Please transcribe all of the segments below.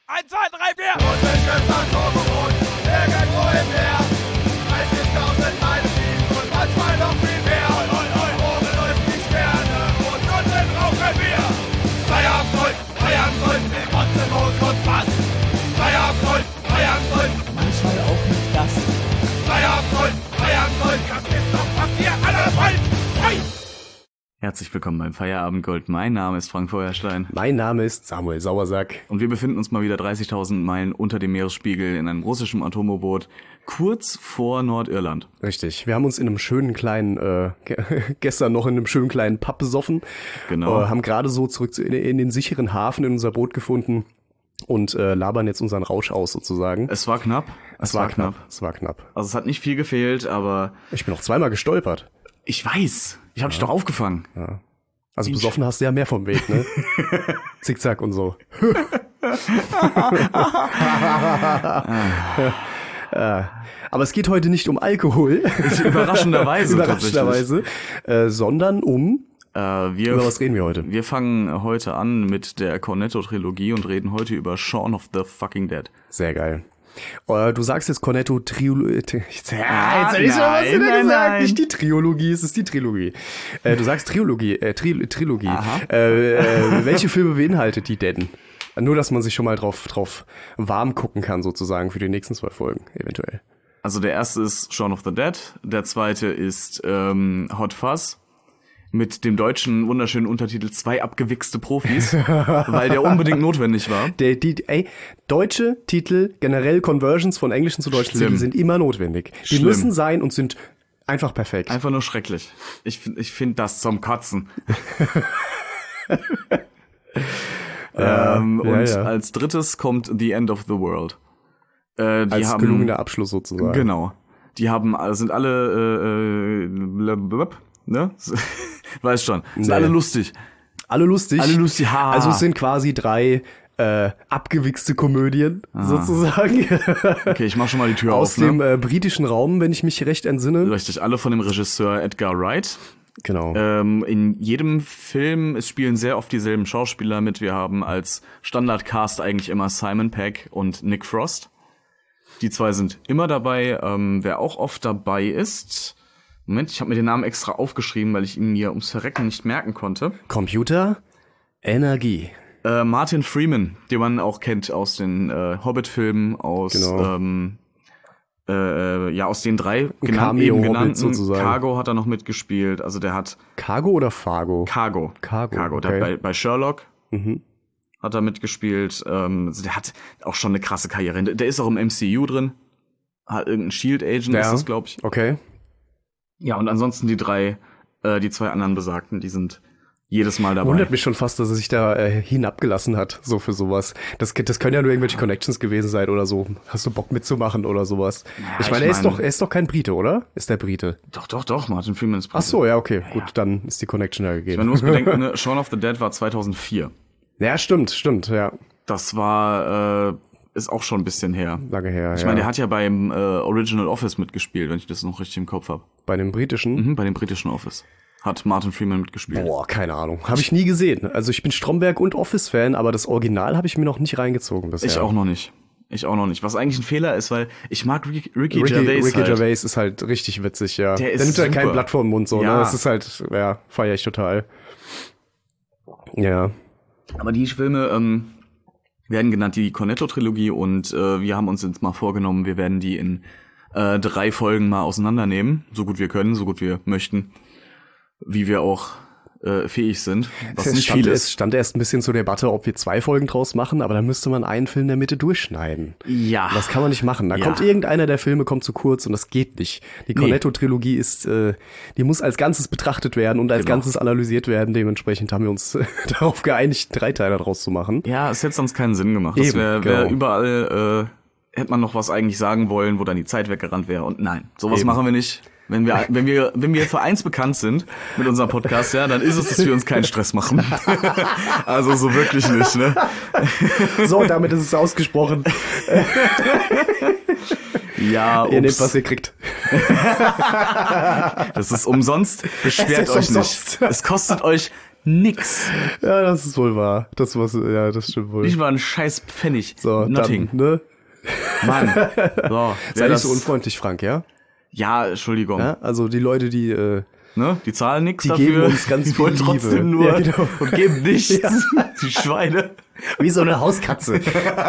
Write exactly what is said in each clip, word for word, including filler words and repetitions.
Eins, zwei, drei, vier! Russisches Atomboot, irgendwo im Meer. dreißigtausend Meilen tief und manchmal noch viel mehr. Oben läuft die Sterne und unten rauchen wir. Feierabend Gold, Feierabend Gold, mit Rotzemoos und Bass. Feierabend Gold, Feierabend Gold, manchmal auch nicht das. Feierabend Gold, Feierabend Gold, das ist doch, was wir alle wollen. Hey! Herzlich willkommen beim Feierabendgold. Mein Name ist Frank Feuerstein. Mein Name ist Samuel Sauersack. Und wir befinden uns mal wieder dreißigtausend Meilen unter dem Meeresspiegel in einem russischen Atomboot, kurz vor Nordirland. Richtig. Wir haben uns in einem schönen kleinen, äh, gestern noch in einem schönen kleinen Pub besoffen. Genau. Äh, haben gerade so zurück zu, in, in den sicheren Hafen in unser Boot gefunden und äh, labern jetzt unseren Rausch aus sozusagen. Es war knapp. Es, es war knapp. knapp. Es war knapp. Also es hat nicht viel gefehlt, aber... Ich bin noch zweimal gestolpert. Ich weiß. Ich habe ja. dich doch aufgefangen. Ja. Also ich besoffen hast du ja mehr vom Weg, ne? Zickzack und so. Aber es geht heute nicht um Alkohol. Überraschenderweise. Überraschenderweise. Äh, sondern um... Äh, wir, über was reden wir heute? Wir fangen heute an mit der Cornetto-Trilogie und reden heute über Shaun of the fucking Dead. Sehr geil. Du sagst jetzt Cornetto Trilogie. Ah, jetzt jetzt nein, was du nein, gesagt. nein. Nicht die Trilogie, es ist die Trilogie. Äh, du sagst Trilogie, äh, Tri- Trilogie. Äh, äh, welche Filme beinhaltet die denn? Nur, dass man sich schon mal drauf, drauf warm gucken kann, sozusagen, für die nächsten zwei Folgen, eventuell. Also der erste ist Shaun of the Dead, der zweite ist ähm, Hot Fuzz. Mit dem deutschen wunderschönen Untertitel Zwei abgewichste Profis, weil der unbedingt notwendig war. Der, die, ey, deutsche Titel, generell Conversions von englischen zu deutschen Titeln sind immer notwendig. Die Schlimm. müssen sein und sind einfach perfekt. Einfach nur schrecklich. Ich finde ich find das zum Kotzen. ja, ähm, ja, und ja. als drittes kommt The End of the World. Äh, die als haben, gelungener Abschluss sozusagen. Genau. Die haben, sind alle, äh, äh, ne? Weiß schon. Sind nee. alle lustig. Alle lustig. Alle lustig, ha. Also es sind quasi drei äh, abgewichste Komödien, ah. sozusagen. Okay, ich mach schon mal die Tür Aus auf. Aus dem ne? äh, britischen Raum, wenn ich mich recht entsinne. Richtig, alle von dem Regisseur Edgar Wright. Genau. Ähm, in jedem Film, es spielen sehr oft dieselben Schauspieler mit. Wir haben als Standardcast eigentlich immer Simon Pegg und Nick Frost. Die zwei sind immer dabei. Ähm, wer auch oft dabei ist... Moment, ich habe mir den Namen extra aufgeschrieben, weil ich ihn mir ums Verrecken nicht merken konnte. Computer, Energie. Äh, Martin Freeman, den man auch kennt aus den äh, Hobbit-Filmen, aus genau. ähm, äh, ja aus den drei genannt, eben genannten. sozusagen. Cargo hat er noch mitgespielt, also der hat Cargo oder Fargo? Cargo. Cargo. Cargo. Okay. Der hat bei, bei Sherlock mhm. hat er mitgespielt. Ähm, also der hat auch schon eine krasse Karriere. Der ist auch im M C U drin. Hat irgendein Shield Agent ja. ist das, glaube ich. Okay. Ja, und ansonsten die drei, äh, die zwei anderen Besagten, die sind jedes Mal dabei. Wundert mich schon fast, dass er sich da äh, hinabgelassen hat, so für sowas. Das, das können ja nur irgendwelche Connections gewesen sein oder so. Hast du Bock mitzumachen oder sowas? Ja, ich meine, ich er ist mein, doch, er ist doch kein Brite, oder? Ist der Brite? Doch, doch, doch, Martin Freeman ist Brite. Ach so, ja, okay, ja, gut, ja. dann ist die Connection da gegeben. Ich meine, du musst bedenken, ne, Shaun of the Dead war zweitausendvier. Ja, stimmt, stimmt, ja. Das war, äh, ist auch schon ein bisschen her. Lange her, Ich ja. meine, der hat ja beim äh, Original Office mitgespielt, wenn ich das noch richtig im Kopf habe. Bei dem britischen? Mhm, bei dem britischen Office. Hat Martin Freeman mitgespielt. Boah, keine Ahnung. Habe ich nie gesehen. Also ich bin Stromberg- und Office-Fan, aber das Original habe ich mir noch nicht reingezogen bisher. Ich auch noch nicht. Ich auch noch nicht. Was eigentlich ein Fehler ist, weil ich mag Ricky, Ricky, Ricky Gervais Ricky halt. Gervais ist halt richtig witzig, ja. Der ist Der nimmt halt kein super. Blatt vor den Mund so, Ja. ne? Das ist halt, ja, feier ich total. Ja. Aber die Filme ähm, werden genannt die Cornetto-Trilogie und äh, wir haben uns jetzt mal vorgenommen, wir werden die in äh, drei Folgen mal auseinandernehmen, so gut wir können, so gut wir möchten, wie wir auch äh, fähig sind, was Es nicht stand, viel es ist. stand erst ein bisschen zur Debatte, ob wir zwei Folgen draus machen, aber dann müsste man einen Film in der Mitte durchschneiden. Ja. Das kann man nicht machen. Da Ja. kommt irgendeiner der Filme kommt zu kurz und das geht nicht. Die Nee. Cornetto-Trilogie ist, äh, die muss als Ganzes betrachtet werden und als Genau. Ganzes analysiert werden. Dementsprechend haben wir uns darauf geeinigt, drei Teile draus zu machen. Ja, es hätte sonst keinen Sinn gemacht. Das Eben, wäre wär genau. überall, äh, hätte man noch was eigentlich sagen wollen, wo dann die Zeit weggerannt wäre. Und nein, sowas Eben. machen wir nicht. Wenn wir, wenn wir, wenn wir für eins bekannt sind mit unserem Podcast, ja, dann ist es, dass wir uns keinen Stress machen. Also so wirklich nicht, ne? So, damit ist es ausgesprochen. Ja, Ihr nehmt, ups. was ihr kriegt. Das ist umsonst. Beschwert Es ist euch umsonst. nicht. Es kostet euch nix. Ja, das ist wohl wahr. Das was, ja, das stimmt wohl. Nicht mal ein scheiß Pfennig. So, Nothing. dann, ne? Mann. So, Sei wer nicht das, so unfreundlich, Frank, ja? ja, Entschuldigung. Ja, also die Leute, die, äh, Ne? Die zahlen nichts Die dafür. geben uns ganz die wollen viel Liebe. trotzdem nur Ja, genau. und geben nichts. Ja. Die Schweine. wie so eine Hauskatze.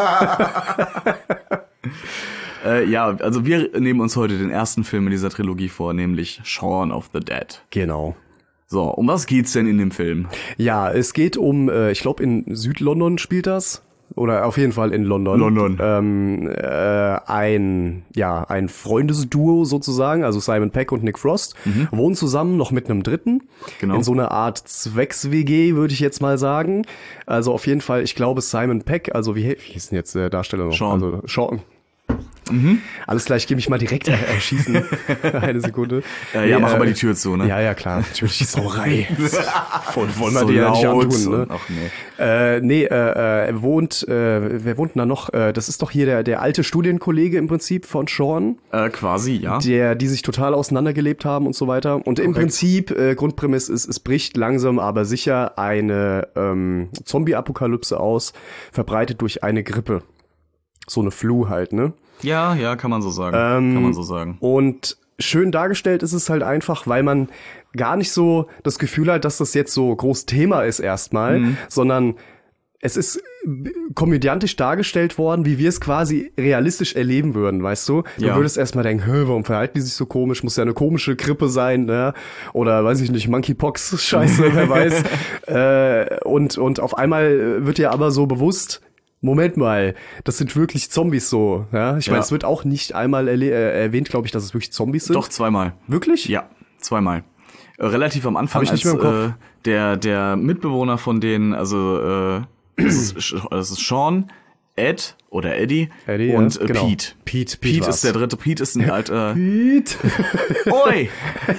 Äh, ja, also wir nehmen uns heute den ersten Film in dieser Trilogie vor, nämlich Shaun of the Dead. Genau. So, um was geht's denn in dem Film? Ja, es geht um, äh, ich glaube in Südlondon spielt das. Oder auf jeden Fall in London. London. Ähm, äh, ein, ja, ein Freundesduo sozusagen, also Simon Pegg und Nick Frost, mhm. wohnen zusammen noch mit einem Dritten. Genau. In so einer Art Zwecks-W G, würde ich jetzt mal sagen. Also auf jeden Fall, ich glaube Simon Pegg, also wie, wie hieß denn jetzt der Darsteller noch? Sean. Also Sean. Mhm. Alles klar, ich gehe mich mal direkt erschießen. Eine Sekunde. Äh, ja, Nee, mach äh, aber die Tür zu, ne? Ja, ja, klar. Natürlich die Sauerei. Voll, wollen wir So dir ja nicht laut antun, ne? und- Ach nee. Äh, nee, äh, er wohnt, äh, wer wohnt denn da noch? Äh, das ist doch hier der, der alte Studienkollege im Prinzip von Sean, Äh, quasi, ja. der, die sich total auseinandergelebt haben und so weiter. Und im Prinzip, äh, Grundprämisse ist, es bricht langsam, aber sicher eine ähm, Zombie-Apokalypse aus, verbreitet durch eine Grippe. So eine Flu halt, ne? Ja, ja, kann man so sagen. Ähm, kann man so sagen. Und schön dargestellt ist es halt einfach, weil man gar nicht so das Gefühl hat, dass das jetzt so groß Thema ist erstmal, Mhm. sondern es ist komödiantisch dargestellt worden, wie wir es quasi realistisch erleben würden, weißt du? Du Ja. würdest erstmal denken, hä, warum verhalten die sich so komisch? Muss ja eine komische Grippe sein, ne? Oder weiß ich nicht, Monkeypox, Scheiße, wer weiß. äh, und, und auf einmal wird dir aber so bewusst, Moment mal, das sind wirklich Zombies so, ja? Ich Ja. meine, es wird auch nicht einmal erle- äh, erwähnt, glaube ich, dass es wirklich Zombies sind. Doch, zweimal. Wirklich? Ja, zweimal. Äh, relativ am Anfang, Hab ich nicht als mehr im Kopf. äh, der, der Mitbewohner von denen, also äh, das, ist, Sch- das ist Sean, Ed oder Eddie, Eddie, ja, und äh, genau. Pete. Pete, Pete Pete war's. ist der dritte. Pete ist ein alter... Pete. Oi!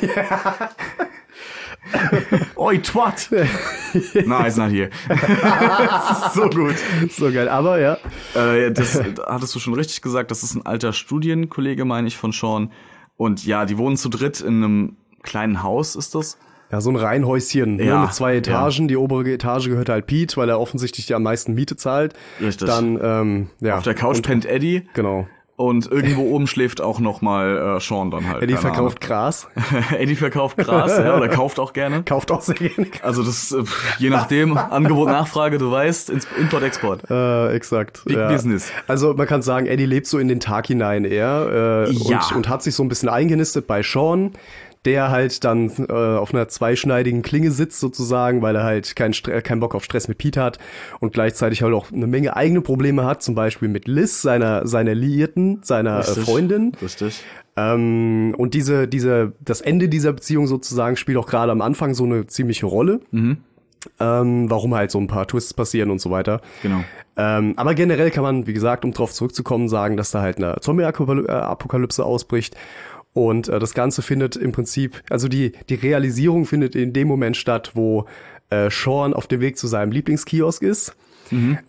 Oi, twat! Na, ist not hier. Das ist so gut. So geil, aber ja. Äh, das hattest du schon richtig gesagt, das ist ein alter Studienkollege, meine ich, von Sean. Und ja, die wohnen zu dritt in einem kleinen Haus, ist das? Ja, so ein Reihenhäuschen Ja, ne, mit zwei Etagen. Die obere Etage gehört halt Pete, weil er offensichtlich die am meisten Miete zahlt. Richtig. Dann, ähm, ja. Auf der Couch und, pennt Eddie. Genau. Und irgendwo oben schläft auch noch mal äh, Sean dann halt. Eddie keine verkauft Gras, Ahnung. Eddie verkauft Gras, ja, oder kauft auch gerne. kauft auch sehr gerne Gras. Also das, äh, je nachdem, Angebot, Nachfrage, du weißt, ins- Import, Export. Äh, exakt. Big ja. Business. Also man kann sagen, Eddie lebt so in den Tag hinein eher äh, Ja. und, und hat sich so ein bisschen eingenistet bei Sean, der halt dann äh, auf einer zweischneidigen Klinge sitzt sozusagen, weil er halt keinen Stre- keinen Bock auf Stress mit Pete hat und gleichzeitig halt auch eine Menge eigene Probleme hat, zum Beispiel mit Liz, seiner seiner Liierten, seiner äh, Richtig. Freundin. Richtig. Ähm, und diese diese das Ende dieser Beziehung sozusagen spielt auch gerade am Anfang so eine ziemliche Rolle. Mhm. Ähm, warum halt so ein paar Twists passieren und so weiter. Genau. Ähm, aber generell kann man, wie gesagt, um drauf zurückzukommen, sagen, dass da halt eine Zombie-Apokalypse ausbricht. Und äh, das Ganze findet im Prinzip, also die die Realisierung findet in dem Moment statt, wo äh, Sean auf dem Weg zu seinem Lieblingskiosk ist, Mhm.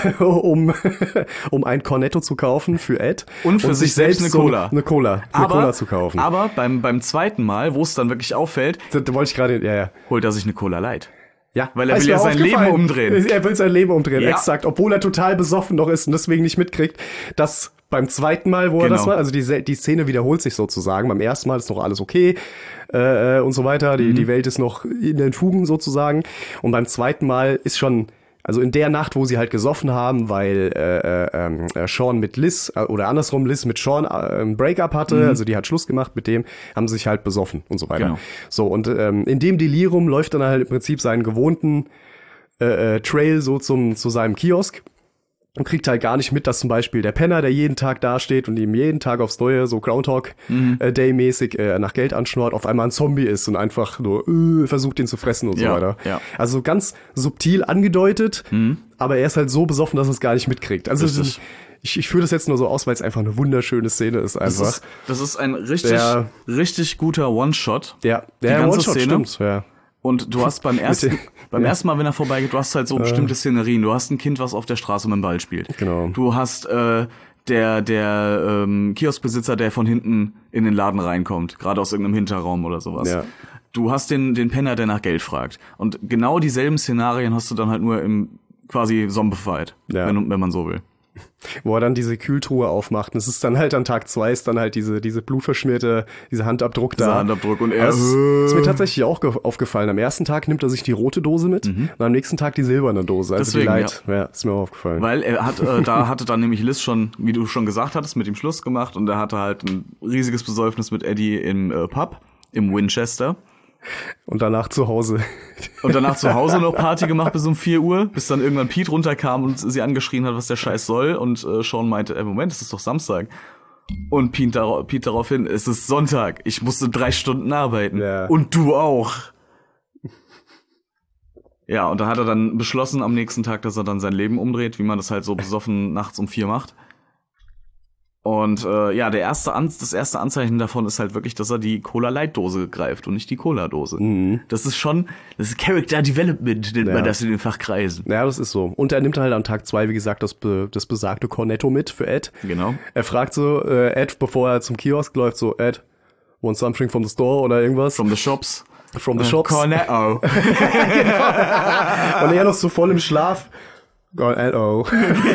um um ein Cornetto zu kaufen für Ed Und für sich selbst eine so Cola. eine Cola, eine Aber, Cola zu kaufen. aber beim, beim zweiten Mal, wo es dann wirklich auffällt, Da, da wollte ich gerade, ja, ja. holt er sich eine Cola Light. Ja, Weil er ist will ja mir sein Leben aufgefallen. umdrehen. Er will sein Leben umdrehen, Ja. exakt. Obwohl er total besoffen noch ist und deswegen nicht mitkriegt, dass beim zweiten Mal, wo er Genau. das war, also die, Se- die Szene wiederholt sich sozusagen. Beim ersten Mal ist noch alles okay äh, und so weiter. Die, Mhm. die Welt ist noch in den Fugen sozusagen. Und beim zweiten Mal ist schon, also in der Nacht, wo sie halt gesoffen haben, weil äh, äh, äh, Sean mit Liz, äh, oder andersrum Liz mit Sean äh, ein Breakup hatte, also die hat Schluss gemacht mit dem, haben sie sich halt besoffen und so weiter. Genau. So, und ähm, in dem Delirium läuft dann halt im Prinzip seinen gewohnten äh, äh, Trail so zum zu seinem Kiosk und kriegt halt gar nicht mit, dass zum Beispiel der Penner, der jeden Tag dasteht und ihm jeden Tag aufs Neue so Groundhog äh, Day mäßig äh, nach Geld anschnort, auf einmal ein Zombie ist und einfach nur äh, versucht ihn zu fressen und Ja, so weiter. ja. Also ganz subtil angedeutet, aber er ist halt so besoffen, dass er es gar nicht mitkriegt. Also Richtig. ich, ich führe das jetzt nur so aus, weil es einfach eine wunderschöne Szene ist Das einfach. ist, das ist ein richtig, Der- richtig guter One-Shot. ja, die der ganze One-Shot Szene. stimmt, ja. Und du hast beim ersten, den- beim ja. ersten Mal, wenn er vorbeigeht, du hast halt so bestimmte Szenerien. Du hast ein Kind, was auf der Straße mit dem Ball spielt. Genau. Du hast äh, der der ähm, Kioskbesitzer, der von hinten in den Laden reinkommt, gerade aus irgendeinem Hinterraum oder sowas. Ja. du hast den, den Penner, der nach Geld fragt. Und genau dieselben Szenarien hast du dann halt nur im quasi Zombified, Ja. wenn, wenn man so will. Wo er dann diese Kühltruhe aufmacht. Und es ist dann halt an Tag zwei ist dann halt diese, diese blutverschmierte, diese Handabdruck da. Dieser Handabdruck und er Das ist mir tatsächlich auch ge- aufgefallen. Am ersten Tag nimmt er sich die rote Dose mit und am nächsten Tag die silberne Dose. Also Deswegen, die Light. Ja. ja, ist mir auch aufgefallen. Weil er hat, äh, da hatte dann nämlich Liz schon, wie du schon gesagt hattest, mit ihm Schluss gemacht und er hatte halt ein riesiges Besäufnis mit Eddie im äh, Pub, im Winchester. Und danach zu Hause. Und danach zu Hause noch Party gemacht bis um vier Uhr, bis dann irgendwann Pete runterkam und sie angeschrien hat, was der Scheiß soll. Und äh, Sean meinte, ey, Moment, es ist doch Samstag. Und Pete, darauf, Pete daraufhin, es ist Sonntag, ich musste drei Stunden arbeiten. Ja. Und du auch. Ja, und da hat er dann beschlossen am nächsten Tag, dass er dann sein Leben umdreht, wie man das halt so besoffen nachts um vier macht. Und äh, ja, der erste An- das erste Anzeichen davon ist halt wirklich, dass er die Cola-Light-Dose greift und nicht die Cola-Dose. Mhm. Das ist schon, das ist Character Development, nennt Ja. man das in den Fachkreisen. Ja, das ist so. Und er nimmt halt an Tag zwei, wie gesagt, das, be, das besagte Cornetto mit für Ed. Genau. Er fragt so äh, Ed, bevor er zum Kiosk läuft, so, Ed, want something from the store oder irgendwas? From the shops. From the Äh, shops. Cornetto. Und er noch so voll im Schlaf. Cornetto.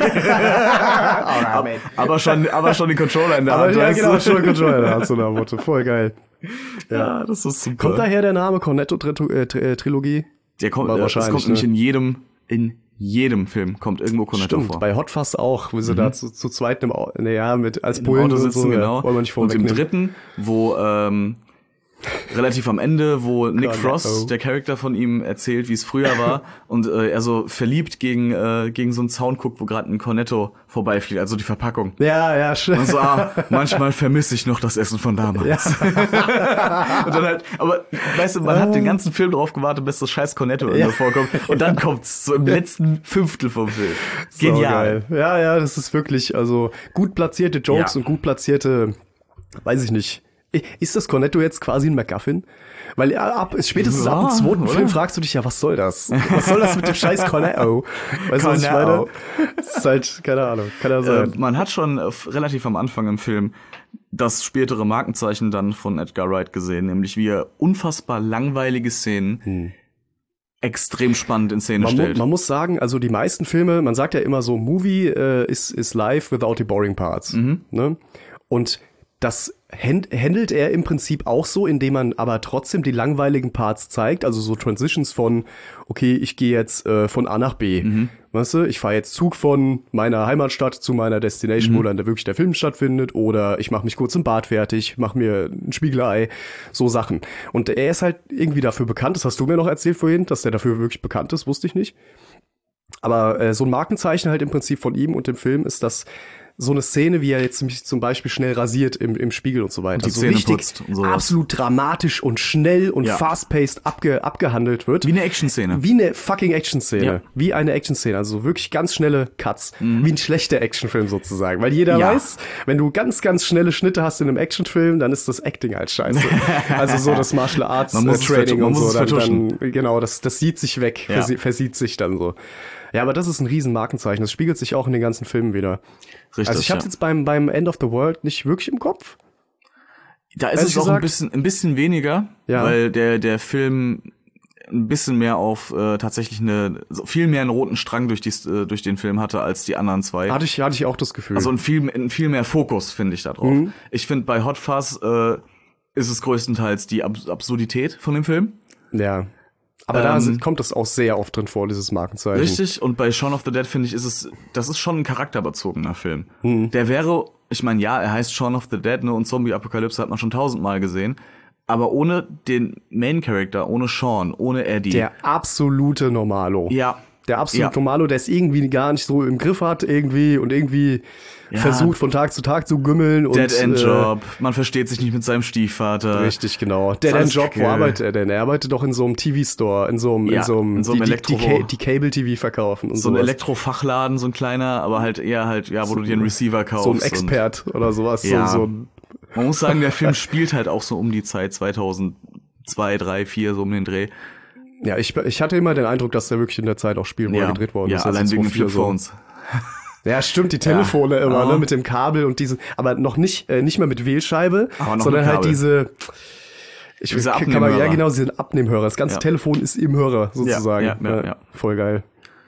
aber schon, aber schon den Controller in der Aber Hand. ja, weißt genau, du? schon Controller in der Hand, so eine Worte. Voll geil. Ja, das ist super. Kommt daher der Name Cornetto-Trilogie? Der kommt, War äh, wahrscheinlich, es kommt nämlich ne? in jedem, in jedem Film kommt irgendwo Cornetto Stimmt, vor. bei Hot Fuzz auch, wo sie da zu, zu zweit im Au- naja, mit als Im Bullen Auto und sitzen, so, genau. ja, wollen wir nicht und im vorwegnehmen. dritten, wo ähm, relativ am Ende, wo Nick Cornetto. Frost, der Charakter von ihm, erzählt, wie es früher war und äh, er so verliebt gegen äh, gegen so einen Zaun guckt, wo gerade ein Cornetto vorbeifliegt, also die Verpackung. Ja, ja, schön. Und so, ah, manchmal vermisse ich noch das Essen von damals. und dann halt, aber weißt du, man hat den ganzen Film drauf gewartet, bis das scheiß Cornetto Ja. vorkommt. Und dann kommt's so im letzten Fünftel vom Film. So Genial. geil. Ja, ja, das ist wirklich, also gut platzierte Jokes Ja. und gut platzierte, weiß ich nicht. Ist das Cornetto jetzt quasi ein MacGuffin? Weil ja, ab, spätestens Ja, ab dem zweiten oder? Film fragst du dich ja, was soll das? Was soll das mit dem scheiß Cornetto? Weißt du, was ich meine? Cornetto. Das ist halt, keine Ahnung, kann ja Äh, sein. man hat schon äh, relativ am Anfang im Film das spätere Markenzeichen dann von Edgar Wright gesehen, nämlich wie er unfassbar langweilige Szenen extrem spannend in Szene Man, mu stellt. man muss sagen, also die meisten Filme, man sagt ja immer so, Movie äh, is, is live without the boring parts. Mhm. Ne? Und das hand handelt er im Prinzip auch so, indem man aber trotzdem die langweiligen Parts zeigt, also so Transitions von, okay, ich gehe jetzt äh, von A nach B. Mhm. Weißt du, ich fahre jetzt Zug von meiner Heimatstadt zu meiner Destination, Mhm. wo dann der, wirklich der Film stattfindet, oder ich mache mich kurz im Bad fertig, mache mir ein Spiegelei, so Sachen. Und er ist halt irgendwie dafür bekannt, das hast du mir noch erzählt vorhin, dass der dafür wirklich bekannt ist, wusste ich nicht. Aber äh, so ein Markenzeichen halt im Prinzip von ihm und dem Film ist, dass so eine Szene, wie er jetzt mich zum Beispiel schnell rasiert im, im Spiegel und so weiter. Und die also Zähne richtig putzt und sowas. absolut dramatisch und schnell und Ja. fast-paced abge, abgehandelt wird. Wie eine Action-Szene. Wie eine fucking Action-Szene. Ja. Wie eine Action-Szene. Also wirklich ganz schnelle Cuts. Wie ein schlechter Actionfilm sozusagen. Weil jeder Ja. weiß, wenn du ganz, ganz schnelle Schnitte hast in einem Actionfilm, dann ist das Acting halt scheiße. Also so das Martial Arts Man muss äh, es Training vertu- man und muss so. es Dann, dann, genau, das, das sieht sich weg, Ja. versi versieht sich dann so. Ja, aber das ist ein riesen Markenzeichen. Das spiegelt sich auch in den ganzen Filmen wieder. Richtig, Also ich habe ja. jetzt beim, beim End of the World nicht wirklich im Kopf. Da ist Ehrlich es auch ein gesagt- bisschen, ein bisschen weniger, Ja. weil der, der Film ein bisschen mehr auf äh, tatsächlich eine, so viel mehr einen roten Strang durch, die, äh, durch den Film hatte als die anderen zwei. Hatte ich, hatte ich auch das Gefühl. Also ein viel, ein viel mehr Fokus, finde ich, da drauf. Mhm. Ich finde, bei Hot Fuzz äh, ist es größtenteils die Abs Absurdität von dem Film. ja. Aber da Ähm, sind- kommt das auch sehr oft drin vor, dieses Markenzeichen. Richtig, und bei Shaun of the Dead, finde ich, ist es, das ist schon ein charakterbezogener Film. Mhm. Der wäre, ich meine, ja, er heißt Shaun of the Dead, ne, und Zombie-Apokalypse hat man schon tausendmal gesehen. Aber ohne den Main-Character, ohne Sean, ohne Eddie. Der absolute Normalo. ja. Der absolute Ja. Normalo, der es irgendwie gar nicht so im Griff hat irgendwie und irgendwie Ja. versucht von Tag zu Tag zu gümmeln. und Dead-End-Job, man versteht sich nicht mit seinem Äh, Stiefvater. richtig, genau. alles Dead-End-Job, wo Kacke. arbeitet er denn? Er arbeitet doch in so einem T V-Store, in so einem, Ja, in so einem, in so einem die, die, Elektro- die, Ca- die Cable-T V verkaufen und So ein sowas. Elektrofachladen, so ein kleiner, aber halt eher halt, ja, wo du dir einen Receiver kaufst. So ein und- Expert oder sowas. Ja. So, so ein, Man muss sagen, der Film spielt halt auch so um die Zeit zweitausendzwei, drei, vier, so um den Dreh. ja, ich, ich hatte immer den Eindruck, dass der wirklich in der Zeit auch spielt, wo er gedreht worden ja, ist. allein Also wegen den zwei, vier so. Flipphones. Ja, stimmt, die Telefone Ja. immer, Ja. ne, mit dem Kabel und diesen, aber noch nicht, äh, nicht mal mit Wählscheibe, Aber noch sondern mit halt Kabel. diese, Ich Dieser kann man, ja Abnehmhörer. genau, diesen Abnehmhörer. Das ganze Ja. Telefon ist im Hörer sozusagen. Ja, ja, ja, ja. Voll geil.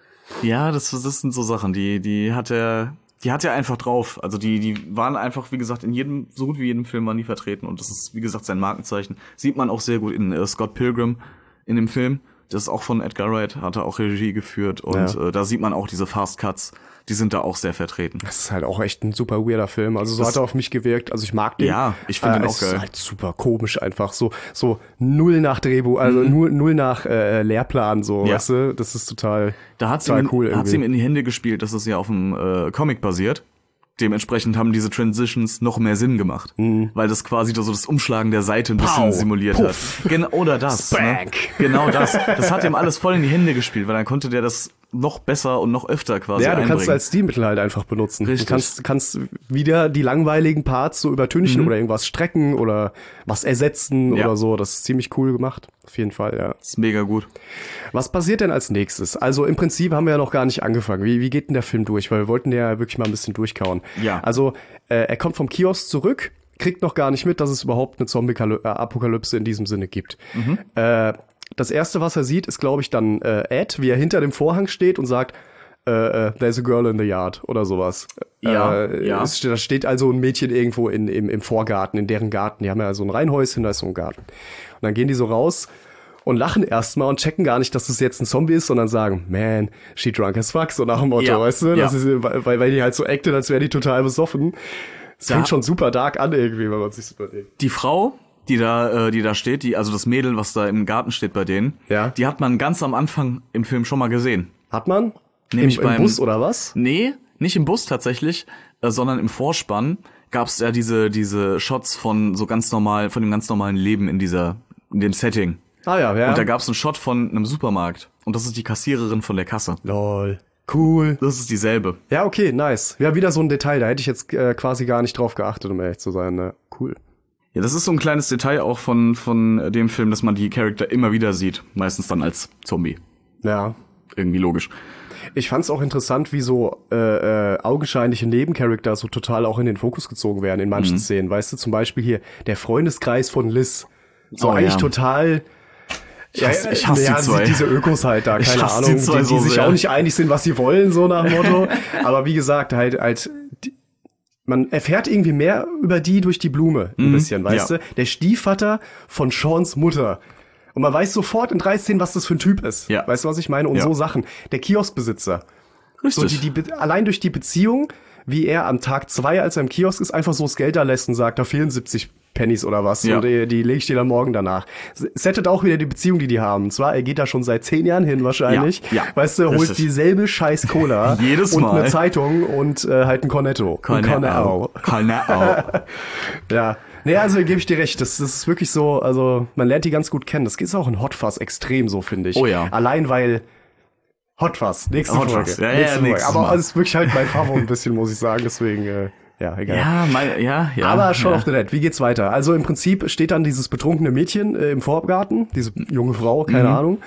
Ja, das, das sind so Sachen, die, die hat er, die hat er einfach drauf. Also die, die waren einfach, wie gesagt, in jedem, so gut wie jedem Film waren die vertreten. Und das ist, wie gesagt, sein Markenzeichen. Sieht man auch sehr gut in äh, Scott Pilgrim in dem Film. Das ist auch von Edgar Wright, hat er auch Regie geführt. Und Ja. äh, da sieht man auch diese Fast Cuts. Die sind da auch sehr vertreten. Das ist halt auch echt ein super weirder Film. Also so Das- hat er auf mich gewirkt. Also ich mag den. Ja, ich finde Äh, den auch es geil. ist halt super komisch einfach. So, so null nach Drehbuch, also null, null nach äh, Lehrplan, so, Mhm. Ja. weißt du? Das ist total, Da hat's total ihm, cool hat's irgendwie. ihm in die Hände gespielt, dass es ja auf dem äh, Comic basiert. Dementsprechend haben diese Transitions noch mehr Sinn gemacht, weil das quasi so das Umschlagen der Seite ein bisschen Pow, simuliert puff. hat. Gen oder das. Ne? Spank. Genau das. Das hat ihm alles voll in die Hände gespielt, weil dann konnte der das noch besser und noch öfter quasi Ja, du einbringen. kannst es als Stilmittel halt einfach benutzen. Richtig. Du kannst, kannst wieder die langweiligen Parts so übertünchen oder irgendwas strecken oder was ersetzen Mhm. Ja. oder so. Das ist ziemlich cool gemacht. Auf jeden Fall, ja. das ist mega gut. Was passiert denn als nächstes? Also im Prinzip haben wir ja noch gar nicht angefangen. Wie, wie geht denn der Film durch? Weil wir wollten ja wirklich mal ein bisschen durchkauen. Ja. Also äh, er kommt vom Kiosk zurück, kriegt noch gar nicht mit, dass es überhaupt eine Zombie-Apokalypse in diesem Sinne gibt. Mhm. Äh, das erste, was er sieht, ist, glaube ich, dann äh, Ed, wie er hinter dem Vorhang steht und sagt, äh, äh, there's a girl in the yard oder sowas. Ja, äh, ja. Es, da steht also ein Mädchen irgendwo in, im, im Vorgarten, in deren Garten. Die haben ja so ein Reihenhäuschen, da ist so ein Garten. Und dann gehen die so raus und lachen erstmal und checken gar nicht, dass das jetzt ein Zombie ist, sondern sagen, man, she drunk as fuck, so nach dem Motto, Ja, weißt du? Das ja. ist, weil, weil die halt so acted, als wäre die total besoffen. Es Da- fängt schon super dark an irgendwie, wenn man sich so überlegt. Die Frau, die da, äh, die da steht, die, also das Mädel, was da im Garten steht bei denen, Ja. die hat man ganz am Anfang im Film schon mal gesehen. Hat man? Nämlich Im, im beim- Bus oder was? Nee, nicht im Bus tatsächlich, äh, sondern im Vorspann gab's ja diese diese Shots von so ganz normal, von dem ganz normalen Leben in dieser, in dem Setting. Ah ja, ja. Und da gab's einen Shot von einem Supermarkt und das ist die Kassiererin von der Kasse. Lol. Cool. Das ist dieselbe. Ja, okay, nice. Ja, wieder so ein Detail, da hätte ich jetzt äh, quasi gar nicht drauf geachtet, um ehrlich zu sein. Ne? Cool. Ja, das ist so ein kleines Detail auch von von dem Film, dass man die Charakter immer wieder sieht, meistens dann als Zombie. Ja. Irgendwie logisch. Ich fand's auch interessant, wie so äh, äh, augenscheinliche Nebencharakter so total auch in den Fokus gezogen werden in manchen Szenen. Weißt du, zum Beispiel hier der Freundeskreis von Liz. So Oh, eigentlich ja. total... Ich hasse, ich hasse ja, die zwei. diese Ökos halt da, Ich keine hasse Ahnung, die zwei die, die so sich sehr. auch nicht einig sind, was sie wollen, so nach dem Motto. Aber wie gesagt, halt, halt, die, man erfährt irgendwie mehr über die durch die Blume, ein bisschen, weißt ja. du? Der Stiefvater von Seans Mutter. Und man weiß sofort in drei Szenen, was das für ein Typ ist. Ja. Weißt du, was ich meine? Und Ja. so Sachen. Der Kioskbesitzer. So Richtig. die, die, Be- allein durch die Beziehung, wie er am Tag zwei, als er im Kiosk ist, einfach so das Geld da lässt und sagt, da fehlen siebzig Pennies oder was. Ja. Und die, die lege ich dir dann morgen danach. Settet auch wieder die Beziehung, die die haben. Und zwar, er geht da schon seit zehn Jahren hin wahrscheinlich. Ja, ja. Weißt du, holt Richtig. dieselbe scheiß Cola. Jedes und Mal. eine Zeitung und äh, halt ein Cornetto. Ein Cornetto. Cornetto. Ja. Nee, also gebe ich dir recht. Das, das ist wirklich so, also man lernt die ganz gut kennen. Das ist auch in Hot Fuzz extrem so, finde ich. Oh ja. Allein weil Hot Fuzz, nächste Hot Folge. Fuzz. Ja, ja, nächste Folge. nächstes Aber Mal. es ist wirklich halt mein Favorit ein bisschen, muss ich sagen. Deswegen, äh, ja, egal. Ja, mein, ja, ja. Aber schon ja. auf der Net. Wie geht's weiter? Also im Prinzip steht dann dieses betrunkene Mädchen äh, im Vorgarten, diese junge Frau, keine Mhm. Ahnung.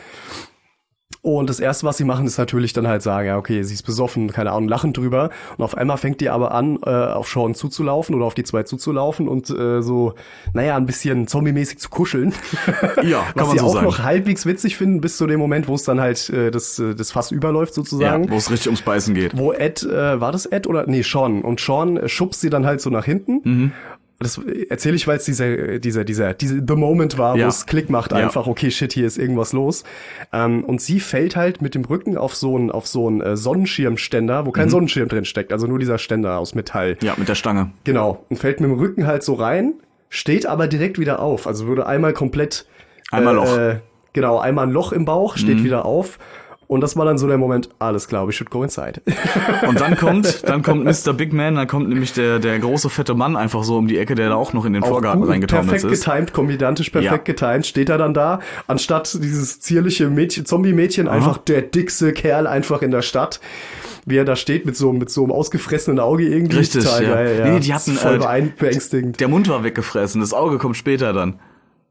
Und das Erste, was sie machen, ist natürlich dann halt sagen, ja, okay, sie ist besoffen, keine Ahnung, lachen drüber. Und auf einmal fängt die aber an, äh, auf Sean zuzulaufen oder auf die zwei zuzulaufen und äh, so, naja, ein bisschen zombie-mäßig zu kuscheln. Ja, kann was man sie so auch sagen. noch halbwegs witzig finden, bis zu dem Moment, wo es dann halt äh, das, äh, das Fass überläuft Ja, sozusagen. wo es richtig ums Beißen geht. Wo Ed, äh, war das Ed oder? Nee, Sean. Und Sean äh, schubst sie dann halt so nach hinten. Mhm. Das erzähle ich, weil es dieser, dieser, dieser, dieser The Moment war, Ja. wo es Klick macht Ja. einfach, okay, shit, hier ist irgendwas los. Ähm, und sie fällt halt mit dem Rücken auf so einen, auf so einen äh, Sonnenschirmständer, wo kein Sonnenschirm drin steckt, also nur dieser Ständer aus Metall. Ja, mit der Stange. Genau. Und fällt mit dem Rücken halt so rein, steht aber direkt wieder auf. Also würde einmal komplett, Einmal äh, Loch. Äh, genau, einmal ein Loch im Bauch, steht wieder auf. Und das war dann so der Moment, alles klar, we should go inside. Und dann kommt, dann kommt Mister Big Man, dann kommt nämlich der, der große fette Mann einfach so um die Ecke, der da auch noch in den Vorgarten gut, reingetaumelt perfekt ist. getimed, komödiantisch perfekt Ja. getimed, steht er dann da, anstatt dieses zierliche Mädchen, Zombie-Mädchen, einfach der dickste Kerl einfach in der Stadt, wie er da steht mit so, mit so einem ausgefressenen Auge irgendwie. Richtig, Total ja. geil, ja. Nee, die hatten, voll äh, beein- beängstigend. Der Mund war weggefressen, das Auge kommt später dann.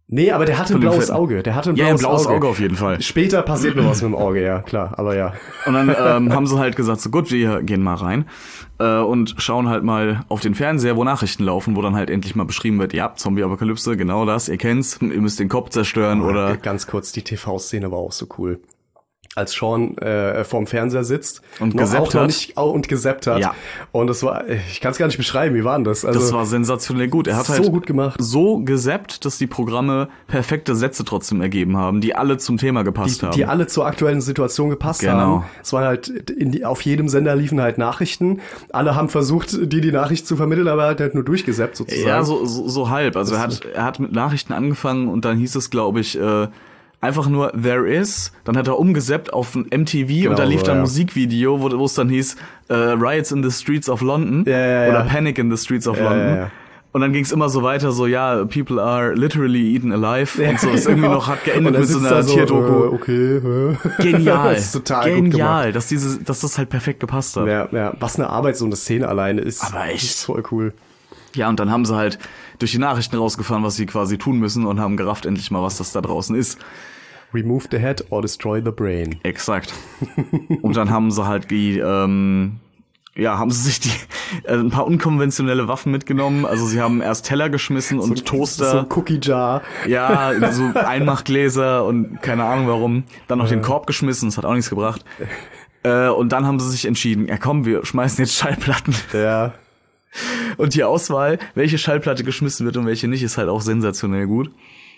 Nee, aber der hatte ein Von dem blaues Film. Auge. Der hatte ein Ja, blaues, ein blaues Auge. Auge auf jeden Fall. Später passiert noch was mit dem Auge, ja, klar. Aber ja. Und dann ähm, haben sie halt gesagt, so gut, wir gehen mal rein äh, und schauen halt mal auf den Fernseher, wo Nachrichten laufen, wo dann halt endlich mal beschrieben wird, ja, Zombie-Apokalypse, genau das, ihr kennt's, ihr müsst den Kopf zerstören oder... Ganz kurz, die T V-Szene war auch so cool. Als Sean äh, vorm Fernseher sitzt Und noch, gesappt auch noch hat. nicht auch, und gesappt hat. Ja. Und das war, ich kann es gar nicht beschreiben, wie war denn das? Also, Das war sensationell gut. Er hat so halt gut gemacht. so gesappt, dass die Programme perfekte Sätze trotzdem ergeben haben, die alle zum Thema gepasst die, haben. die alle zur aktuellen Situation gepasst Genau. haben. Es war halt, in die, auf jedem Sender liefen halt Nachrichten. Alle haben versucht, die die Nachricht zu vermitteln, aber er hat halt nur durchgesappt sozusagen. Ja, so, so, so halb. Also er hat, er hat mit Nachrichten angefangen und dann hieß es, glaube ich, äh, einfach nur There Is. Dann hat er umgesappt auf ein M T V Genau und da lief so, dann ein ja. Musikvideo, wo wo es dann hieß äh, Riots in the Streets of London Ja, ja, ja. oder Panic in the Streets of Ja, London. ja, ja. Und dann ging es immer so weiter, so ja, people are literally eaten alive Ja, und so. Ist irgendwie genau. noch hat Und geendet er mit so sitzt einer da so, Tierdoku. äh, okay, äh. Genial. Das ist total gut gemacht. Genial, dass diese, dass das halt perfekt gepasst hat. Ja, ja, was eine Arbeit so eine Szene alleine ist. Aber echt. Ist voll cool. Ja, und dann haben sie halt durch die Nachrichten rausgefahren, was sie quasi tun müssen und haben gerafft endlich mal, was das da draußen ist. Remove the head or destroy the brain. Exakt. Und dann haben sie halt die, ähm, ja, haben sie sich die äh, ein paar unkonventionelle Waffen mitgenommen. Also sie haben erst Teller geschmissen und Toaster. So ein Cookie Jar. Ja, so Einmachgläser und keine Ahnung warum. Dann noch den Korb geschmissen, das hat auch nichts gebracht. Äh, und dann haben sie sich entschieden, ja komm, wir schmeißen jetzt Schallplatten. Ja. Und die Auswahl, welche Schallplatte geschmissen wird und welche nicht, ist halt auch sensationell gut.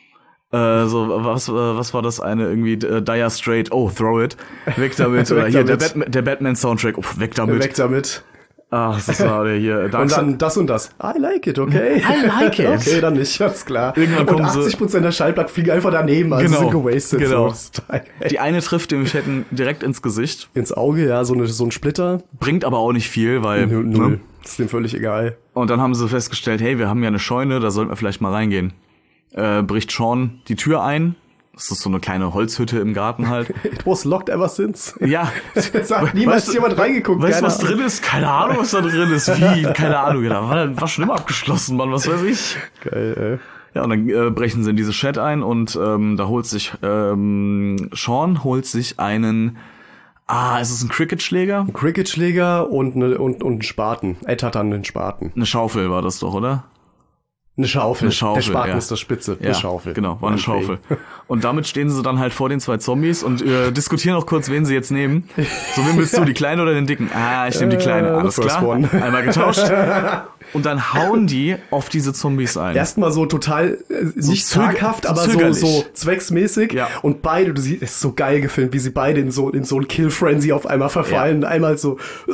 Äh, so, was, äh, was war das eine? Irgendwie äh, Dire Straight, oh, throw it. Weg damit. Oder Weg hier, der, damit. Batman, der Batman-Soundtrack, oh, weg damit. Weg damit. Ach, das war der hier. Dark Und dann das und das. I like it, okay. I like it. Okay, dann nicht, alles klar. Irgendwann und kommen sie- achtzig Prozent der Schallplatten fliegen einfach daneben, also Genau, sind gewastet. genau. So. Das ist total geil. Die eine trifft dem Fetten direkt ins Gesicht, Ins Auge, ja, so, eine, so ein Splitter. bringt aber auch nicht viel, weil... Null. Null. Ne? Das ist dem völlig egal. Und dann haben sie festgestellt, hey, wir haben ja eine Scheune, da sollten wir vielleicht mal reingehen. Äh, bricht Sean die Tür ein. Das ist so eine kleine Holzhütte im Garten halt. It was locked ever since. Ja. Es hat niemals Weißt du- jemand reingeguckt. Weißt du, keiner was drin ist? Keine Ahnung, was da drin ist. Wie? Keine Ahnung. Da war, war schon immer abgeschlossen, Mann. Was weiß ich. Geil, ey. Ja, und dann äh, brechen sie in diese Chat ein und ähm, da holt sich ähm, Sean holt sich einen. Ah, ist es ein Cricketschläger? Ein Cricketschläger und, ne, und, und ein Spaten. Ed hat dann einen Spaten. Eine Schaufel war das doch, oder? Eine Schaufel. Eine Schaufel, Der Spaten ja. ist das Spitze. Ja, Eine Schaufel. genau, war eine Meinetwegen. Schaufel. Und damit stehen sie dann halt vor den zwei Zombies und äh, diskutieren auch kurz, wen sie jetzt nehmen. So, wen willst du, die Kleine oder den Dicken? Ah, ich nehme die Kleine. Äh, Alles the first klar. one. Einmal getauscht. Und dann hauen die auf diese Zombies ein. Erstmal so total, äh, nicht zöger- zaghaft, aber so, zögerlich. so zwecksmäßig. Ja. Und beide, du siehst, es ist so geil gefilmt, wie sie beide in so, in so ein Kill-Frenzy auf einmal verfallen. Einmal so,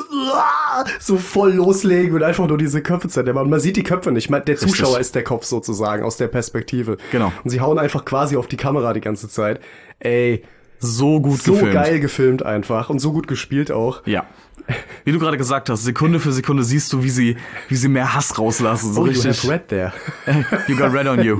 so voll loslegen und einfach nur diese Köpfe zerdämmern. Und man sieht die Köpfe nicht. Man- Der Zuschauer ist der Kopf sozusagen, aus der Perspektive. Genau. Und sie hauen einfach quasi auf die Kamera die ganze Zeit. Ey, So gut so gefilmt. geil gefilmt einfach. Und so gut gespielt auch. Ja. Wie du gerade gesagt hast, Sekunde für Sekunde siehst du, wie sie, wie sie mehr Hass rauslassen. So Oh, you richtig. have red there. You got red on you.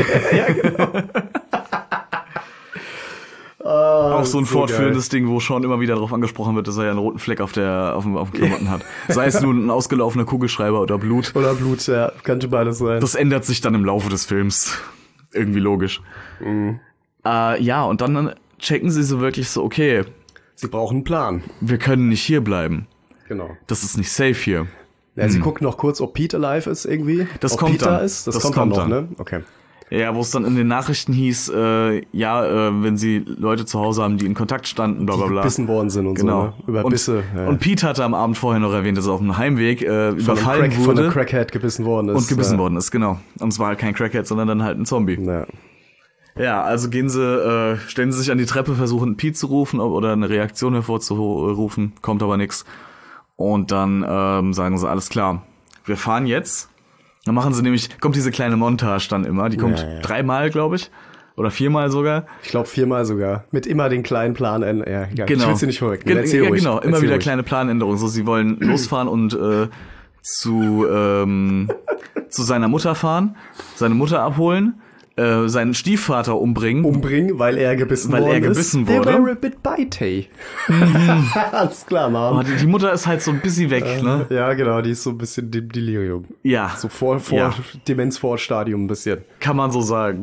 Auch so ein so fortführendes Ding, wo schon immer wieder darauf angesprochen wird, dass er ja einen roten Fleck auf der auf dem, auf dem Klamotten hat. Sei es nun ein ausgelaufener Kugelschreiber oder Blut. Oder Blut, ja. Kann schon beides sein. Das ändert sich dann im Laufe des Films. Irgendwie logisch. Mhm. Äh, ja, und dann checken sie so wirklich so, okay, Sie brauchen einen Plan. wir können nicht hier bleiben. Genau. Das ist nicht safe hier. Ja, sie guckt noch kurz, ob Pete alive ist irgendwie. Das ob kommt Pete da dann. ist. Das, Das kommt, kommt dann noch, dann. ne? Okay. Ja, wo es dann in den Nachrichten hieß, äh, ja, äh, wenn sie Leute zu Hause haben, die in Kontakt standen, bla bla Die bla. gebissen worden sind und Genau. so. Ne? Über und, Bisse. Ja. Und Pete hatte am Abend vorher noch erwähnt, dass er auf dem Heimweg äh, von einem, überfallen Crack, von wurde einem Crackhead gebissen worden ist. und gebissen ja. worden ist, genau. Und es war halt kein Crackhead, sondern dann halt ein Zombie. Ja. Ja, also gehen sie, äh, stellen sie sich an die Treppe, versuchen Pete zu rufen oder eine Reaktion hervorzurufen, kommt aber nix. Und dann ähm, sagen sie, alles klar, wir fahren jetzt. Dann machen sie nämlich, kommt diese kleine Montage dann immer, die kommt Ja, ja. dreimal, glaube ich, oder viermal sogar. Ich glaube viermal sogar. Mit immer den kleinen Plan. Ja, ja. Genau. Ich will sie nicht vorwegnehmen. Gen- Erzähl ja, ruhig. genau, immer Erzähl wieder ruhig. kleine Planänderungen. So, sie wollen losfahren und äh, zu ähm, zu seiner Mutter fahren, seine Mutter abholen, äh, seinen Stiefvater umbringen. Umbringen, weil er gebissen Weil worden er gebissen ist. wurde. They were a bit bitey. Alles klar, Mom. Oh, die, die Mutter ist halt so ein bisschen weg, ne? Ja, genau, die ist so ein bisschen dem Delirium. Ja, So vor, vor Ja. Demenzvorstadium ein bisschen. kann man so sagen.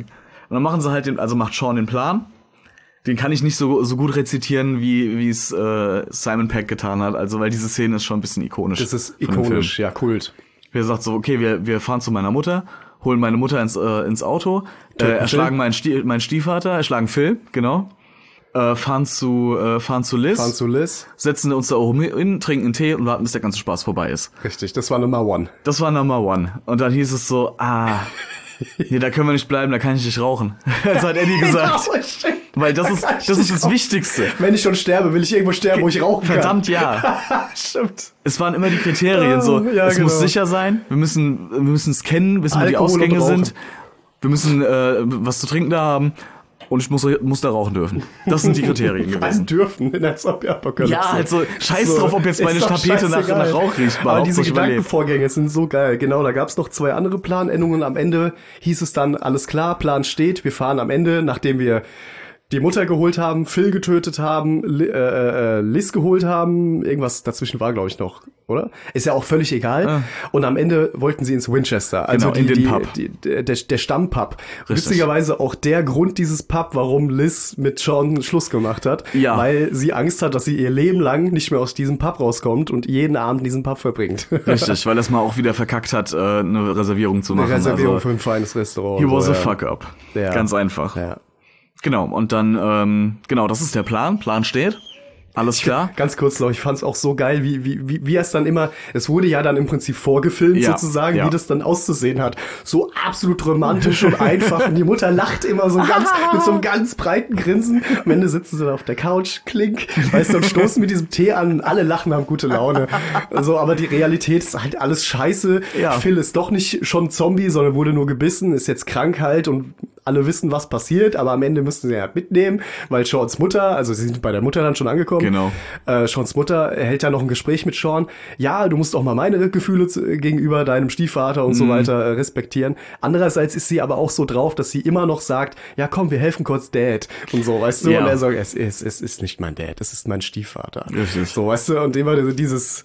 Und dann machen sie halt den, also macht Sean den Plan. Den kann ich nicht so so gut rezitieren, wie wie es äh, Simon Pegg getan hat. Also, weil diese Szene ist schon ein bisschen ikonisch. Das ist ikonisch, ja, Kult. Wir sagt so, okay, wir wir fahren zu meiner Mutter, holen meine Mutter ins äh, ins Auto, äh, erschlagen meinen Stie- meinen Stiefvater, erschlagen Phil, genau. Äh, fahren zu äh, fahren zu Liz. Fahren zu Liz. Setzen uns da oben hin, trinken einen Tee und warten, bis der ganze Spaß vorbei ist. Richtig, das war Nummer one. Das war Number One. Und dann hieß es so, ah, nee, da können wir nicht bleiben, da kann ich nicht rauchen. Das hat Eddie gesagt. Weil das ist das ist das Wichtigste. Wenn ich schon sterbe, will ich irgendwo sterben, wo ich rauchen kann. Verdammt, ja. Stimmt. Es waren immer die Kriterien so, Ja, es genau. muss sicher sein, wir müssen wir müssen es kennen, wissen, wo die Alkohol und Ausgänge Rauchen. sind. Wir müssen äh, was zu trinken da haben und ich muss muss da rauchen dürfen. Das sind die Kriterien Rein gewesen. dürfen in der Zombie-Apokalypse. Ja, also scheiß So, drauf, ob jetzt ist meine doch Tapete nach, scheißegal. nach Rauch riecht. Aber diese Hauptsache ich überlebe. Gedankenvorgänge sind so geil. Genau, da gab's noch zwei andere Planendungen. Am Ende hieß es dann, alles klar, Plan steht. Wir fahren am Ende, nachdem wir die Mutter geholt haben, Phil getötet haben, Li- äh, äh, Liz geholt haben. Irgendwas dazwischen war, glaube ich, noch, oder? Ist ja auch völlig egal. Ah. Und am Ende wollten sie ins Winchester. Also Genau, in die, den die, Pub. Die, der, der Stammpub. Richtig. Witzigerweise auch der Grund dieses Pub, warum Liz mit Sean Schluss gemacht hat. Ja. Weil sie Angst hat, dass sie ihr Leben lang nicht mehr aus diesem Pub rauskommt und jeden Abend in diesem Pub verbringt. Richtig, weil das mal auch wieder verkackt hat, äh, eine Reservierung zu machen. Eine Reservierung also, für ein feines Restaurant. he was so, a ja. fuck up. Ja. Ganz einfach. Ja. Genau, und dann, ähm, genau, das ist der Plan. Plan steht. Alles klar. Ganz kurz noch, ich fand's auch so geil, wie, wie, wie, wie es dann immer, es wurde ja dann im Prinzip vorgefilmt Ja, sozusagen, ja. wie das dann auszusehen hat. So absolut romantisch und einfach und die Mutter lacht immer so ganz, mit so einem ganz breiten Grinsen. Am Ende sitzen sie dann auf der Couch, klink, weißt du, und stoßen mit diesem Tee an, alle lachen, haben gute Laune. So, aber die Realität ist halt alles scheiße. Ja. Phil ist doch nicht schon Zombie, sondern wurde nur gebissen, ist jetzt krank halt und alle wissen, was passiert, aber am Ende müssten sie ja mitnehmen, weil Seans Mutter, also sie sind bei der Mutter dann schon angekommen. Genau. Äh, Seans Mutter hält ja noch ein Gespräch mit Sean. Ja, du musst auch mal meine Gefühle zu, gegenüber deinem Stiefvater und Mhm. so weiter äh, respektieren. Andererseits ist sie aber auch so drauf, dass sie immer noch sagt, ja komm, wir helfen kurz Dad und so, weißt du? Ja. Und er sagt, es ist, es ist nicht mein Dad, es ist mein Stiefvater. Richtig. So, weißt du? Und immer dieses...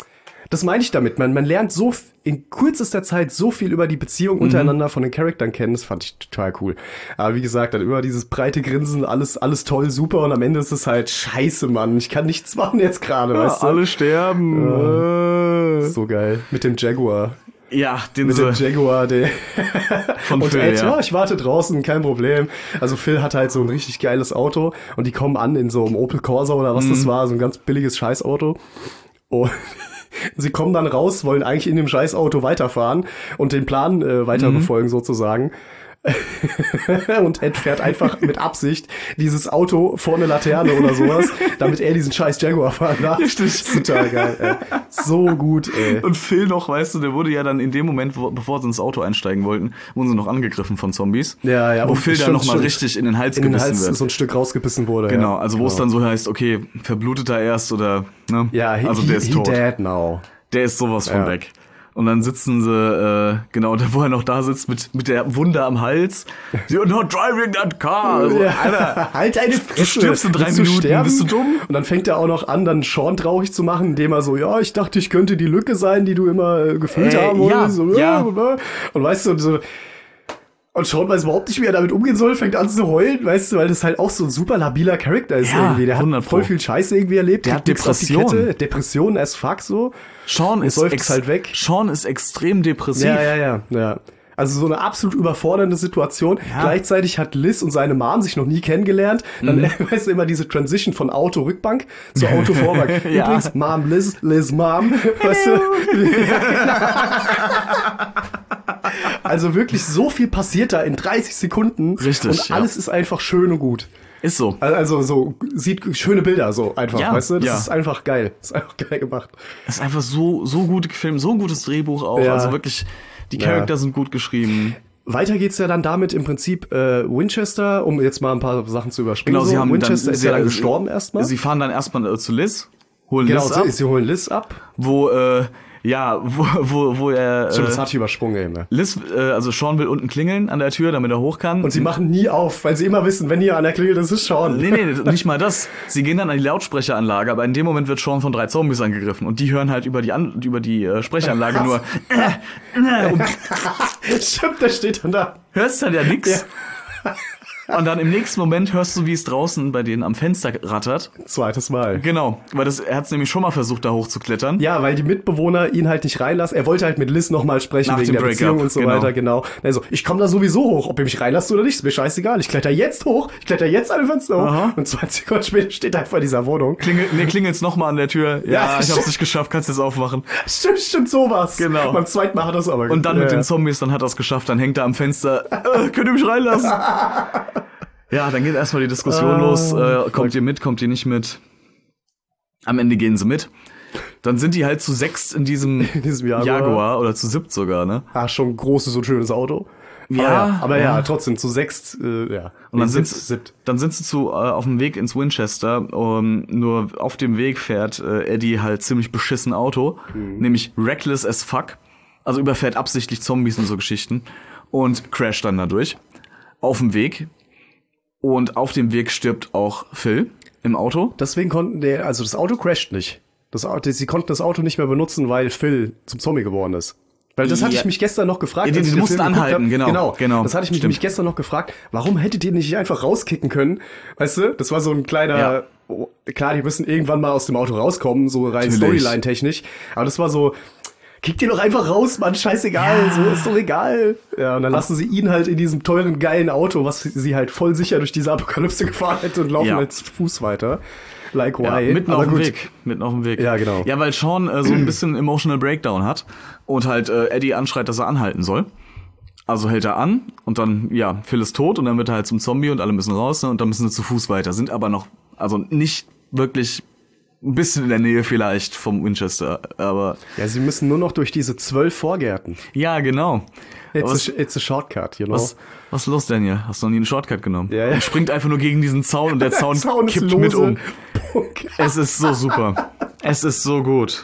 Das meine ich damit. Man, man lernt so f- in kürzester Zeit so viel über die Beziehung untereinander von den Charakteren kennen. Das fand ich total cool. Aber wie gesagt, dann immer dieses breite Grinsen, alles, alles toll, super. Und am Ende ist es halt scheiße, Mann. Ich kann nichts machen jetzt gerade, weißt du? alle sterben. So geil. Mit dem Jaguar. Ja, den Mit so dem Jaguar, der von und Phil, Ed, ja. ja, ich warte draußen, kein Problem. Also Phil hat halt so ein richtig geiles Auto und die kommen an in so einem Opel Corsa oder was Mhm. das war, so ein ganz billiges Scheißauto. Und sie kommen dann raus, wollen eigentlich in dem Scheißauto weiterfahren und den Plan äh, weiter Mhm. befolgen sozusagen. Und Ed fährt einfach mit Absicht dieses Auto vor eine Laterne oder sowas, damit er diesen scheiß Jaguar fahren darf. Richtig. Total geil, ey. So gut, ey. Und Phil noch, weißt du, der wurde ja dann in dem Moment, wo, bevor sie ins Auto einsteigen wollten, wurden sie noch angegriffen von Zombies. Ja, ja. Wo und Phil dann stimmt, nochmal stimmt. richtig in den Hals in den gebissen Hals wird. so ein Stück rausgebissen wurde. Genau, ja. also wo es dann so heißt, okay, verblutet er erst oder, ne? Ja, he, also der ist he tot. dead now. Der ist sowas von Ja. weg. Und dann sitzen sie, äh, genau, da wo er noch da sitzt mit mit der Wunde am Hals. You're not driving that car. Also, Ja. Alter, halt deine Fresse. du stirbst in drei Willst du Minuten, sterben? bist du dumm? Und dann fängt er auch noch an, dann Sean traurig zu machen, indem er so, ja, ich dachte, ich könnte die Lücke sein, die du immer äh, gefüllt Äh, haben ja, wolltest. So, ja. Und weißt du, und so, und Sean weiß überhaupt nicht, wie er damit umgehen soll, fängt an zu heulen, weißt du, weil das halt auch so ein super labiler Charakter ist Ja, irgendwie. Der hat hundert Pro. voll viel Scheiße irgendwie erlebt. Der kriegt hat nichts auf die Depression. Kette, Depression as fuck so. Sean ist seufzt ex- halt weg. Sean ist extrem depressiv. Ja, ja, ja, ja. Also so eine absolut überfordernde Situation. Ja. Gleichzeitig hat Liz und seine Mom sich noch nie kennengelernt. Dann Mhm. weißt du immer diese Transition von Auto-Rückbank zu Auto-Vorbank. Ja. Übrigens, Mom, Liz, Liz, Mom. Weißt du? Also wirklich so viel passiert da in dreißig Sekunden. Richtig, Und ja. alles ist einfach schön und gut. Ist so. Also so, sieht schöne Bilder so einfach, Ja, weißt du? Das ja. ist einfach geil. Das ist einfach geil gemacht. Es ist einfach so so gut gefilmt, so ein gutes Drehbuch auch. Ja. Also wirklich, die Ja. Charakter sind gut geschrieben. Weiter geht's ja dann damit im Prinzip äh, Winchester, um jetzt mal ein paar Sachen zu überspringen. Genau, sie so, haben Winchester dann, ist ja dann sie- gestorben erstmal. Sie fahren dann erstmal äh, zu Liz, holen Genau, Liz ab, sie, sie holen Liz ab. wo äh, ja, wo wo wo er Stimmt, äh, das hatte ich übersprungen eben. Ne? Liz, äh, also Sean will unten klingeln an der Tür, damit er hoch kann. Und sie machen nie auf, weil sie immer wissen, wenn hier an der Klingel, das ist Sean. Nee, nee, nicht mal das. Sie gehen dann an die Lautsprecheranlage, aber in dem Moment wird Sean von drei Zombies angegriffen und die hören halt über die an über die äh, Sprechanlage nur äh, äh, und Stimmt, der steht dann da. hörst dann ja nix. Und dann im nächsten Moment hörst du, wie es draußen bei denen am Fenster rattert. Zweites Mal. Genau, weil das, er hat es nämlich schon mal versucht, da hochzuklettern. Ja, weil die Mitbewohner ihn halt nicht reinlassen. Er wollte halt mit Liz nochmal sprechen Nach wegen dem der Breakup, Beziehung und so genau. weiter, genau. Also, ich komme da sowieso hoch, ob ihr mich reinlasst oder nicht, ist mir scheißegal. Ich kletter jetzt hoch, ich kletter jetzt an den Fenster hoch. Aha. Und zwanzig Sekunden später steht er einfach in dieser Wohnung. Klingel, nee, klingelt's nochmal an der Tür. Ja, Ja, ich hab's stimmt. nicht geschafft, kannst jetzt aufmachen. Stimmt, stimmt, sowas. Genau. Beim zweiten Mal hat er es aber Und dann mit ja. den Zombies, dann hat er es geschafft, dann hängt er am Fenster. Äh, könnt ihr mich reinlassen? Ja, dann geht erstmal die Diskussion Ah, los. Äh, kommt ihr mit, kommt ihr nicht mit? Am Ende gehen sie mit. Dann sind die halt zu sechst in diesem, In diesem Jaguar. Jaguar oder zu siebt sogar, ne? Ach, schon ein großes und schönes Auto. Ja, aber ja, aber ja, ja. trotzdem zu sechst, äh, ja. Und dann Nee, sind siebt, siebt. dann sind sie zu äh, auf dem Weg ins Winchester. Um, nur auf dem Weg fährt äh, Eddie halt ziemlich beschissen Auto, Mhm. nämlich reckless as fuck. Also überfährt absichtlich Zombies und so Geschichten und crasht dann dadurch auf dem Weg. Und auf dem Weg stirbt auch Phil im Auto. Deswegen konnten der, also das Auto crasht nicht. Das Auto, sie konnten das Auto nicht mehr benutzen, weil Phil zum Zombie geworden ist. Weil das hatte Ja. ich mich gestern noch gefragt. Ja, die- als ich die den mussten Film geguckt anhalten, hab. genau, genau. genau, Das hatte ich mich stimmt. nämlich gestern noch gefragt. Warum hättet ihr nicht einfach rauskicken können? Weißt du, das war so ein kleiner, Ja. oh, klar, die müssen irgendwann mal aus dem Auto rauskommen, so rein Natürlich. Storyline-technisch. Aber das war so, kickt ihr doch einfach raus, Mann, scheißegal, Ja. so ist doch egal. Ja, und dann lassen sie ihn halt in diesem teuren, geilen Auto, was sie halt voll sicher durch diese Apokalypse gefahren hätte und laufen Ja. als Fuß weiter. Like Ja, why? mitten Aber auf dem gut. Weg. Mitten auf dem Weg. Ja, genau. Ja, weil Sean äh, so ein bisschen emotional Breakdown hat und halt äh, Eddie anschreit, dass er anhalten soll. Also hält er an und dann, ja, Phil ist tot und dann wird er halt zum Zombie und alle müssen raus, ne, und dann müssen sie zu Fuß weiter. Sind aber noch, also nicht wirklich ein bisschen in der Nähe vielleicht vom Winchester, aber Ja, sie müssen nur noch durch diese zwölf Vorgärten. ja, genau. It's, was, a, it's a shortcut, you know. was, was ist los, Daniel? Hast du noch nie einen Shortcut genommen? Ja, ja. Er springt einfach nur gegen diesen Zaun und der Zaun, Zaun ist kippt lose. mit um. Punkt. Es ist so super. Es ist so gut.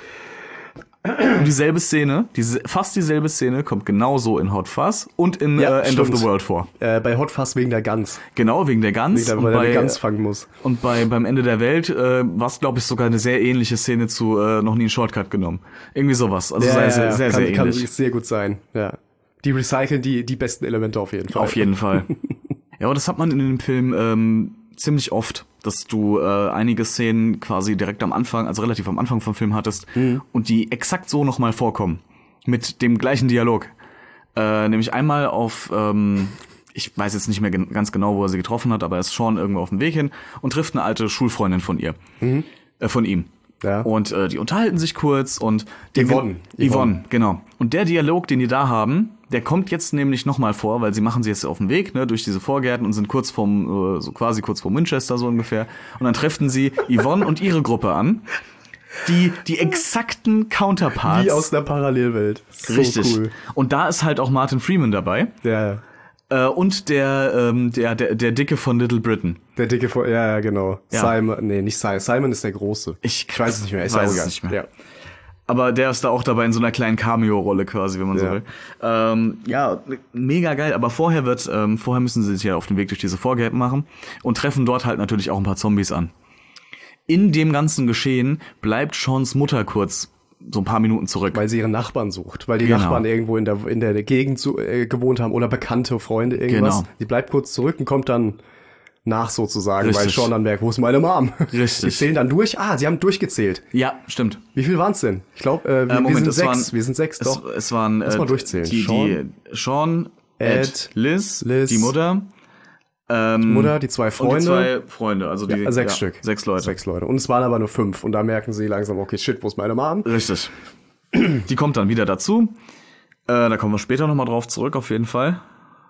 Und dieselbe Szene, diese, fast dieselbe Szene kommt genauso in Hot Fuzz und in Ja, äh, End of stimmt. the World vor. Äh, bei Hot Fuzz wegen der Gans. Genau, wegen der Gans. Wegen der, und weil er bei, eine Gans fangen muss. und bei beim Ende der Welt äh, war es, glaube ich, sogar eine sehr ähnliche Szene zu äh, noch nie einen Shortcut genommen. Irgendwie sowas. Also sehr, sehr, sehr, kann, sehr kann ähnlich. sehr gut sein, ja. Die recyceln die, die besten Elemente auf jeden Fall. Auf jeden Fall. Ja, aber das hat man in dem Film ähm, ziemlich oft, dass du äh, einige Szenen quasi direkt am Anfang, also relativ am Anfang vom Film hattest Mhm. und die exakt so nochmal vorkommen. Mit dem gleichen Dialog. Äh, nämlich einmal auf, ähm, ich weiß jetzt nicht mehr gen- ganz genau, wo er sie getroffen hat, aber er ist Sean irgendwo auf dem Weg hin und trifft eine alte Schulfreundin von ihr. Äh, von ihm. Ja. Und äh, die unterhalten sich kurz und der Yvonne. Yvonne, Yvonne. genau. Und der Dialog, den die da haben, der kommt jetzt nämlich nochmal vor, weil sie machen sie jetzt auf dem Weg, ne, durch diese Vorgärten und sind kurz vorm, äh, so quasi kurz vorm Winchester so ungefähr. Und dann treffen sie Yvonne und ihre Gruppe an, die die exakten Counterparts. Wie aus der Parallelwelt. So Richtig. cool. Und da ist halt auch Martin Freeman dabei. Ja, Äh, und der, ähm, der, der, der Dicke von Little Britain. der dicke vor, ja, ja, genau. Ja. Simon, nee, nicht Simon. Simon ist der Große. Ich, Ich weiß es nicht mehr. Ist weiß auch es egal. nicht mehr. Ja. Aber der ist da auch dabei in so einer kleinen Cameo-Rolle quasi, wenn man so Ja. will. Ähm, ja, mega geil. Aber vorher wird, ähm, vorher müssen sie sich ja auf den Weg durch diese Vorgärten machen und treffen dort halt natürlich auch ein paar Zombies an. In dem ganzen Geschehen bleibt Seans Mutter kurz so ein paar Minuten zurück. Weil sie ihren Nachbarn sucht. Weil die Genau. Nachbarn irgendwo in der, in der Gegend zu, äh, gewohnt haben oder bekannte Freunde, irgendwas. Genau. Sie bleibt kurz zurück und kommt dann nach sozusagen, Richtig. weil Sean dann merkt, wo ist meine Mom? Richtig. Die zählen dann durch. Ah, sie haben durchgezählt. Ja, stimmt. Wie viel waren's denn? Ich glaube, äh, wir, Äh, wir Moment, sind es sechs. waren, wir sind sechs, es, doch. Es waren Lass äh, mal durchzählen. Die, Sean, die, Sean, Ed, Ed, Liz, Liz, die Mutter, ähm, Mutter, die zwei Freunde. und die zwei Freunde, also die Ja, sechs ja, Stück. Sechs Leute. Sechs Leute. Und es waren aber nur fünf. Und da merken sie langsam, okay, shit, wo ist meine Mom? Richtig. Die kommt dann wieder dazu. Äh, da kommen wir später nochmal drauf zurück, auf jeden Fall.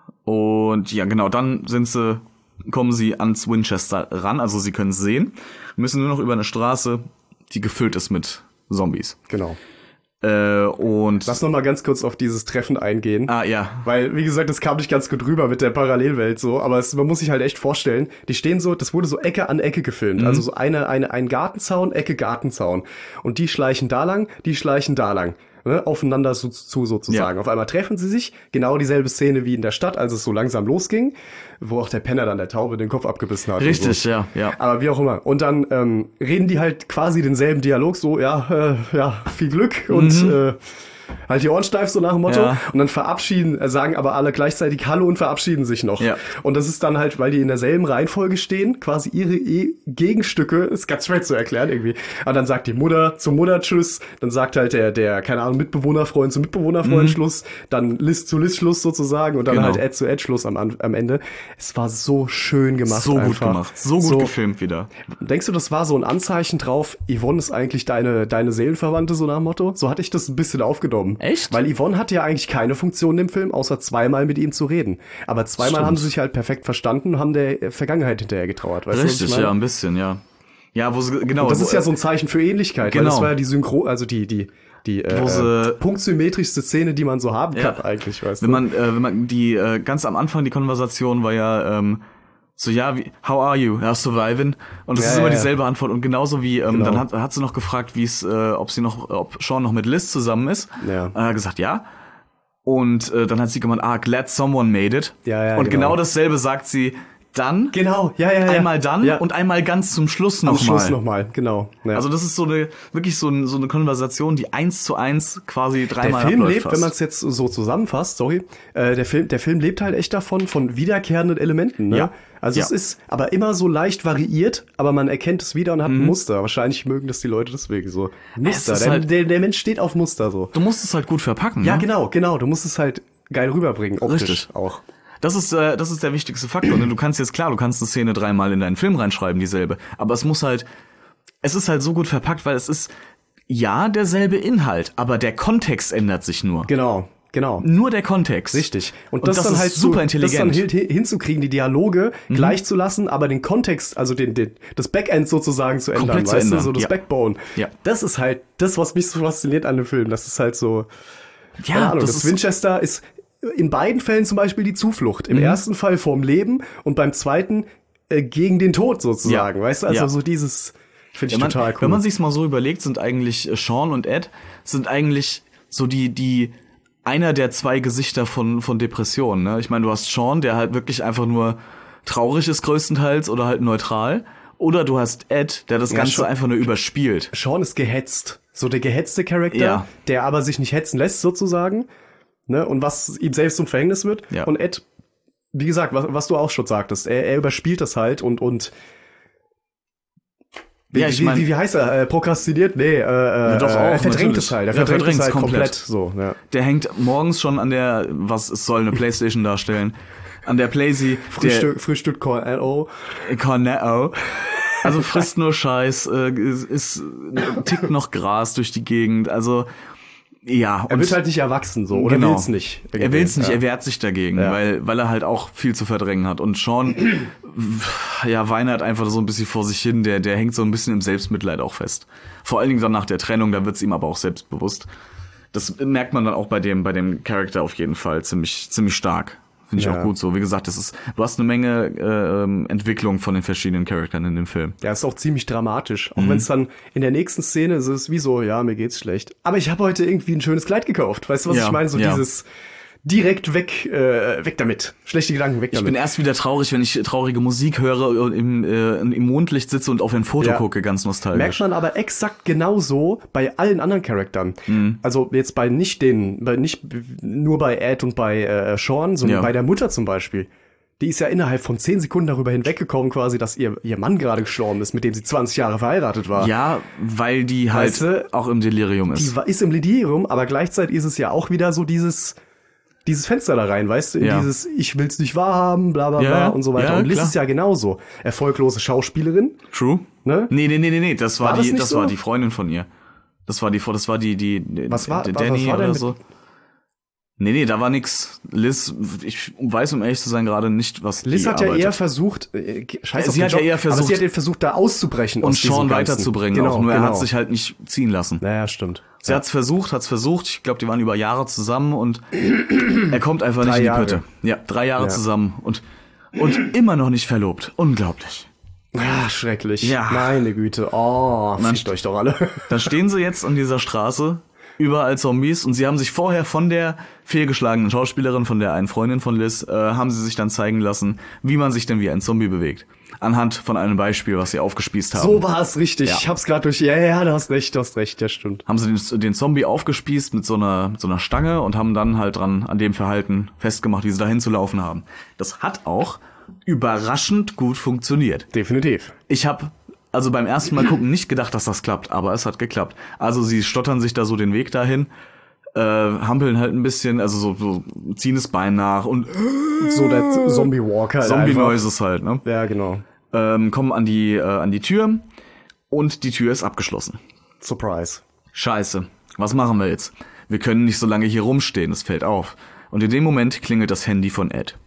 Und ja, genau, dann sind sie, kommen sie ans Winchester ran, also sie können es sehen, müssen nur noch über eine Straße, die gefüllt ist mit Zombies. Genau. Äh, und Lass noch mal ganz kurz auf dieses Treffen eingehen. ah ja, Weil, wie gesagt, das kam nicht ganz gut rüber mit der Parallelwelt so, aber es, man muss sich halt echt vorstellen, die stehen so, das wurde so Ecke an Ecke gefilmt, also so eine, eine, ein Gartenzaun, Ecke Gartenzaun. Und die schleichen da lang, die schleichen da lang. Ne, aufeinander so, zu sozusagen. Ja. Auf einmal treffen sie sich, genau dieselbe Szene wie in der Stadt, als es so langsam losging, wo auch der Penner dann der Taube den Kopf abgebissen hat. richtig, und so. ja, ja. Aber wie auch immer. Und dann ähm, reden die halt quasi denselben Dialog, so, ja, äh, ja, viel Glück und Mhm. äh, halt die Ohren steif, so nach dem Motto. Ja. Und dann verabschieden, äh, sagen aber alle gleichzeitig Hallo und verabschieden sich noch. Ja. Und das ist dann halt, weil die in derselben Reihenfolge stehen, quasi ihre e- Gegenstücke, ist ganz schwer zu erklären irgendwie. Aber dann sagt die Mutter zur Mutter Tschüss, dann sagt halt der, der, keine Ahnung, Mitbewohnerfreund zu Mitbewohnerfreund Mhm. Schluss, dann Liz zu Liz Schluss sozusagen und dann Genau. halt Ed zu Ed Schluss am, am Ende. Es war so schön gemacht. So gut einfach. gemacht, so gut gefilmt wieder. Denkst du, das war so ein Anzeichen drauf, Yvonne ist eigentlich deine, deine Seelenverwandte, so nach dem Motto? So hatte ich das ein bisschen aufgenommen. Echt? Weil Yvonne hat ja eigentlich keine Funktion im Film, außer zweimal mit ihm zu reden. Aber zweimal Stimmt. haben sie sich halt perfekt verstanden und haben der Vergangenheit hinterher getrauert. Weißt du, was ich Richtig, meine? ja, ein bisschen, ja. Ja, wo sie, genau. Und das wo, ist ja so ein Zeichen für Ähnlichkeit, Genau. weil das war ja die Synchro, also die, die, die äh, Wo sie- punktsymmetrischste Szene, die man so haben kann, Ja. eigentlich, weißt Wenn du? man, äh, wenn man die, äh, ganz am Anfang die Konversation war ja, ähm, so, ja, wie, how are you? Ja, surviving. Und das Ja, ist immer ja, ja. dieselbe Antwort. Und genauso wie, ähm, Genau. dann hat, hat sie noch gefragt, wie es, äh, ob sie noch, ob Sean noch mit Liz zusammen ist. Ja. Und er hat gesagt, ja. Und äh, dann hat sie gemeint, ah, glad someone made it. Ja, ja, und genau. genau dasselbe sagt sie dann, Genau, ja, ja, ja. einmal dann ja. und einmal ganz zum Schluss am nochmal. Schluss nochmal, genau. Ja. Also das ist so eine, wirklich so, ein, so eine Konversation, die eins zu eins quasi Der dreimal Film abläuft lebt, fast. wenn man es jetzt so zusammenfasst, sorry, äh, der Film, der Film lebt halt echt davon, von wiederkehrenden Elementen, ne? Ja. Also Ja. es ist aber immer so leicht variiert, aber man erkennt es wieder und hat Mhm. ein Muster. Wahrscheinlich mögen das die Leute deswegen so. Muster. ist Der, halt- der, der Mensch steht auf Muster so. Du musst es halt gut verpacken. Ja, ne? genau, genau. Du musst es halt geil rüberbringen, optisch Richtig. auch. Das ist, äh, das ist der wichtigste Faktor. Ne? Du kannst jetzt, klar, du kannst eine Szene dreimal in deinen Film reinschreiben, dieselbe. Aber es muss halt, es ist halt so gut verpackt, weil es ist, ja, derselbe Inhalt, aber der Kontext ändert sich nur. Genau, genau. Nur der Kontext. Richtig. Und, Und das, das dann ist halt super so, intelligent. Das dann hin, hinzukriegen, die Dialoge gleich zu lassen, aber den Kontext, also den, den, das Backend sozusagen zu ändern, Komplett zu weißt ändern, du, so das ja. Backbone. Ja. Das ist halt das, was mich so fasziniert an dem Film. Das ist halt so, Ja, keine Ahnung, das das, ist- Winchester ist in beiden Fällen zum Beispiel die Zuflucht. Im Mhm. ersten Fall vorm Leben und beim zweiten äh, gegen den Tod sozusagen, Ja. weißt du? Also Ja. so dieses, finde ich Wenn man, total cool. wenn man sich's mal so überlegt, sind eigentlich äh, Sean und Ed sind eigentlich so die die einer der zwei Gesichter von von Depressionen. Ne? Ich meine, du hast Sean, der halt wirklich einfach nur traurig ist größtenteils oder halt neutral, oder du hast Ed, der das Ja, Ganze schon- einfach nur überspielt. Sean ist gehetzt. So der gehetzte Charakter, Ja. der aber sich nicht hetzen lässt sozusagen. Ne? Und was ihm selbst zum Verhängnis wird. Ja. Und Ed, wie gesagt, was, was du auch schon sagtest, er, er überspielt das halt und, und wie, Ja, ich wie, mein- wie, wie heißt er? Äh, prokrastiniert? Nee, äh, äh, doch auch, er verdrängt natürlich. es halt. Er Ja, verdrängt es verdrängt's halt komplett. komplett. So, ja. Der hängt morgens schon an der, was es soll eine Playstation darstellen, an der Playsee, Frühstück, Frühstück Call N O. der Cornetto. Also frisst nur Scheiß, äh, ist, ist tickt noch Gras durch die Gegend. Also ja, Er wird halt nicht erwachsen so, oder genau. will's nicht. Er will's nicht, Ja. er wehrt sich dagegen, Ja. weil weil er halt auch viel zu verdrängen hat. Und Sean, ja, weinert einfach so ein bisschen vor sich hin. Der der hängt so ein bisschen im Selbstmitleid auch fest. Vor allen Dingen dann nach der Trennung, da wird's ihm aber auch selbstbewusst. Das merkt man dann auch bei dem bei dem Charakter auf jeden Fall ziemlich ziemlich stark. Finde ich Ja. auch gut so. Wie gesagt, das ist, du hast eine Menge äh, ähm, Entwicklung von den verschiedenen Charakteren in dem Film. Ja, ist auch ziemlich dramatisch. Auch Mhm. wenn es dann in der nächsten Szene ist, es wie so, ja, mir geht's schlecht. Aber ich habe heute irgendwie ein schönes Kleid gekauft. Weißt du, was Ja, ich meine? So ja. dieses direkt weg, äh, weg damit. Schlechte Gedanken, weg Ich damit. bin erst wieder traurig, wenn ich traurige Musik höre und im, äh, im Mondlicht sitze und auf ein Foto Ja. gucke, ganz nostalgisch. Merkt man aber exakt genauso bei allen anderen Charakteren. Mhm. Also jetzt bei nicht den, bei nicht nur bei Ed und bei äh, Sean, sondern Ja. bei der Mutter zum Beispiel. Die ist ja innerhalb von zehn Sekunden darüber hinweggekommen, quasi, dass ihr, ihr Mann gerade gestorben ist, mit dem sie zwanzig Jahre verheiratet war. Ja, weil die halt Weißt du, auch im Delirium ist. Die war- ist im Delirium, aber gleichzeitig ist es ja auch wieder so dieses, dieses Fenster da rein, weißt du, in Ja. dieses ich will's nicht wahrhaben, bla bla Ja, bla ja. und so weiter. Ja, und Liz klar. ist ja genauso. Erfolglose Schauspielerin, True? ne? Nee, nee, nee, nee, nee, das war, War das die, nicht das so? war die Freundin von ihr. Das war die, das war die, die, die Was war- die was- was Danny war denn oder mit- so. Nee, nee, da war nix. Liz, ich weiß, um ehrlich zu sein, gerade nicht, was Liz die hat ja arbeitet. eher versucht, äh, scheiß auf Sie den hat ja Job, eher aber versucht- sie hat ja versucht, da auszubrechen und aus diesem Sean Ganzen. weiterzubringen, Genau, auch nur er genau. hat sich halt nicht ziehen lassen. Naja, stimmt. Sie hat's versucht, hat's versucht. Ich glaube, die waren über Jahre zusammen und er kommt einfach nicht Drei in die Jahre. Pötte. Ja, drei Jahre Ja. zusammen und und immer noch nicht verlobt. Unglaublich. Ah, schrecklich. Ja. Meine Güte. Oh, Man- fickt euch doch alle. Da stehen sie jetzt an dieser Straße Überall Zombies. Und sie haben sich vorher von der fehlgeschlagenen Schauspielerin, von der einen Freundin von Liz, äh, haben sie sich dann zeigen lassen, wie man sich denn wie ein Zombie bewegt. Anhand von einem Beispiel, was sie aufgespießt haben. So war es richtig. Ja. Ich hab's gerade durch. Ja, ja, du hast recht, du hast recht, ja, stimmt. Haben sie den, den Zombie aufgespießt mit so einer, mit so einer Stange und haben dann halt dran an dem Verhalten festgemacht, wie sie dahin zu laufen haben. Das hat auch überraschend gut funktioniert. Definitiv. Ich habe also beim ersten Mal gucken nicht gedacht, dass das klappt, aber es hat geklappt. Also sie stottern sich da so den Weg dahin, äh, hampeln halt ein bisschen, also so, so ziehen das Bein nach und So der Zombie-Walker. Zombie-Noises halt, ne? Ja, genau. Ähm, kommen an die äh, an die Tür und die Tür ist abgeschlossen. Surprise. Scheiße, was machen wir jetzt? Wir können nicht so lange hier rumstehen, es fällt auf. Und in dem Moment klingelt das Handy von Ed.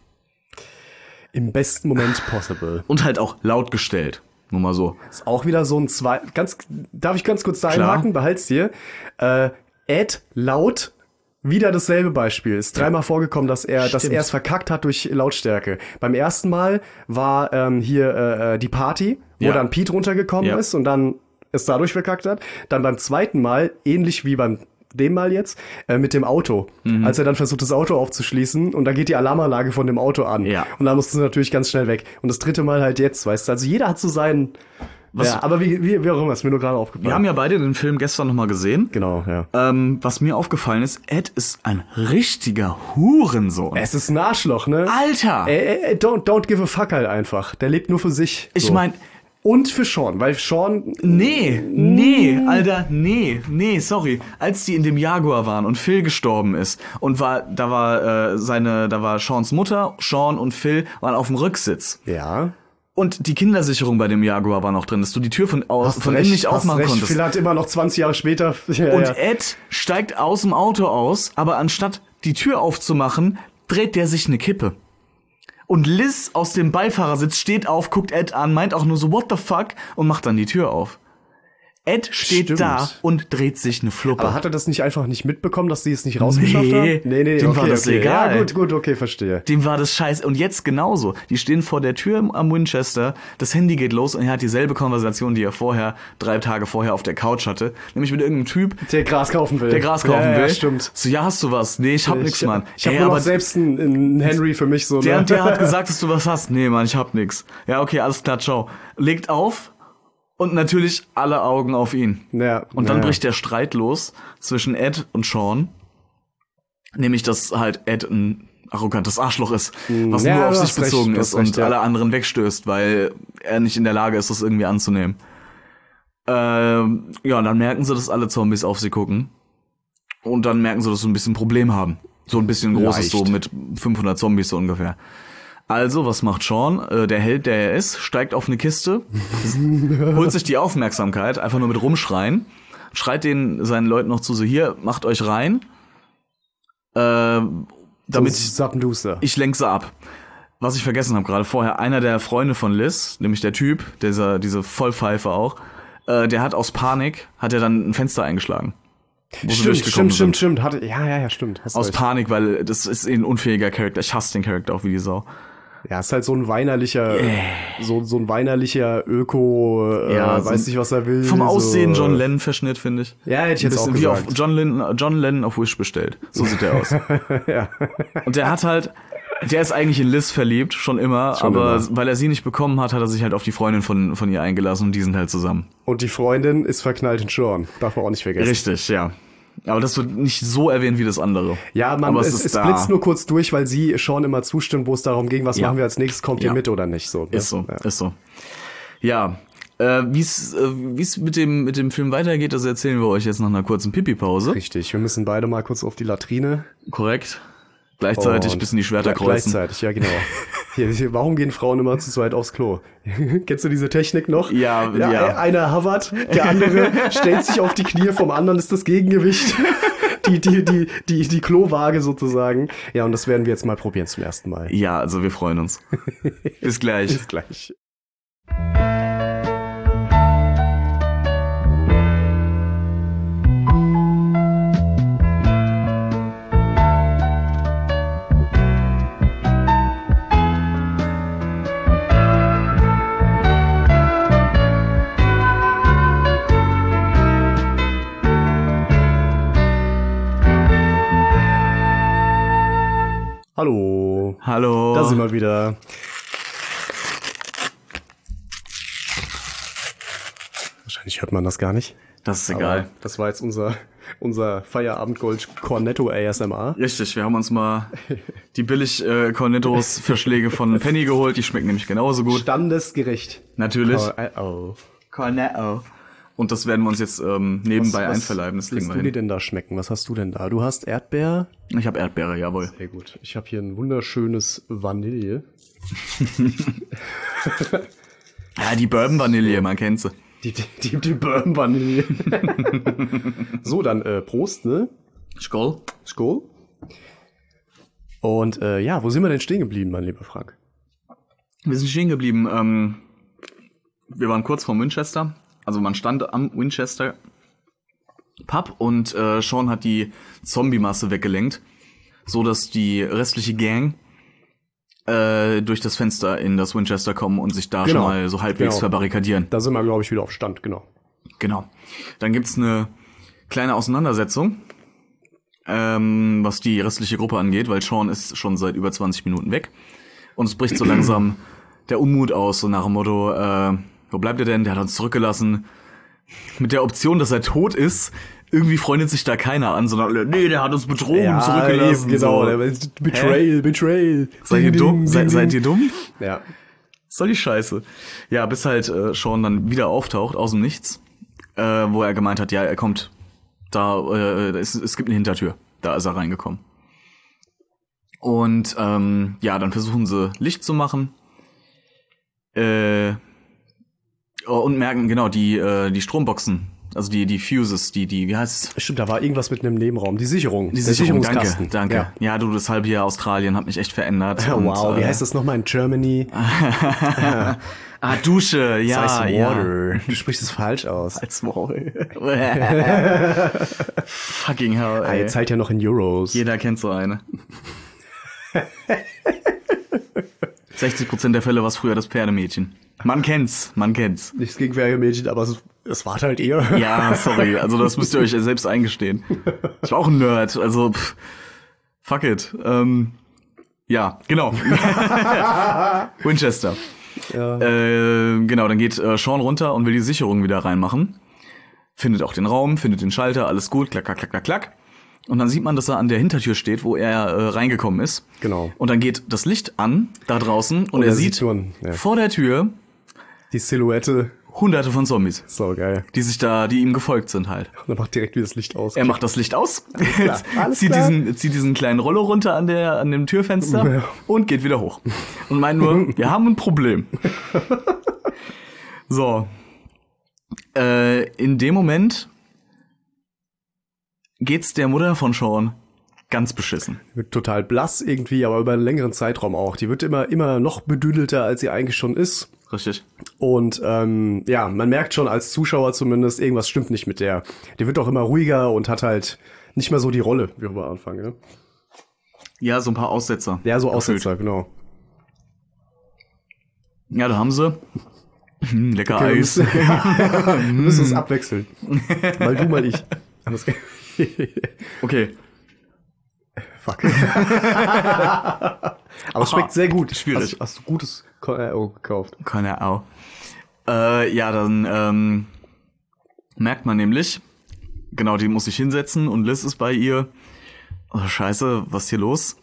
Im besten Moment possible. Und halt auch laut gestellt. Nur mal so. Ist auch wieder so ein zwei, ganz, darf ich ganz kurz da Klar. einhaken? Behalt's dir. Äh, Ed laut, wieder dasselbe Beispiel. Ist dreimal ja. vorgekommen, dass er, dass er es verkackt hat durch Lautstärke. Beim ersten Mal war ähm, hier äh, die Party, wo Ja. dann Pete runtergekommen Ja. ist und dann es dadurch verkackt hat. Dann beim zweiten Mal, ähnlich wie beim dem Mal jetzt, äh, mit dem Auto. Mhm. Als er dann versucht, das Auto aufzuschließen und da geht die Alarmanlage von dem Auto an. Ja. Und da mussten sie natürlich ganz schnell weg. Und das dritte Mal halt jetzt, weißt du. Also jeder hat so seinen... Was- ja, aber wie, wie, wie auch immer, ist mir nur gerade aufgefallen. Wir haben ja beide den Film gestern nochmal gesehen. Genau, ja. Ähm, was mir aufgefallen ist, Ed ist ein richtiger Hurensohn. Es ist ein Arschloch, ne? Alter! Ey, ey, don't, don't give a fuck halt einfach. Der lebt nur für sich. Ich so. mein- Und für Sean, weil Sean... Nee, nee, Alter, nee, nee, sorry. Als die in dem Jaguar waren und Phil gestorben ist und war, da war äh, seine, da war Seans Mutter, Sean und Phil waren auf dem Rücksitz. Ja. Und die Kindersicherung bei dem Jaguar war noch drin, dass du die Tür von, aus, von innen nicht hast aufmachen recht. konntest. Phil hat immer noch zwanzig Jahre später... Ja, Und ja. Ed steigt aus dem Auto aus, aber anstatt die Tür aufzumachen, dreht der sich eine Kippe. Und Liz aus dem Beifahrersitz steht auf, guckt Ed an, meint auch nur so, what the fuck, und macht dann die Tür auf. Ed steht Stimmt. da und dreht sich eine Fluppe. Aber hat er das nicht einfach nicht mitbekommen, dass sie es nicht rausgeschafft Nee, haben? Nee, nee, nee. dem okay, war das okay. egal. Ja, gut, gut, okay, verstehe. Dem war das scheiße. Und jetzt genauso. Die stehen vor der Tür am Winchester, das Handy geht los und er hat dieselbe Konversation, die er vorher, drei Tage vorher auf der Couch hatte. Nämlich mit irgendeinem Typ, Der Gras kaufen will. der Gras kaufen ja, will. Ja, stimmt. So, ja, hast du was? Nee, ich hab nix, Mann. Ich hab Ey, nur noch aber selbst einen, einen Henry für mich so. der ne? und der hat gesagt, dass du was hast. Nee, Mann, ich hab nix. Ja, okay, alles klar, ciao. Legt auf und natürlich alle Augen auf ihn. Ja, Und dann ja. bricht der Streit los zwischen Ed und Sean. Nämlich, dass halt Ed ein arrogantes Arschloch ist, was Ja, nur auf du sich hast recht, bezogen du ist hast recht, und ja. alle anderen wegstößt, weil er nicht in der Lage ist, das irgendwie anzunehmen. Ähm, ja, und dann merken sie, dass alle Zombies auf sie gucken. Und dann merken sie, dass sie ein bisschen ein Problem haben. So ein bisschen großes, Leicht. so mit fünfhundert Zombies so ungefähr. Also, was macht Sean? Äh, der Held, der er ist, steigt auf eine Kiste, holt sich die Aufmerksamkeit, einfach nur mit rumschreien, schreit den seinen Leuten noch zu, so hier, macht euch rein, äh, damit so Sappenduster. ich lenke sie ab. Was ich vergessen habe gerade vorher, einer der Freunde von Liz, nämlich der Typ, dieser, diese Vollpfeife auch, äh, der hat aus Panik, hat er dann ein Fenster eingeschlagen. Wo sie Stimmt, durchgekommen stimmt, stimmt, sind. stimmt. Hatte, ja, ja, ja, stimmt. Hast Aus recht. Panik, weil das ist eh ein unfähiger Charakter. Ich hasse den Charakter auch wie die Sau. Ja, ist halt so ein weinerlicher, so, so ein weinerlicher Öko, äh, Ja, weiß so nicht, was er will. Vom so. Aussehen John Lennon-Verschnitt, finde ich. Ja, hätte ich Ein jetzt auch bisschen wie auf gesagt. John Lennon, John Lennon auf Wish bestellt. So sieht der aus. Ja. Und der hat halt, der ist eigentlich in Liz verliebt, schon immer, Schon aber immer. weil er sie nicht bekommen hat, hat er sich halt auf die Freundin von, von ihr eingelassen und die sind halt zusammen. Und die Freundin ist verknallt in Sean. Darf man auch nicht vergessen. Richtig, ja. Aber das wird nicht so erwähnt wie das andere. Ja, man, aber es, es, es, ist da. blitzt nur kurz durch, weil sie Sean immer zustimmt, wo es darum ging, was Ja. machen wir als nächstes, kommt Ja. ihr mit oder nicht, so. Ne? Ist so, Ja. ist so. Ja, äh, wie es äh, wie's mit dem mit dem Film weitergeht, das erzählen wir euch jetzt nach einer kurzen Pipi-Pause. Richtig, wir müssen beide mal kurz auf die Latrine. Korrekt. Gleichzeitig Und- bis in die Schwerter Ja, kreuzen. Gleichzeitig, ja genau. Hier, hier, warum gehen Frauen immer zu zweit aufs Klo? Kennst du diese Technik noch? Ja, ja. Einer hovert, der andere stellt sich auf die Knie, vom anderen ist das Gegengewicht. Die, die, die, die, die Klowaage sozusagen. Ja, und das werden wir jetzt mal probieren zum ersten Mal. Ja, also wir freuen uns. Bis gleich. Bis gleich. Hallo. Hallo. Da sind wir wieder. Wahrscheinlich hört man das gar nicht. Das ist egal. Aber das war jetzt unser, unser Feierabendgold Cornetto A S M R. Richtig, wir haben uns mal die billig äh, Cornettos-Verschläge von Penny geholt. Die schmecken nämlich genauso gut. Standesgerecht. Natürlich. Oh, oh. Cornetto. Und das werden wir uns jetzt ähm, nebenbei Was- was einverleiben. Das kriegen Lässt wir du dir hin. denn da schmecken? Was hast du denn da? Du hast Erdbeer. Ich habe Erdbeere, jawohl. Sehr gut. Ich habe hier ein wunderschönes Vanille. Ja, die Bourbon-Vanille, man kennt sie. Die, die, die, die Bourbon Vanille. So, dann äh, Prost, ne? Skoll. Skol. Und äh, ja, wo sind wir denn stehen geblieben, mein lieber Frank? Wir sind stehen geblieben. Ähm, wir waren kurz vor Winchester. Also man stand am Winchester Pub und äh, Sean hat die Zombie-Masse weggelenkt, so dass die restliche Gang äh, durch das Fenster in das Winchester kommen und sich da Genau. schon mal so halbwegs Genau. verbarrikadieren. Da sind wir, glaube ich, wieder auf Stand, genau. Genau. Dann gibt's eine kleine Auseinandersetzung, ähm, was die restliche Gruppe angeht, weil Sean ist schon seit über zwanzig Minuten weg. Und es bricht so langsam der Unmut aus, so nach dem Motto, äh, wo bleibt er denn? Der hat uns zurückgelassen. Mit der Option, dass er tot ist, irgendwie freundet sich da keiner an, sondern alle, nee, der hat uns betrogen, zurückgelassen. eben, genau. So. Der- Betrayal, Betrayal. Seid ihr Ding, dumm? ding, Seid, ding, seid ding. ihr dumm? Ja. Was soll die Scheiße? Ja, bis halt äh, Sean dann wieder auftaucht, aus dem Nichts, äh, wo er gemeint hat, ja, er kommt da, äh, es, es gibt eine Hintertür. Da ist er reingekommen. Und ähm, ja, dann versuchen sie Licht zu machen. Äh, oh, und merken, genau, die, äh, die Stromboxen, also die, die Fuses, die, die, wie heißt Stimmt, da war irgendwas mit einem Nebenraum. Die Sicherung. Die Der Sicherung, danke, Sicherungskasten. danke. Ja. Ja. du, das halbe Jahr Australien hat mich echt verändert. Ja, Und, wow, wie äh, heißt das nochmal in Germany? Ah, Dusche, ja, Ice ja. Water. Du sprichst es falsch aus. Als Maul. Fucking hell, Ah, ey. ihr zahlt ja noch in Euros. Jeder kennt so eine. sechzig Prozent der Fälle war es früher das Pferdemädchen. Man kennt's, man kennt's. Nichts gegen Werbemädchen, aber es, es war halt eher. Ja, sorry, also das müsst ihr euch selbst eingestehen. Ich war auch ein Nerd, also pff, fuck it. Ähm, ja, genau. Winchester. Ja. Äh, genau, dann geht äh, Sean runter und will die Sicherung wieder reinmachen. Findet auch den Raum, findet den Schalter, alles gut, klack, klack, klack, klack, klack. Und dann sieht man, dass er an der Hintertür steht, wo er äh, reingekommen ist. Genau. Und dann geht das Licht an, da draußen, und, Und er, er sieht sieht nur ein- ja. vor der Tür Die Silhouette. hunderte von Zombies, So geil. die sich da, die ihm gefolgt sind halt. Und dann macht direkt wieder das Licht aus. Er macht das Licht aus, klar, alles zieht, klar. diesen, zieht diesen kleinen Rollo runter an der an dem Türfenster Ja. und geht wieder hoch. Und meint nur, wir haben ein Problem. So. Äh, in dem Moment geht's der Mutter von Sean ganz beschissen. Wird total blass irgendwie, aber über einen längeren Zeitraum auch. Die wird immer, immer noch bedüdelter, als sie eigentlich schon ist. Richtig. Und ähm, ja, man merkt schon als Zuschauer zumindest, irgendwas stimmt nicht mit der. Die wird auch immer ruhiger und hat halt nicht mehr so die Rolle, wie wir anfangen. Ne? Ja, so ein paar Aussetzer. Ja, so Gefühlt. Aussetzer, genau. Ja, da haben sie. Hm, lecker Okay, Eis. Wir müssen, wir müssen uns abwechseln. Mal du, mal ich. Anders- Okay. Fuck. Aber es schmeckt sehr gut. Schwierig. Hast, hast du gutes Ko- äh, oh, gekauft? Keine Ahnung. Äh, ja, dann ähm, merkt man nämlich, genau, die muss sich hinsetzen und Liz ist bei ihr. Oh, scheiße, was ist hier los?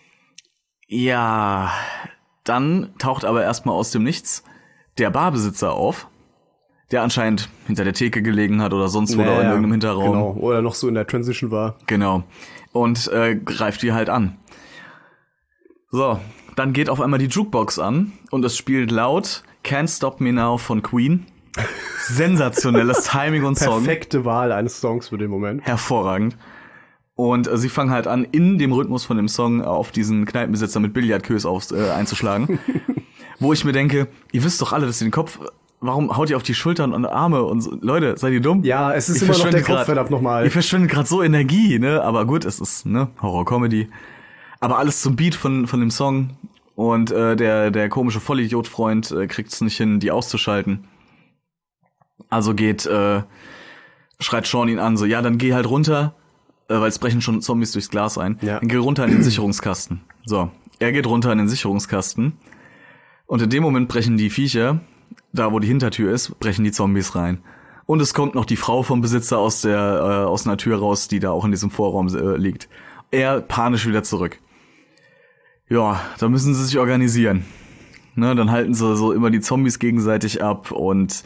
Ja, dann taucht aber erstmal aus dem Nichts der Barbesitzer auf, der anscheinend hinter der Theke gelegen hat oder sonst wo oder in irgendeinem Hinterraum. Genau. Oder noch so in der Transition war. Genau. Und äh, greift die halt an. So, dann geht auf einmal die Jukebox an und es spielt laut Can't Stop Me Now von Queen. Sensationelles Timing und Song. Perfekte Wahl eines Songs für den Moment. Hervorragend. Und äh, sie fangen halt an, in dem Rhythmus von dem Song auf diesen Kneipenbesitzer mit Billardkös aufs, äh, einzuschlagen. Wo ich mir denke, ihr wisst doch alle, dass ihr den Kopf... Warum haut ihr auf die Schultern und Arme und so? Leute, seid ihr dumm? Ja, es ist Ihr immer noch der verschwendet Kopf, grad- verdammt nochmal. Ihr verschwendet gerade so Energie, ne? Aber gut, es ist ne Horror-Comedy. Aber alles zum Beat von von dem Song. Und äh, der der komische Vollidiot-Freund äh, kriegt es nicht hin, die auszuschalten. Also geht, äh, schreit Sean ihn an, so, ja, dann geh halt runter äh, weil es brechen schon Zombies durchs Glas ein. Ja. Dann geh runter in den Sicherungskasten. So, er geht runter in den Sicherungskasten und in dem Moment brechen die Viecher, da wo die Hintertür ist, brechen die Zombies rein. Und es kommt noch die Frau vom Besitzer aus der äh, aus einer Tür raus, die da auch in diesem Vorraum äh, liegt. Er panisch wieder zurück. Ja, da müssen sie sich organisieren. Ne, dann halten sie so immer die Zombies gegenseitig ab und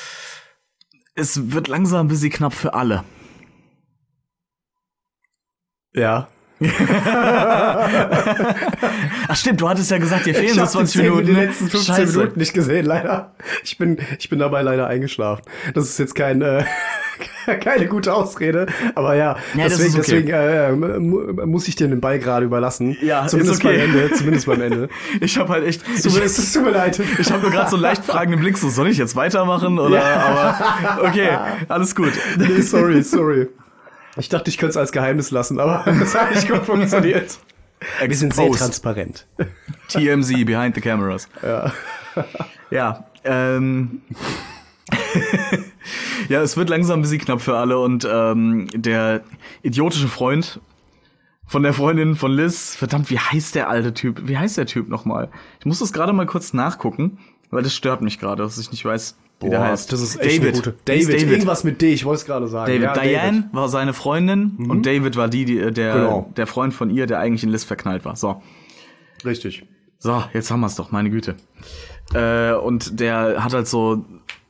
es wird langsam ein bisschen knapp für alle. Ja. Ach stimmt, du hattest ja gesagt, dir fehlen Ich so hab zwanzig die, Minuten. die letzten fünfzehn Scheiße. Minuten nicht gesehen, leider. Ich bin, ich bin dabei leider eingeschlafen. Das ist jetzt kein, äh, keine gute Ausrede, aber ja, Ja, das deswegen, ist okay. deswegen äh, mu- muss ich dir den Ball gerade überlassen. Ja, zumindest ist okay. beim Ende, zumindest beim Ende. Ich habe halt echt, Zumindest, es tut mir leid. ich habe nur gerade so einen leicht fragenden Blick, so soll ich jetzt weitermachen oder? Aber okay, alles gut. Nee, sorry, sorry. Ich dachte, ich könnte es als Geheimnis lassen, aber das hat nicht gut funktioniert. Wir sind sehr Exposed. transparent. T M Z, behind the cameras. Ja. Ja, ähm, ja, es wird langsam ein bisschen knapp für alle und ähm, der idiotische Freund von der Freundin von Liz, verdammt, wie heißt der alte Typ? Wie heißt der Typ nochmal? Ich muss das gerade mal kurz nachgucken, weil das stört mich gerade, dass ich nicht weiß, wie der Boah, heißt. das ist echt David. eine gute. Hieß David, irgendwas mit D, ich wollte es gerade sagen. David. Ja, Diane war seine Freundin und David war die, die der, Genau. der Freund von ihr, der eigentlich in Liz verknallt war. So. Richtig. So, jetzt haben wir's doch, meine Güte. Äh, und der hat halt so.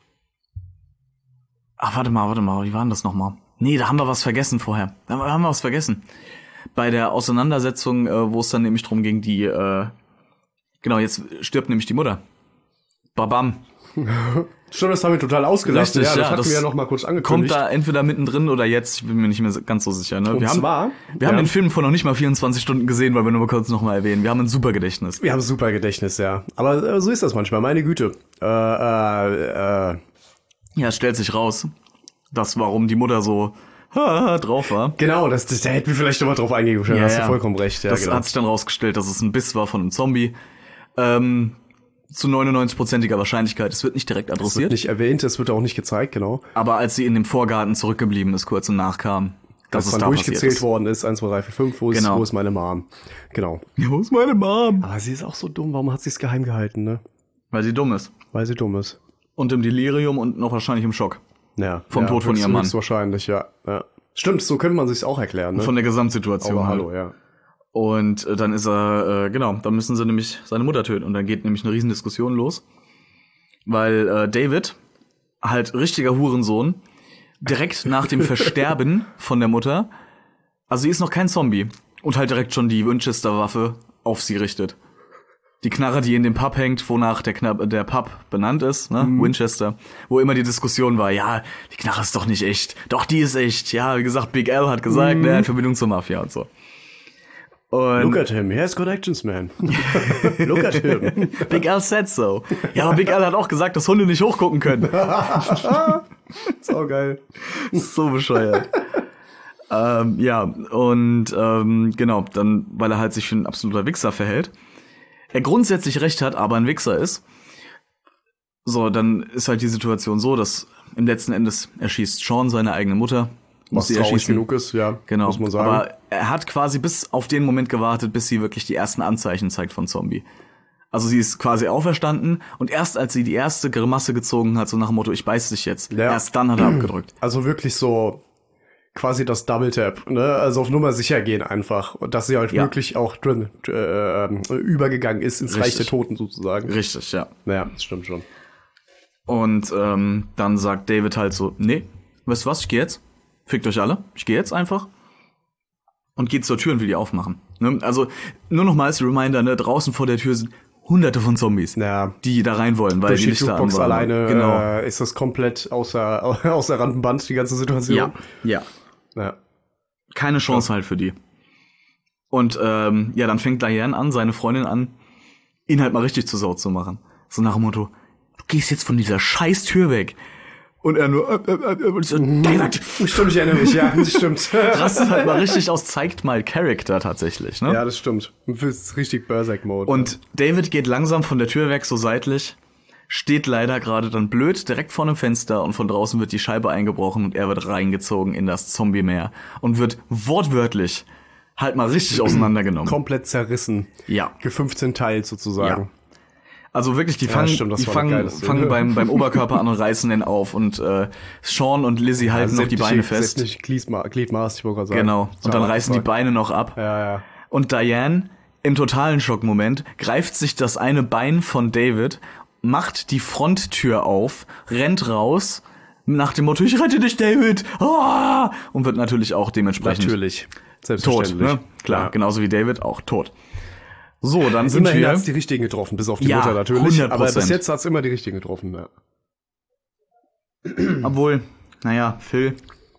Ach, warte mal, warte mal, wie war denn das nochmal? Nee, da haben wir was vergessen vorher. Da haben wir was vergessen. Bei der Auseinandersetzung, äh, wo es dann nämlich drum ging, die, äh, genau, jetzt stirbt nämlich die Mutter. Babam. Stimmt, das haben wir total ausgelassen. Richtig, ja, das ja, hatten das wir ja noch mal kurz Kommt angekündigt. da entweder mittendrin oder jetzt, ich bin mir nicht mehr ganz so sicher. Ne? Und Wir haben, zwar, wir haben ja. den Film vor noch nicht mal vierundzwanzig Stunden gesehen, weil wir nur mal kurz noch mal erwähnen. Wir haben ein super Gedächtnis. Wir haben super Gedächtnis, ja. Aber äh, so ist das manchmal, meine Güte. Äh, äh, äh. Ja, es stellt sich raus, dass warum die Mutter so drauf war. Genau, das, das, da hätten wir vielleicht noch mal drauf eingehen können. Ja, hast ja. du vollkommen recht. Ja, Das genau. hat sich dann rausgestellt, dass es ein Biss war von einem Zombie. Ähm, zu neunundneunzig-prozentiger Wahrscheinlichkeit. Es wird nicht direkt Es wird adressiert. nicht erwähnt, es wird auch nicht gezeigt, genau. Aber als sie in dem Vorgarten zurückgeblieben ist, kurz und nachkam, dass Dass es dann da passiert durchgezählt ist. worden ist, eins, zwei, drei, vier, fünf, wo ist, Genau. wo ist meine Mom? Genau. Ja, wo ist meine Mom? Aber sie ist auch so dumm, warum hat sie es geheim gehalten, ne? Weil sie dumm ist. Weil sie dumm ist. Und im Delirium und noch wahrscheinlich im Schock. Ja. Vom ja, Tod von höchst- ihrem Mann. Höchstwahrscheinlich, ja. ja. Stimmt, so könnte man sich's auch erklären, ne? Von der Gesamtsituation. Aber halt. hallo, ja. Und äh, dann ist er, äh, genau, dann müssen sie nämlich seine Mutter töten. Und dann geht nämlich eine riesen Diskussion los. Weil äh, David, halt richtiger Hurensohn, direkt nach dem Versterben von der Mutter, also sie ist noch kein Zombie, und halt direkt schon die Winchester-Waffe auf sie richtet. Die Knarre, die in dem Pub hängt, wonach der, Knapp, der Pub benannt ist, ne? Mhm. Winchester, wo immer die Diskussion war, ja, die Knarre ist doch nicht echt. Doch, die ist echt. Ja, wie gesagt, Big Al hat gesagt, mhm. ne, in Verbindung zur Mafia und so. Und Look at him, he has got actions, man. Look at him. Big Al said so. Ja, aber Big Al hat auch gesagt, dass Hunde nicht hochgucken können. So geil. So bescheuert. ähm, ja, und ähm, genau, dann, weil er halt sich für ein absoluter Wichser verhält. Er grundsätzlich recht hat, aber ein Wichser ist. So, dann ist halt die Situation so, dass im letzten Endes erschießt Sean seine eigene Mutter. Muss Was sie traurig erschießen. genug ist, ja, Genau. muss man sagen. Aber er hat quasi bis auf den Moment gewartet, bis sie wirklich die ersten Anzeichen zeigt von Zombie. Also sie ist quasi auferstanden und erst als sie die erste Grimasse gezogen hat, so nach dem Motto, ich beiß dich jetzt, Ja. erst dann hat er abgedrückt. Also wirklich so quasi das Double Tap, ne? Also auf Nummer sicher gehen einfach. Und dass sie halt Ja. wirklich auch drin äh, ähm, übergegangen ist ins Reich Richtig. der Toten sozusagen. Richtig, ja. Naja, das stimmt schon. Und ähm, dann sagt David halt so, nee, weißt du was, ich geh jetzt. Fickt euch alle. Ich gehe jetzt einfach. Und geht zur Tür und will die aufmachen. Ne? Also nur noch mal als Reminder, ne, draußen vor der Tür sind hunderte von Zombies, Ja. die da rein wollen, weil Durch die die Lichter an Jukebox waren. alleine Genau. äh, ist das komplett außer, außer Rand und Band, die ganze Situation. Ja, ja. Ja. Keine Chance halt für die. Und ähm, ja, dann fängt Diane an, seine Freundin an, ihn halt mal richtig zur Sau zu machen. So nach dem Motto, du gehst jetzt von dieser scheiß Tür weg. Und er nur, äh, äh, äh, und so, David! Stimmt, ich erinnere mich, ja, das stimmt. Rastet halt mal richtig aus, zeigt mal Charakter tatsächlich, ne? Ja, das stimmt. Das ist richtig Berserk-Mode. Und David geht langsam von der Tür weg, so seitlich, steht leider gerade dann blöd direkt vor einem Fenster und von draußen wird die Scheibe eingebrochen und er wird reingezogen in das Zombie-Meer und wird wortwörtlich halt mal richtig auseinandergenommen. Komplett zerrissen. Ja. Gefünfzehn teilt sozusagen. Ja. Also wirklich, die Ja, fangen, stimmt, das die war fangen, eine geile Szene. fangen beim, beim Oberkörper an und reißen den auf und äh, Sean und Lizzie halten noch die Beine fest. Nicht Gliedmaß, Gliedmaß, ich wollte gerade sagen. Genau. Und dann reißen die Beine noch ab. Ja, ja. Und Diane, im totalen Schockmoment, greift sich das eine Bein von David, macht die Fronttür auf, rennt raus, nach dem Motto, ich rette dich, David! Ah! Und wird natürlich auch dementsprechend Natürlich. tot. Selbstverständlich. Ne? Klar, Ja. genauso wie David auch tot. So, dann sind Immerhin wir... hat's die richtigen getroffen, bis auf die Ja, Mutter natürlich. hundert Aber bis Prozent. jetzt hat's immer die richtigen getroffen. Ja. Obwohl, naja, Phil...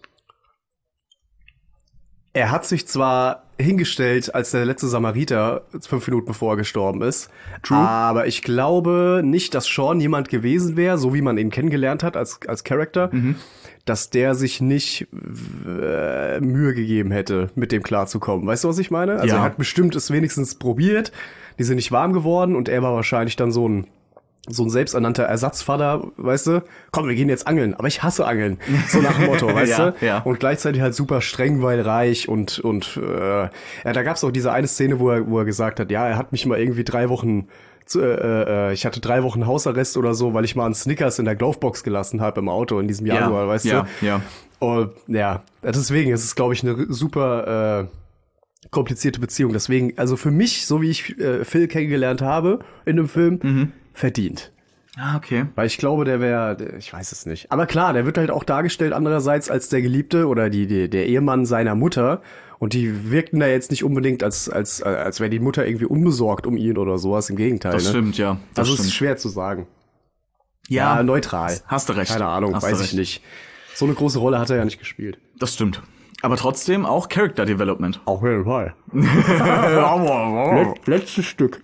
Er hat sich zwar hingestellt als der letzte Samariter, fünf Minuten bevor er gestorben ist. True. Aber ich glaube nicht, dass Sean jemand gewesen wäre, so wie man ihn kennengelernt hat als, als Charakter, Mhm. dass der sich nicht äh, Mühe gegeben hätte, mit dem klarzukommen. Weißt du, was ich meine? Also Ja. er hat bestimmt es wenigstens probiert, die sind nicht warm geworden und er war wahrscheinlich dann so ein so ein selbsternannter Ersatzvater, weißt du? Komm, wir gehen jetzt angeln, aber ich hasse Angeln. So nach dem Motto, weißt Ja, du? ja. Und gleichzeitig halt super streng, weil reich und und äh, ja, da gab's auch diese eine Szene, wo er wo er gesagt hat, ja, er hat mich mal irgendwie drei Wochen zu, äh, äh, ich hatte drei Wochen Hausarrest oder so, weil ich mal einen Snickers in der Glovebox gelassen habe im Auto in diesem Januar, ja, weißt ja, du? Ja, Und ja, deswegen ist es, glaube ich, eine super äh, komplizierte Beziehung. Deswegen, also für mich, so wie ich äh, Phil kennengelernt habe in dem Film, Mhm. verdient. Ah, okay. Weil ich glaube, der wäre, ich weiß es nicht. Aber klar, der wird halt auch dargestellt andererseits als der Geliebte oder die, die der Ehemann seiner Mutter. Und die wirkten da jetzt nicht unbedingt, als als als wäre die Mutter irgendwie unbesorgt um ihn oder sowas. Im Gegenteil. Das ne? stimmt, ja. Das Also es stimmt. ist schwer zu sagen. Ja, Ja, neutral. Hast du recht. Keine Ahnung, Hast du weiß recht. ich nicht. So eine große Rolle hat er ja nicht gespielt. Das stimmt. Aber trotzdem auch Character Development. Auf jeden Fall. äh, Letztes Stück.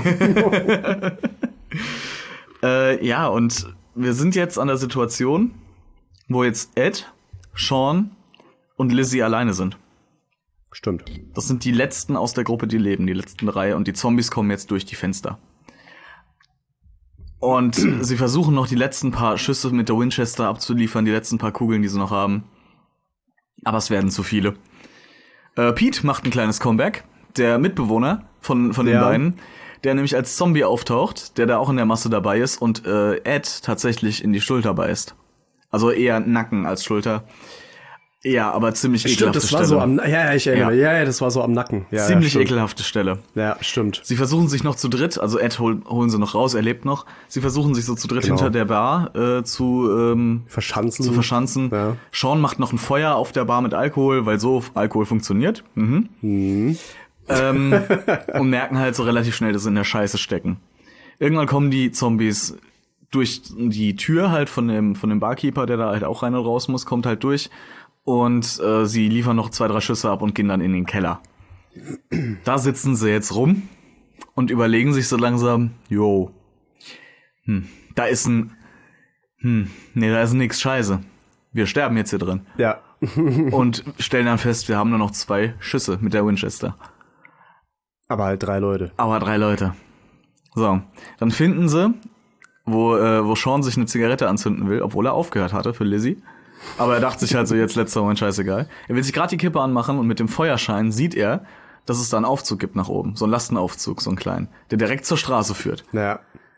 ja, und wir sind jetzt an der Situation, wo jetzt Ed, Sean und Lizzie alleine sind. Stimmt. Das sind die letzten aus der Gruppe, die leben, die letzten drei. Und die Zombies kommen jetzt durch die Fenster. Und sie versuchen noch die letzten paar Schüsse mit der Winchester abzuliefern, die letzten paar Kugeln, die sie noch haben. Aber es werden zu viele. Äh, Pete macht ein kleines Comeback. Der Mitbewohner von, von den Ja. beiden, der nämlich als Zombie auftaucht, der da auch in der Masse dabei ist und äh, Ed tatsächlich in die Schulter beißt. Also eher Nacken als Schulter. Ja, aber ziemlich Stimmt, ekelhafte das war Stelle. so am, ja, ja, ich erinnere, Ja. ja, ja, das war so am Nacken. Ja, ziemlich ja, stimmt. ekelhafte Stelle. Ja, stimmt. Sie versuchen sich noch zu dritt, also Ed hol, holen sie noch raus, er lebt noch. Sie versuchen sich so zu dritt Genau. hinter der Bar äh, zu ähm, Verschanzen. zu verschanzen. Ja. Sean macht noch ein Feuer auf der Bar mit Alkohol, weil so Alkohol funktioniert. Mhm. Mhm. Ähm, und merken halt so relativ schnell, dass sie in der Scheiße stecken. Irgendwann kommen die Zombies durch die Tür halt von dem von dem Barkeeper, der da halt auch rein und raus muss, kommt halt durch. Und äh, sie liefern noch zwei, drei Schüsse ab und gehen dann in den Keller. Da sitzen sie jetzt rum und überlegen sich so langsam, jo, hm, da ist ein, hm, nee, da ist nix, scheiße. Wir sterben jetzt hier drin. Ja. Und stellen dann fest, wir haben nur noch zwei Schüsse mit der Winchester. Aber halt drei Leute. Aber drei Leute. So, dann finden sie, wo, äh, wo Sean sich eine Zigarette anzünden will, obwohl er aufgehört hatte für Lizzie. Aber er dachte sich halt so, jetzt letzter Moment, scheißegal. Er will sich gerade die Kippe anmachen und mit dem Feuerschein sieht er, dass es da einen Aufzug gibt nach oben. So einen Lastenaufzug, so einen kleinen, der direkt zur Straße führt. Ja.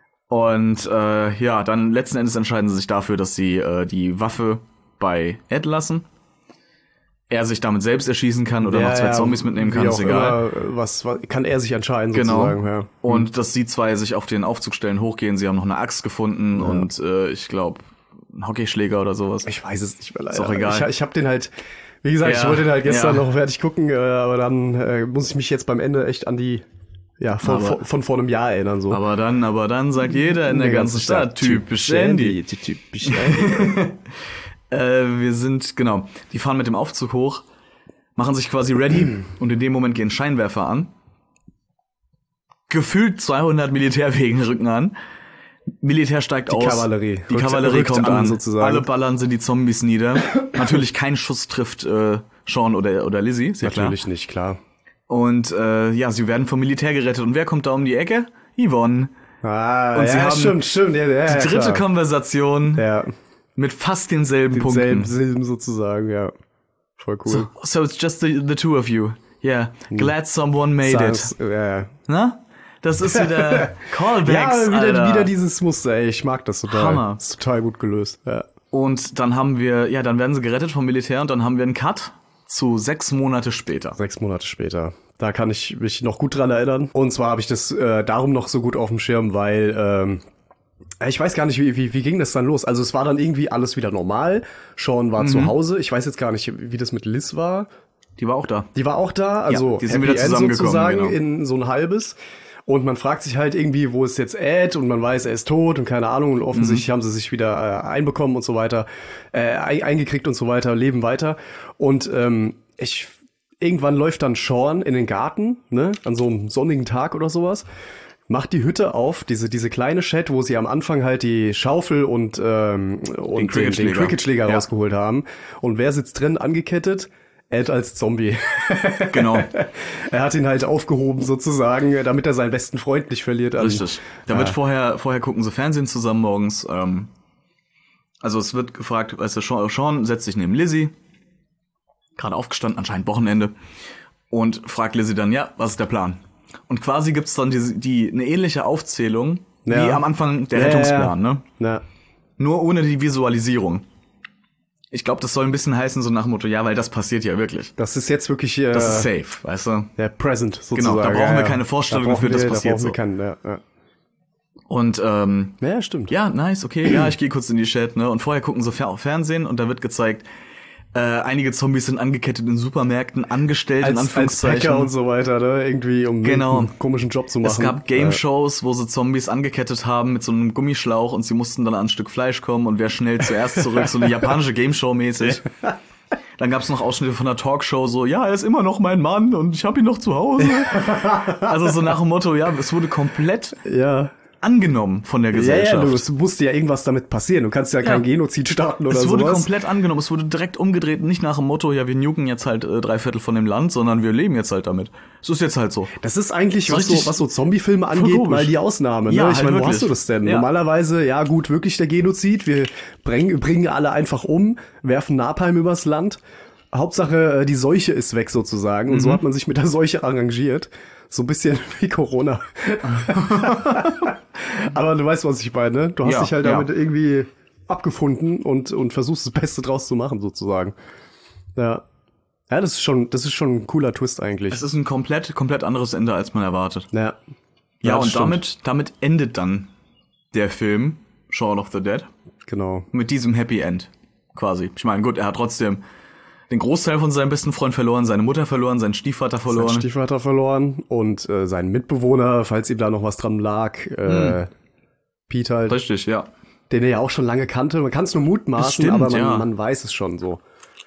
Und äh, ja, dann letzten Endes entscheiden sie sich dafür, dass sie äh, die Waffe bei Ed lassen. Er sich damit selbst erschießen kann oder ja, noch zwei ja, Zombies mitnehmen kann, wie ist auch egal. Immer, was, was kann er sich entscheiden Genau. sozusagen. Ja. Und dass die zwei sich auf den Aufzug stellen, hochgehen. Sie haben noch eine Axt gefunden Ja. und äh, ich glaube einen Hockeyschläger oder sowas. Ich weiß es nicht mehr leider. Ist auch egal. Ich, ich habe den halt, wie gesagt, Ja, ich wollte den halt gestern ja. noch fertig gucken, äh, aber dann äh, muss ich mich jetzt beim Ende echt an die, ja, von, Aber- von, von vor einem Jahr erinnern. So. Aber dann, aber dann sagt jeder in der ganzen Stadt, typisch Andy. Typisch Andy. Äh, wir sind, genau, die fahren mit dem Aufzug hoch, machen sich quasi ready und in dem Moment gehen Scheinwerfer an. Gefühlt zweihundert Militärwegen rücken an. Militär steigt Die aus. Kavallerie. Die Rückt- Kavallerie rückt kommt an, an. sozusagen. Alle ballern sind die Zombies nieder. Natürlich kein Schuss trifft äh, Sean oder, oder Lizzie, ist ja klar. Natürlich nicht, klar. Und äh, ja, sie werden vom Militär gerettet. Und wer kommt da um die Ecke? Yvonne. Ah, Und ja, sie haben stimmt, stimmt. Ja, ja, die ja, dritte klar. Konversation Ja, mit fast denselben denselben Punkten. Silben sozusagen, ja. Voll cool. So, so it's just the, the two of you. Yeah, glad someone made Sans- it. Ja, ja. Na? Das ist wieder Callbacks, Ja, wieder, Alter. wieder dieses Muster, ey. Ich mag das total. Hammer. Das ist total gut gelöst, ja. Und dann haben wir, ja, dann werden sie gerettet vom Militär und dann haben wir einen Cut zu sechs Monate später. Sechs Monate später. Da kann ich mich noch gut dran erinnern. Und zwar habe ich das äh, darum noch so gut auf dem Schirm, weil ähm, ich weiß gar nicht, wie, wie, wie ging das dann los? Also es war dann irgendwie alles wieder normal. Sean war Mhm. zu Hause. Ich weiß jetzt gar nicht, wie das mit Liz war. Die war auch da. Die war auch da, also Ja, die sind Happy wieder End zusammengekommen, sozusagen genau. in so ein halbes. Und man fragt sich halt irgendwie, wo ist jetzt Ed? Und man weiß, er ist tot und keine Ahnung. Und offensichtlich Mhm. haben sie sich wieder äh, einbekommen und so weiter, äh, ein, eingekriegt und so weiter, leben weiter. Und ähm, ich irgendwann läuft dann Sean in den Garten, ne, an so einem sonnigen Tag oder sowas, macht die Hütte auf, diese diese kleine Shed, wo sie am Anfang halt die Schaufel und ähm, und den, den Cricketschläger. Cricketschläger Ja. rausgeholt haben. Und wer sitzt drin, angekettet? Ed als Zombie. Genau. Er hat ihn halt aufgehoben sozusagen, damit er seinen besten Freund nicht verliert. an- Richtig. Da wird vorher, vorher gucken sie Fernsehen zusammen morgens. Ähm, also es wird gefragt, weißt du, Sean, Sean setzt sich neben Lizzie, gerade aufgestanden, anscheinend Wochenende, und fragt Lizzie dann, ja, was ist der Plan? Und quasi gibt's dann die, die eine ähnliche Aufzählung Ja. wie am Anfang der Ja, Rettungsplan, ja, ja. ne? Ja. Nur ohne die Visualisierung. Ich glaube, das soll ein bisschen heißen, so nach dem Motto, ja, weil das passiert ja wirklich. Das ist jetzt wirklich äh, Das ist safe, weißt du? der Present sozusagen. Genau, da brauchen ja, wir ja. keine Vorstellung Da brauchen dafür, das wir- passiert da brauchen wir so. keinen, ja, ja. Und ähm, ja, stimmt. ja, nice, okay, ja, ich gehe kurz in die Chat, ne? Und vorher gucken sie Fer- Fernsehen und da wird gezeigt, äh, einige Zombies sind angekettet in Supermärkten, angestellt in Als, als Anführungszeichen. Packer und so weiter, ne? Irgendwie, um Genau. einen komischen Job zu machen. Es gab Game-Shows, wo sie Zombies angekettet haben mit so einem Gummischlauch und sie mussten dann an ein Stück Fleisch kommen und wer schnell zuerst zurück, so eine japanische Game-Show mäßig. Dann gab's noch Ausschnitte von einer Talkshow, so, ja, er ist immer noch mein Mann und ich hab ihn noch zu Hause. Also so nach dem Motto, ja, es wurde komplett Äh, ja. angenommen von der Ja, Gesellschaft. ja, du, es musste ja irgendwas damit passieren. Du kannst ja, kein Ja. Genozid starten oder Es wurde sowas. komplett angenommen, es wurde direkt umgedreht, nicht nach dem Motto, ja, wir nuken jetzt halt äh, drei Viertel von dem Land, sondern wir leben jetzt halt damit. Es ist jetzt halt so. Das ist eigentlich, So was so, richtig was so Zombie-Filme angeht, logisch. mal die Ausnahme. Ne? Ja, Ich halt meine, wo wirklich. hast du das denn? Ja. Normalerweise, ja gut, wirklich der Genozid. Wir bringen, bringen alle einfach um, werfen Napalm übers Land. Hauptsache, äh, die Seuche ist weg sozusagen. Und so hat man sich mit der Seuche arrangiert. So ein bisschen wie Corona. Aber du weißt, was ich meine, ne? Du hast Ja, dich halt ja. damit irgendwie abgefunden und, und versuchst das Beste draus zu machen, sozusagen. Ja. Ja, das ist schon, das ist schon ein cooler Twist eigentlich. Es ist ein komplett, komplett anderes Ende, als man erwartet. ja. Ja, das und stimmt. damit, damit endet dann der Film Shaun of the Dead Genau. mit diesem Happy End, quasi. Ich meine, gut, er hat trotzdem den Großteil von seinem besten Freund verloren, seine Mutter verloren, seinen Stiefvater verloren. Sein Stiefvater verloren und äh, seinen Mitbewohner, falls ihm da noch was dran lag, äh, Pete halt, Richtig, ja. den er ja auch schon lange kannte. Man kann es nur mutmaßen, Das stimmt, aber man, ja. man weiß es schon so.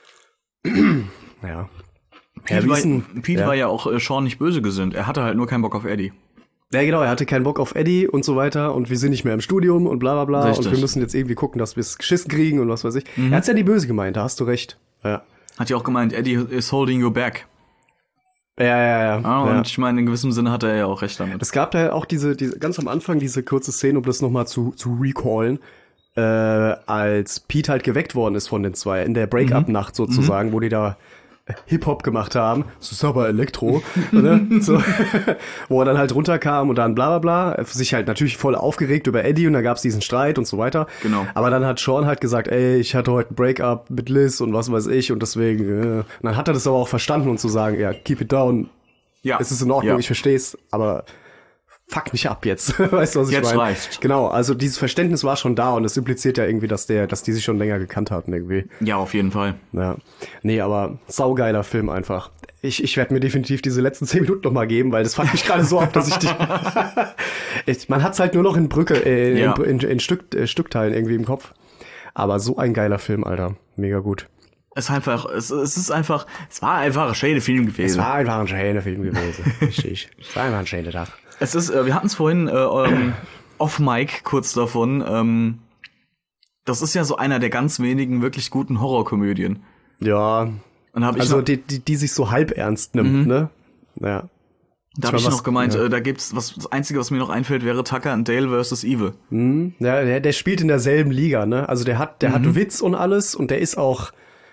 ja. Pete, wie war, ist denn- Pete ja. war ja auch äh, Sean nicht böse gesinnt. Er hatte halt nur keinen Bock auf Eddie. Ja, genau, er hatte keinen Bock auf Eddie und so weiter und wir sind nicht mehr im Studium und bla bla bla Richtig. und wir müssen jetzt irgendwie gucken, dass wir es geschissen kriegen und was weiß ich. Er hat's ja nie böse gemeint, da hast du recht. Ja. Hat ja auch gemeint, Eddie is holding you back. Ja, ja, ja. Ah, ja. und ich meine, in gewissem Sinne hat er ja auch recht damit. Es gab da auch diese, diese ganz am Anfang diese kurze Szene, um das nochmal zu, zu recallen, äh, als Pete halt geweckt worden ist von den zwei, in der Break-up-Nacht sozusagen, wo die da Hip-Hop gemacht haben. Das ist aber Elektro, oder? So. Wo er dann halt runterkam und dann bla bla bla, sich halt natürlich voll aufgeregt über Eddie und da gab's diesen Streit und so weiter. Genau. Aber dann hat Sean halt gesagt, ey, ich hatte heute ein Break-up mit Liz und was weiß ich und deswegen, äh. und dann hat er das aber auch verstanden und zu sagen, ja, keep it down, Ja. es ist in Ordnung, Ja. ich versteh's, aber fuck mich ab jetzt. Weißt du, was ich Jetzt meine? reicht's. Genau, also dieses Verständnis war schon da und das impliziert ja irgendwie, dass der, dass die sich schon länger gekannt hatten irgendwie. Ja, auf jeden Fall. Ja. Nee, aber saugeiler Film einfach. Ich, ich werde mir definitiv diese letzten zehn Minuten noch mal geben, weil das fuckt mich gerade so ab, dass ich die ich, man hat's halt nur noch in Brücke, äh, Ja. in, in, in Stück, äh, Stückteilen irgendwie im Kopf. Aber so ein geiler Film, Alter. Mega gut. Es ist einfach, es, es ist einfach, es war einfach ein schöner Film gewesen. Es war einfach ein schöner Film gewesen. Richtig. Es war einfach ein schöner Tag. Es ist, äh, wir hatten es vorhin äh, ähm, off-Mic kurz davon. Ähm, das ist ja so einer der ganz wenigen wirklich guten Horrorkomödien. Ja. Und hab ich Also noch, die, die, die sich so halb ernst nimmt, Mhm. ne? Ja. Da habe ich noch gemeint, ja. äh, da gibt's, was, das Einzige, was mir noch einfällt, wäre Tucker and Dale versus Evil. Mhm. Ja, der, der spielt in derselben Liga, ne? Also der hat, der mhm. hat Witz und alles und der ist auch,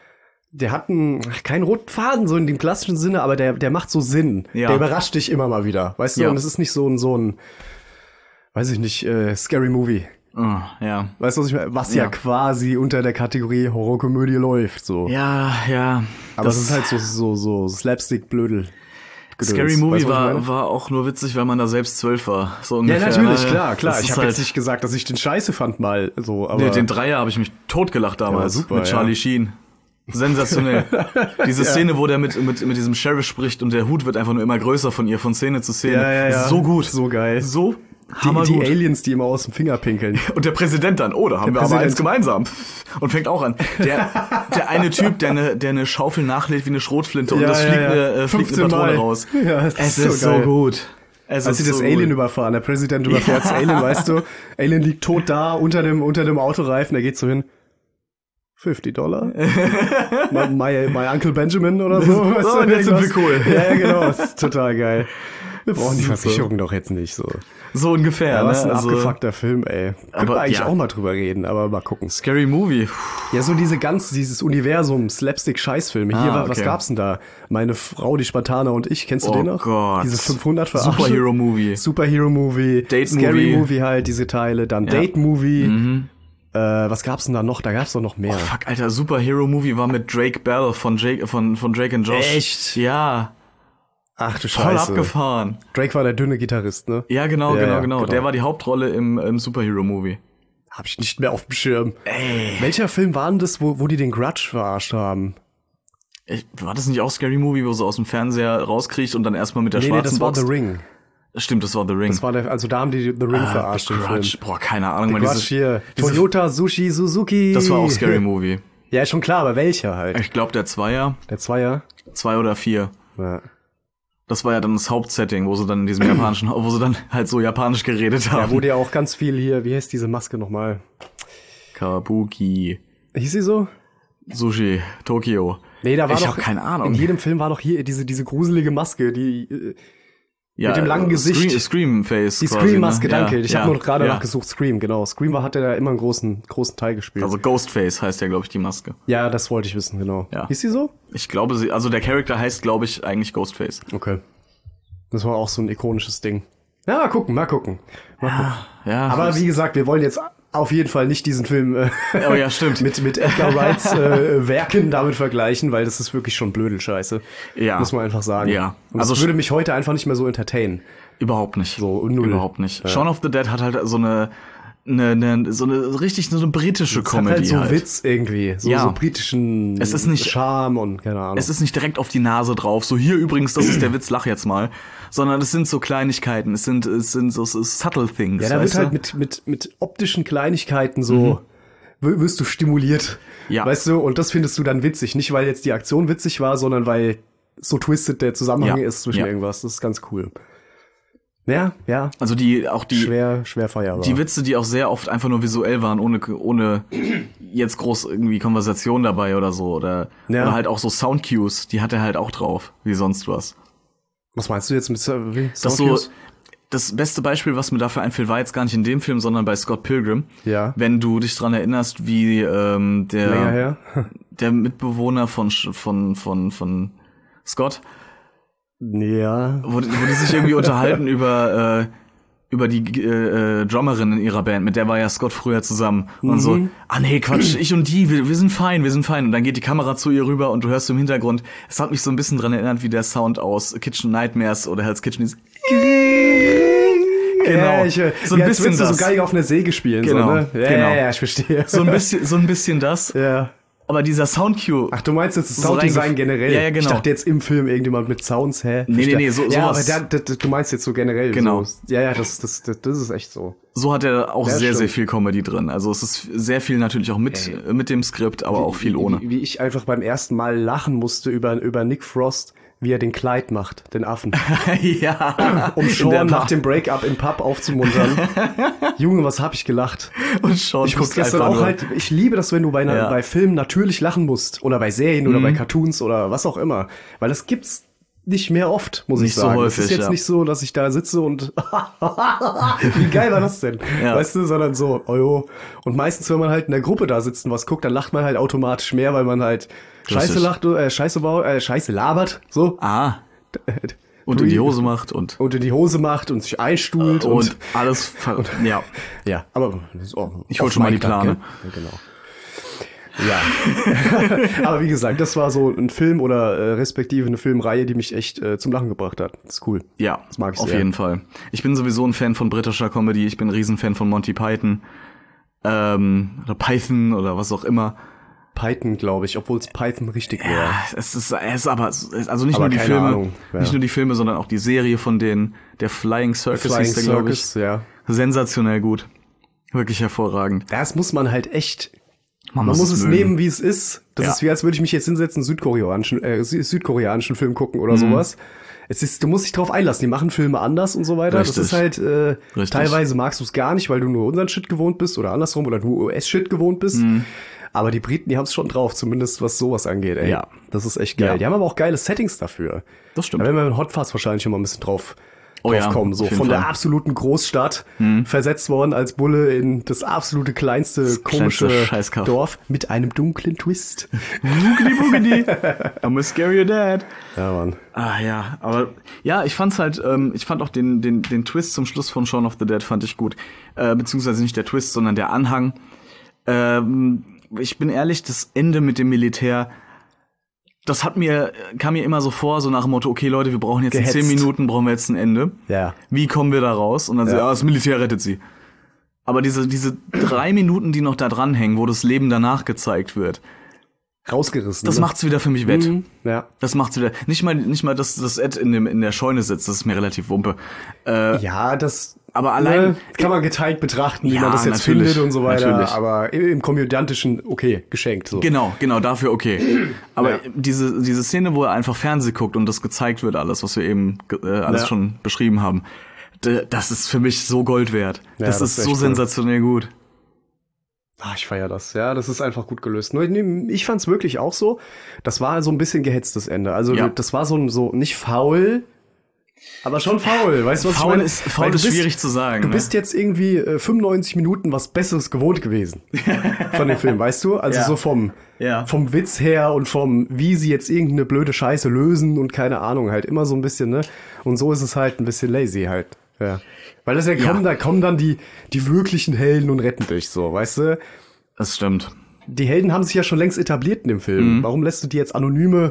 der hat einen, keinen roten Faden, so in dem klassischen Sinne, aber der, der macht so Sinn. Ja. Der überrascht dich immer mal wieder, weißt du? Ja. Und es ist nicht so ein, so ein, weiß ich nicht, äh, Scary Movie. Oh, ja. Weißt du, was ich meine? Was ja. ja quasi unter der Kategorie Horrorkomödie läuft, so. Ja, ja. Aber es ist halt so, so, so Slapstick-Blödel. Scary Movie weißt, war, war auch nur witzig, weil man da selbst zwölf war. So ungefähr. Ja, natürlich, klar, klar. Das ich habe halt jetzt nicht gesagt, dass ich den scheiße fand mal, so, aber. Nee, den Dreier habe ich mich totgelacht damals. Ja, super, mit Charlie ja. Sheen. Sensationell. Diese ja. Szene, wo der mit, mit, mit diesem Sheriff spricht und der Hut wird einfach nur immer größer von ihr, von Szene zu Szene. Ja, ja, ja. So gut. So geil. So Die, die Aliens, die immer aus dem Finger pinkeln. Und der Präsident dann, oh, da haben der wir Präsident. aber eins gemeinsam. Und fängt auch an. Der, der eine Typ, der eine, der eine Schaufel nachlädt wie eine Schrotflinte und ja, das ja, fliegt, ja. eine, äh, fliegt eine Patrone Mal. raus. Ja, es, es ist, ist so, so geil. gut. Es Als ist sie das so Alien gut. überfahren, der Präsident überfährt ja. das Alien, weißt du? Alien liegt tot da, unter dem, unter dem Autoreifen, der geht so hin. fünfzig Dollar? my, my, my Uncle Benjamin oder so. Weißt so, du, jetzt sind wir cool. Ja, genau, das ist total geil. Wir brauchen die Versicherung doch jetzt nicht so. So ungefähr, ja, was ne? ein also, abgefuckter Film, ey. Können wir eigentlich ja. auch mal drüber reden, aber mal gucken. Scary Movie. Ja, so diese ganz, dieses Universum, Slapstick-Scheißfilme. Hier, ah, okay. was gab's denn da? Meine Frau, die Spartaner und ich, kennst du oh den noch? Gott. Diese fünfhundert verarsche. Superhero-Movie. Superhero-Movie. Date-Movie. Scary-Movie halt, diese Teile. Dann ja. Date-Movie. Mhm. Äh, was gab's denn da noch? Da gab's doch noch mehr. Oh, fuck, Alter, Superhero-Movie war mit Drake Bell von Jake, von, von Drake and Josh. Echt? Ja. Ach du Voll Scheiße. abgefahren. Drake war der dünne Gitarrist, ne? Ja, genau, ja, genau, ja, genau, genau. Der war die Hauptrolle im, im Superhero-Movie. Hab ich nicht mehr auf dem Schirm. Ey. Welcher Film war denn das, wo, wo die den Grudge verarscht haben? Ich, war das nicht auch Scary Movie, wo sie aus dem Fernseher rauskriegt und dann erstmal mit der nee, schwarzen nee, das Box? war The Ring. Stimmt, das war The Ring. Das war der, also da haben die The Ring ah, verarscht The im Grudge. Film. Boah, keine Ahnung. The Grudge diese, hier. diese, Toyota, Sushi, Suzuki. Das war auch Scary Movie. Ja, ist schon klar, aber welcher halt? Ich glaube der Zweier. Der Zweier? Zwei oder vier. Ja. Das war ja dann das Hauptsetting, wo sie dann in diesem japanischen, wo sie dann halt so japanisch geredet haben. Ja, wurde ja auch ganz viel hier, wie heißt diese Maske nochmal? Kabuki. Hieß sie so? Sushi, Tokio. Nee, da war ich doch, hab keine Ahnung. In jedem Film war doch hier diese, diese gruselige Maske, die, äh, ja, mit dem langen Gesicht. Scream, Scream-Face. Die quasi, Scream-Maske, ne? danke. Ja, ich ja, habe nur gerade ja. nachgesucht, Scream, genau. Scream war, hat er da immer einen großen, großen Teil gespielt. Also Ghostface heißt ja, glaube ich, die Maske. Ja, das wollte ich wissen, genau. Ja. Ist sie so? Ich glaube, sie, also der Charakter heißt, glaube ich, eigentlich Ghostface. Okay. Das war auch so ein ikonisches Ding. Ja, mal gucken, mal gucken. Mal Ja, gucken. ja. Aber wie gesagt, wir wollen jetzt auf jeden Fall nicht diesen Film äh, Oh ja, stimmt. mit, mit Edgar Wrights äh, Werken damit vergleichen, weil das ist wirklich schon Blödelscheiße. Ja. Muss man einfach sagen. Ja. Und Also das würde mich heute einfach nicht mehr so entertainen. Überhaupt nicht. So, null. Überhaupt nicht. Ja. Shaun of the Dead hat halt so eine, eine, eine so eine richtig so eine britische Es hat Comedy halt so halt. Witz irgendwie. So, Ja. so britischen Es ist nicht- Charme und keine Ahnung. Es ist nicht direkt auf die Nase drauf, so hier übrigens, das ist der Witz, lach jetzt mal, sondern es sind so Kleinigkeiten, es sind es sind so, so subtle things. ja, da wird weißt halt du? mit, mit, mit optischen Kleinigkeiten so, w- wirst du stimuliert. Ja. Weißt du, und das findest du dann witzig. Nicht, weil jetzt die Aktion witzig war, sondern weil so twisted der Zusammenhang Ja. ist zwischen Ja. irgendwas. Das ist ganz cool. Ja, ja. Also die auch die schwer, schwer feierbar. die Witze, die auch sehr oft einfach nur visuell waren, ohne ohne jetzt groß irgendwie Konversation dabei oder so oder, Ja. oder halt auch so Soundcues, die hat er halt auch drauf, wie sonst was. Was meinst du jetzt mit Sa- wie? Das so Soundcues? das beste Beispiel, was mir dafür einfällt, war jetzt gar nicht in dem Film, sondern bei Scott Pilgrim. Ja. Wenn du dich dran erinnerst, wie ähm, Länger der her? der Mitbewohner von Sch- von von von Scott, Ja. wo, wo die sich irgendwie unterhalten über äh, über die äh, äh, Drummerin in ihrer Band, mit der war ja Scott früher zusammen. Und so, ah nee, Quatsch, ich und die, wir, wir sind fein, wir sind fein. Und dann geht die Kamera zu ihr rüber und du hörst im Hintergrund, es hat mich so ein bisschen dran erinnert, wie der Sound aus Kitchen Nightmares oder Hell's Kitchen ist. Genau, Ja, ich, so ein ja, bisschen willst du das. so geil auf einer Säge spielen. Genau, so, ne? Ja, genau. ja, ja, ich verstehe. So ein bisschen, so ein bisschen das. Ja. Aber dieser Soundcue. Ach, du meinst jetzt das So Sounddesign reingef- generell? Ja, ja, genau. Ich dachte jetzt im Film irgendjemand mit Sounds, hä? Nee, nee, nee, so- Ja, aber sowas. da, da, du meinst jetzt so generell. Genau. So. Ja, ja, das, das, das, das ist echt so. So hat er auch Ja, sehr, stimmt. sehr viel Comedy drin. Also es ist sehr viel natürlich auch mit, Ey. mit dem Skript, aber auch viel ohne. Wie, wie ich einfach beim ersten Mal lachen musste über, über Nick Frost, wie er den Clyde macht, den Affen. Ja. Um In der Sean nach Bar. dem Breakup im Pub aufzumuntern. Junge, was hab ich gelacht. Und Sean Ich guckt muss gestern einfach auch nur. halt, ich liebe das, wenn du bei, einer, Ja. bei Filmen natürlich lachen musst. Oder bei Serien oder bei Cartoons oder was auch immer. Weil das gibt's nicht mehr oft, muss Nicht ich sagen. so häufig, es ist jetzt ja. nicht so, dass ich da sitze und wie geil war das denn? Ja. Weißt du, sondern so, oh jo. Und meistens, wenn man halt in der Gruppe da sitzt und was guckt, dann lacht man halt automatisch mehr, weil man halt Scheiße Richtig. lacht, äh, Scheiße baut, äh, Scheiße labert, so. Ah, und in die Hose macht und Und in die Hose macht und sich einstuhlt und, und, alles, ver ja. ja, aber das ist auch Ich hol auf schon mal meinen die Tag, Plane. gell? Ja, genau. Ja. Aber wie gesagt, das war so ein Film oder äh, respektive eine Filmreihe, die mich echt äh, zum Lachen gebracht hat. Das ist cool. Ja, Das mag ich auf sehr. jeden Fall. Ich bin sowieso ein Fan von britischer Comedy. Ich bin ein Riesenfan von Monty Python. Ähm, oder Python oder was auch immer. Python, glaube ich, obwohl es Python richtig wäre. Ja, es ist, es ist aber, also nicht Aber nur die keine Filme, Ahnung, ja. nicht nur die Filme, sondern auch die Serie von denen, der Flying Circus Flying hieß der, glaube ich. Circus, ja. Sensationell gut. Wirklich hervorragend. Das muss man halt echt, Man, man muss es mögen. nehmen, wie es ist. Das Ja. ist wie, als würde ich mich jetzt hinsetzen, einen südkoreanischen, äh, sü- südkoreanischen Film gucken Mhm. oder sowas. Es ist, du musst dich drauf einlassen. Die machen Filme anders und so weiter. Richtig. Das ist halt, äh, Richtig. teilweise magst du es gar nicht, weil du nur unseren Shit gewohnt bist oder andersrum oder nur U S-Shit gewohnt bist. Mhm. Aber die Briten, die haben es schon drauf, zumindest was sowas angeht, ey. Ja. Das ist echt geil. Ja. Die haben aber auch geile Settings dafür. Das stimmt. Da werden wir mit Hot Fuzz wahrscheinlich schon mal ein bisschen drauf, Oh drauf ja, kommen. So auf jeden von der Fall. absoluten Großstadt versetzt worden als Bulle in das absolute kleinste, komische kleinste Scheißkaff. Dorf mit einem dunklen Twist. Boogity boogity. I'm gonna scare your dad. Ja, Mann. Ah ja, aber ja, ich fand's halt, ähm, ich fand auch den den den Twist zum Schluss von Shaun of the Dead fand ich gut, äh, beziehungsweise nicht der Twist, sondern der Anhang. Ähm, ich bin ehrlich, das Ende mit dem Militär, das hat mir kam mir immer so vor, so nach dem Motto, okay Leute, wir brauchen jetzt Gehetzt. in zehn Minuten brauchen wir jetzt ein Ende. Ja. Wie kommen wir da raus? Und dann so, Ja. ja, das Militär rettet sie. Aber diese diese drei Minuten, die noch da dranhängen, wo das Leben danach gezeigt wird, Rausgerissen. das ne? macht's wieder für mich wett. Mhm. Ja. Das macht's wieder. Nicht mal, nicht mal, dass das Ed in dem in der Scheune sitzt. Das ist mir relativ wumpe. Äh, Ja, das aber allein ne, kann man geteilt betrachten, wie Ja, man das jetzt natürlich, findet und so weiter. natürlich. Aber im, im komödiantischen, okay, geschenkt. So. genau, genau dafür okay. Aber Ja. diese diese Szene, wo er einfach Fernseh guckt und das gezeigt wird, alles, was wir eben äh, alles Ja. schon beschrieben haben, d- das ist für mich so Gold wert. Ja, das, das ist ist so echt cool. sensationell gut. Ah, ich feier das. Ja, das ist einfach gut gelöst. Nur nee, ich fand's wirklich auch so. Das war so ein bisschen gehetztes Ende. Also Ja. das war so ein so nicht faul, aber schon faul. Weißt du, was Faul ich meine? ist- faul Weil du ist schwierig zu sagen, Du ne? bist jetzt irgendwie äh, fünfundneunzig Minuten was Besseres gewohnt gewesen von dem Film, weißt du? Also Ja. so vom Ja. vom Witz her und vom wie sie jetzt irgendeine blöde Scheiße lösen und keine Ahnung, halt immer so ein bisschen, ne? Und so ist es halt ein bisschen lazy halt. Ja. Weil das ja, Ja. kommen, da kommen dann die die wirklichen Helden und retten dich so, weißt du? Das stimmt. Die Helden haben sich ja schon längst etabliert in dem Film. Mhm. Warum lässt du die jetzt anonyme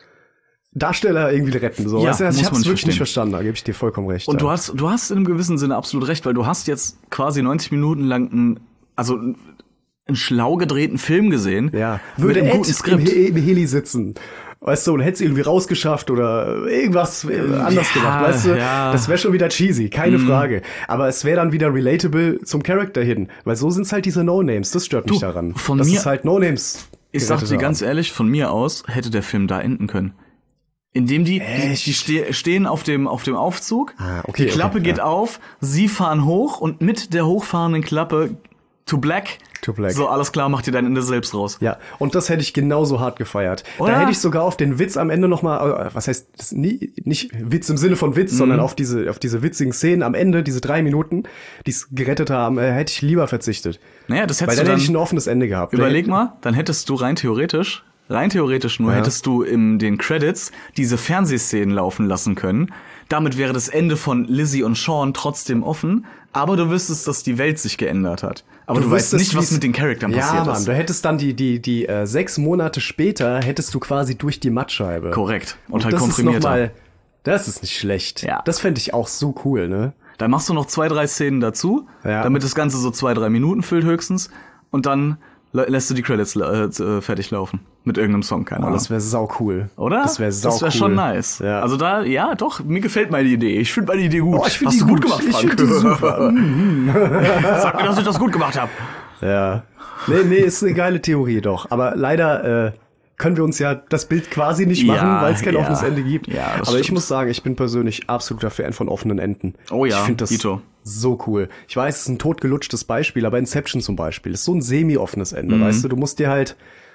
Darsteller irgendwie retten? So, Ja, weißt du, also ich muss hab's man nicht wirklich nicht verstehen. verstanden, da gebe ich dir vollkommen recht. Und ja. du hast, du hast in einem gewissen Sinne absolut recht, weil du hast jetzt quasi neunzig Minuten lang ein, also ein- einen schlau gedrehten Film gesehen. ja. Mit Würde einem Ed guten im, Skript. He im Heli sitzen, weißt du, und hätte es irgendwie rausgeschafft oder irgendwas äh, anders Ja, gemacht, weißt du? ja. Das wäre schon wieder cheesy, keine Frage. Aber es wäre dann wieder relatable zum Charakter hin, weil so sind's halt diese No-Names, das stört mich Du, daran. von das mir- ist halt No-Names. Ich sag gerettet dir haben. ganz ehrlich, von mir aus hätte der Film da enden können. Indem die, die, die ste stehen auf dem, auf dem Aufzug, Ah, okay, die Klappe okay, geht ja. auf, sie fahren hoch und mit der hochfahrenden Klappe to black. To black. So, alles klar, mach dir dein Ende selbst raus. Ja, und das hätte ich genauso hart gefeiert. Oder? Da hätte ich sogar auf den Witz am Ende nochmal, was heißt, das nie, nicht Witz im Sinne von Witz, Mhm. sondern auf diese, auf diese witzigen Szenen am Ende, diese drei Minuten, die es gerettet haben, äh, hätte ich lieber verzichtet. Naja, das Weil hättest dann du hätte ich ein dann, offenes Ende gehabt. überleg mal, dann hättest du rein theoretisch, rein theoretisch nur Ja. hättest du in den Credits diese Fernsehszenen laufen lassen können. Damit wäre das Ende von Lizzie und Sean trotzdem offen, aber du wüsstest, dass die Welt sich geändert hat. Aber du, weißt wüsstest, nicht, was wie's- mit den Charakteren ja, passiert Mann, ist. du hättest dann die, die, die, äh, sechs Monate später hättest du quasi durch die Mattscheibe. Korrekt. Und, Und halt das ist komprimierter. noch mal, das ist nicht schlecht. Ja. Das fände ich auch so cool, ne? Dann machst du noch zwei, drei Szenen dazu, Ja. damit das Ganze so zwei, drei Minuten füllt höchstens. Und dann lä- lässt du die Credits äh, äh, fertig laufen. Mit irgendeinem Song, keine Oh, Ahnung. das wäre sau cool. Oder? Das wäre sau Das wäre cool. schon nice. Ja. Also da, ja, doch, mir gefällt meine Idee. Ich finde meine Idee gut. Oh, ich find Hast die du gut gut. gemacht, Ich Frank. find die super. Sag mir, dass ich das gut gemacht habe. Ja. Nee, nee, ist eine geile Theorie doch. Aber leider äh, können wir uns ja das Bild quasi nicht machen, Ja, weil es kein ja. offenes Ende gibt. Ja, das Aber ich stimmt. muss sagen, ich bin persönlich absoluter Fan von offenen Enden. Oh ja, ich finde das Dito. so cool. Ich weiß, es ist ein totgelutschtes Beispiel, aber Inception zum Beispiel ist so ein semi-offenes Ende, Mhm. weißt du? Du musst dir halt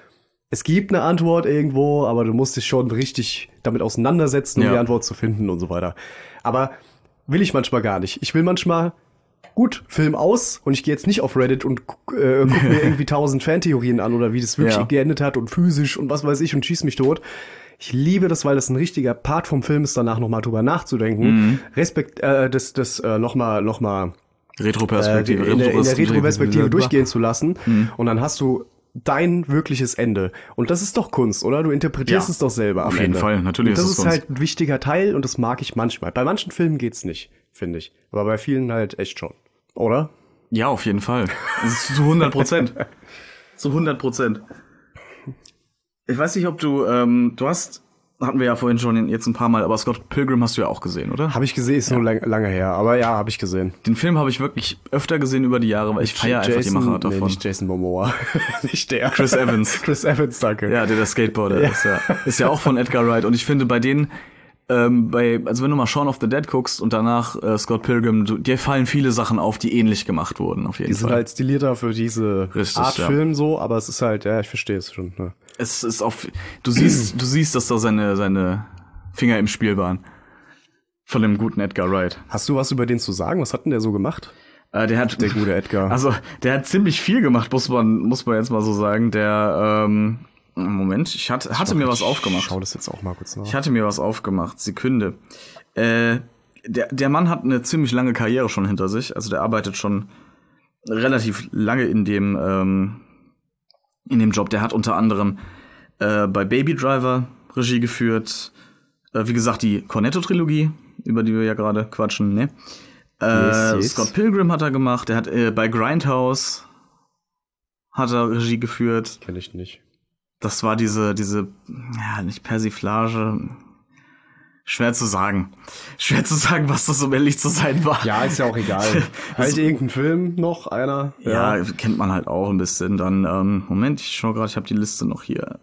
es gibt eine Antwort irgendwo, aber du musst dich schon richtig damit auseinandersetzen, um Ja. die Antwort zu finden und so weiter. Aber will ich manchmal gar nicht. Ich will manchmal, gut, Film aus und ich gehe jetzt nicht auf Reddit und äh, guck mir irgendwie tausend Fantheorien an oder wie das wirklich Ja. geendet hat und physisch und was weiß ich und schieß mich tot. Ich liebe das, weil das ein richtiger Part vom Film ist, danach nochmal drüber nachzudenken. Mhm. Respekt, äh, das, das äh, nochmal, nochmal Retroperspektive. äh, in, der, in der Retroperspektive durchgehen zu lassen. Mhm. Und dann hast du dein wirkliches Ende. Und das ist doch Kunst, oder? Du interpretierst Ja, es doch selber am auf jeden Ende. Fall, natürlich Und das ist ist es halt ein wichtiger Teil und das mag ich manchmal. Bei manchen Filmen geht's nicht, finde ich. Aber bei vielen halt echt schon. Oder? Ja, auf jeden Fall. Das ist zu hundert Prozent. Zu hundert Prozent. Ich weiß nicht, ob du, ähm, du hast, hatten wir ja vorhin schon jetzt ein paar Mal, aber Scott Pilgrim hast du ja auch gesehen, oder? Habe ich gesehen, ist nur lang, lange her. Aber ja, habe ich gesehen. Den Film habe ich wirklich öfter gesehen über die Jahre, weil ich feiere einfach die Machart davon. Nee, nicht Jason Momoa. Nicht der. Chris Evans. Chris Evans, danke. Ja, der der Skateboarder Ja. ist, ja. Ist ja auch von Edgar Wright. Und ich finde, bei denen, ähm, bei, also wenn du mal Shaun of the Dead guckst und danach äh, Scott Pilgrim, du, dir fallen viele Sachen auf, die ähnlich gemacht wurden, auf jeden Die sind Fall. halt stilierter für diese Richtig, Art ja. Film so, aber es ist halt, ja, ich verstehe es schon. Ne? Es ist auf, du siehst, du siehst, dass da seine, seine Finger im Spiel waren. Von dem guten Edgar Wright. Hast du was über den zu sagen? Was hat denn der so gemacht? Äh, der hat, Der gute Edgar. also, der hat ziemlich viel gemacht, muss man, muss man jetzt mal so sagen. Der, ähm, Moment, ich hatte, hatte mir was aufgemacht. Ich schau das jetzt auch mal kurz nach. Ich hatte mir was aufgemacht, Sekunde. Äh, der, der Mann hat eine ziemlich lange Karriere schon hinter sich. Also der arbeitet schon relativ lange in dem, ähm, in dem Job. Der hat unter anderem äh, bei Baby Driver Regie geführt. Äh, wie gesagt, die Cornetto-Trilogie, über die wir ja gerade quatschen, ne? Äh, Yes, yes. Scott Pilgrim hat er gemacht. Der hat äh, bei Grindhouse hat er Regie geführt. Kenn ich nicht. Das war diese, diese, ja, nicht Persiflage. Schwer zu sagen. Schwer zu sagen, was das, um ehrlich zu sein war. Ja, ist ja auch egal. Halt irgendein Film noch, einer. Ja, kennt man halt auch ein bisschen. Dann, ähm, Moment, ich schau gerade, ich habe die Liste noch hier.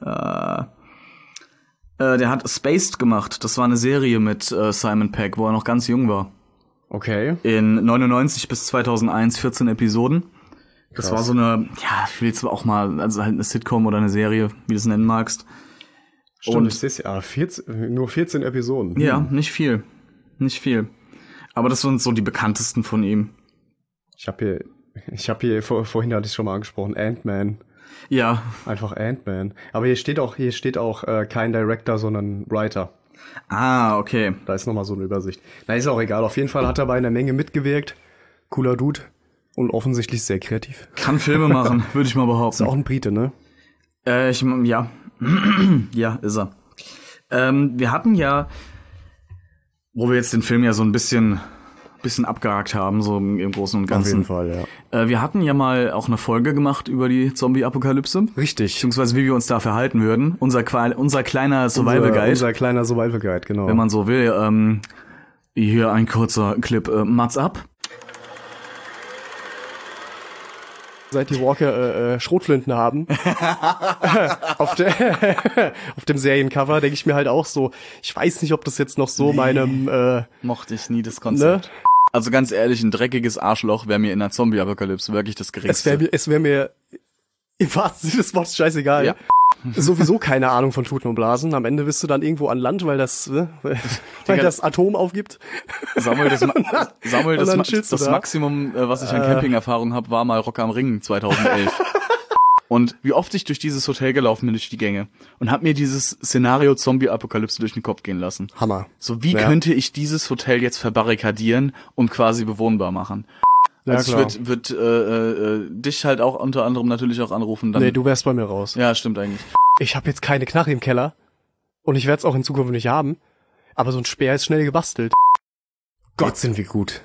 Äh, äh, der hat Spaced gemacht. Das war eine Serie mit äh, Simon Pegg, wo er noch ganz jung war. Okay. In neunundneunzig bis zweitausendeins, vierzehn Episoden. Das Krass. war so eine, ja, ich will jetzt auch mal, also halt eine Sitcom oder eine Serie, wie du es nennen magst. Stimmt, Und- ich seh's ja. Ah, vierzehn, nur vierzehn Episoden. Hm. Ja, nicht viel. Nicht viel. Aber das sind so die bekanntesten von ihm. Ich habe hier, ich habe hier, vor, vorhin hatte ich schon mal angesprochen, Ant-Man. Ja, Einfach Ant-Man. Aber hier steht auch, hier steht auch äh, kein Director, sondern Writer. ah, okay. Da ist nochmal so eine Übersicht. Na, ist auch egal. Auf jeden Fall hat er bei einer Menge mitgewirkt. Cooler Dude. Und offensichtlich sehr kreativ. Kann Filme machen, würde ich mal Ist behaupten. auch ein Brite, ne? Äh, ich, ja. Ja, ist er. Ähm, wir hatten ja, wo wir jetzt den Film ja so ein bisschen, bisschen abgehakt haben, so im, im Großen und Auf Ganzen. jeden Fall, ja. Äh, wir hatten ja mal auch eine Folge gemacht über die Zombie-Apokalypse. Richtig. Beziehungsweise wie wir uns da verhalten würden. Unser, Qual unser kleiner Survival Guide, Unser, unser kleiner Survival Guide, genau. wenn man so will. Ähm, hier ein kurzer Clip. Äh, Mats ab. Seit die Walker äh, äh, Schrotflinten haben. auf, der, auf dem Seriencover denke ich mir halt auch so, ich weiß nicht, ob das jetzt noch so meinem äh, Mochte ich nie das Konzept. ne? Also ganz ehrlich, ein dreckiges Arschloch wäre mir in der Zombie-Apokalypse wirklich das Es Geringste. wäre mir, es wäre mir im wahrsten Sinne des Wortes scheißegal. Ja. Sowieso keine Ahnung von Tuten und Blasen. Am Ende bist du dann irgendwo an Land, weil das, ne, weil das Atom aufgibt. Samuel, das, Ma Samuel, und das, dann Ma chillst du das da. Maximum, äh, was ich an Camping-Erfahrung habe, war mal Rock am Ring zweitausendelf. Und wie oft ich durch dieses Hotel gelaufen bin, durch die Gänge und hab mir dieses Szenario Zombie-Apokalypse durch den Kopf gehen lassen. Hammer. So, wie Ja. könnte ich dieses Hotel jetzt verbarrikadieren und quasi bewohnbar machen? Ja, Also klar. ich würde würd, äh, äh, dich halt auch unter anderem natürlich auch anrufen. Dann Nee, du wärst bei mir raus. ja, stimmt eigentlich. Ich habe jetzt keine Knarre im Keller und ich werde es auch in Zukunft nicht haben. Aber so ein Speer ist schnell gebastelt. Gott, sind wir gut.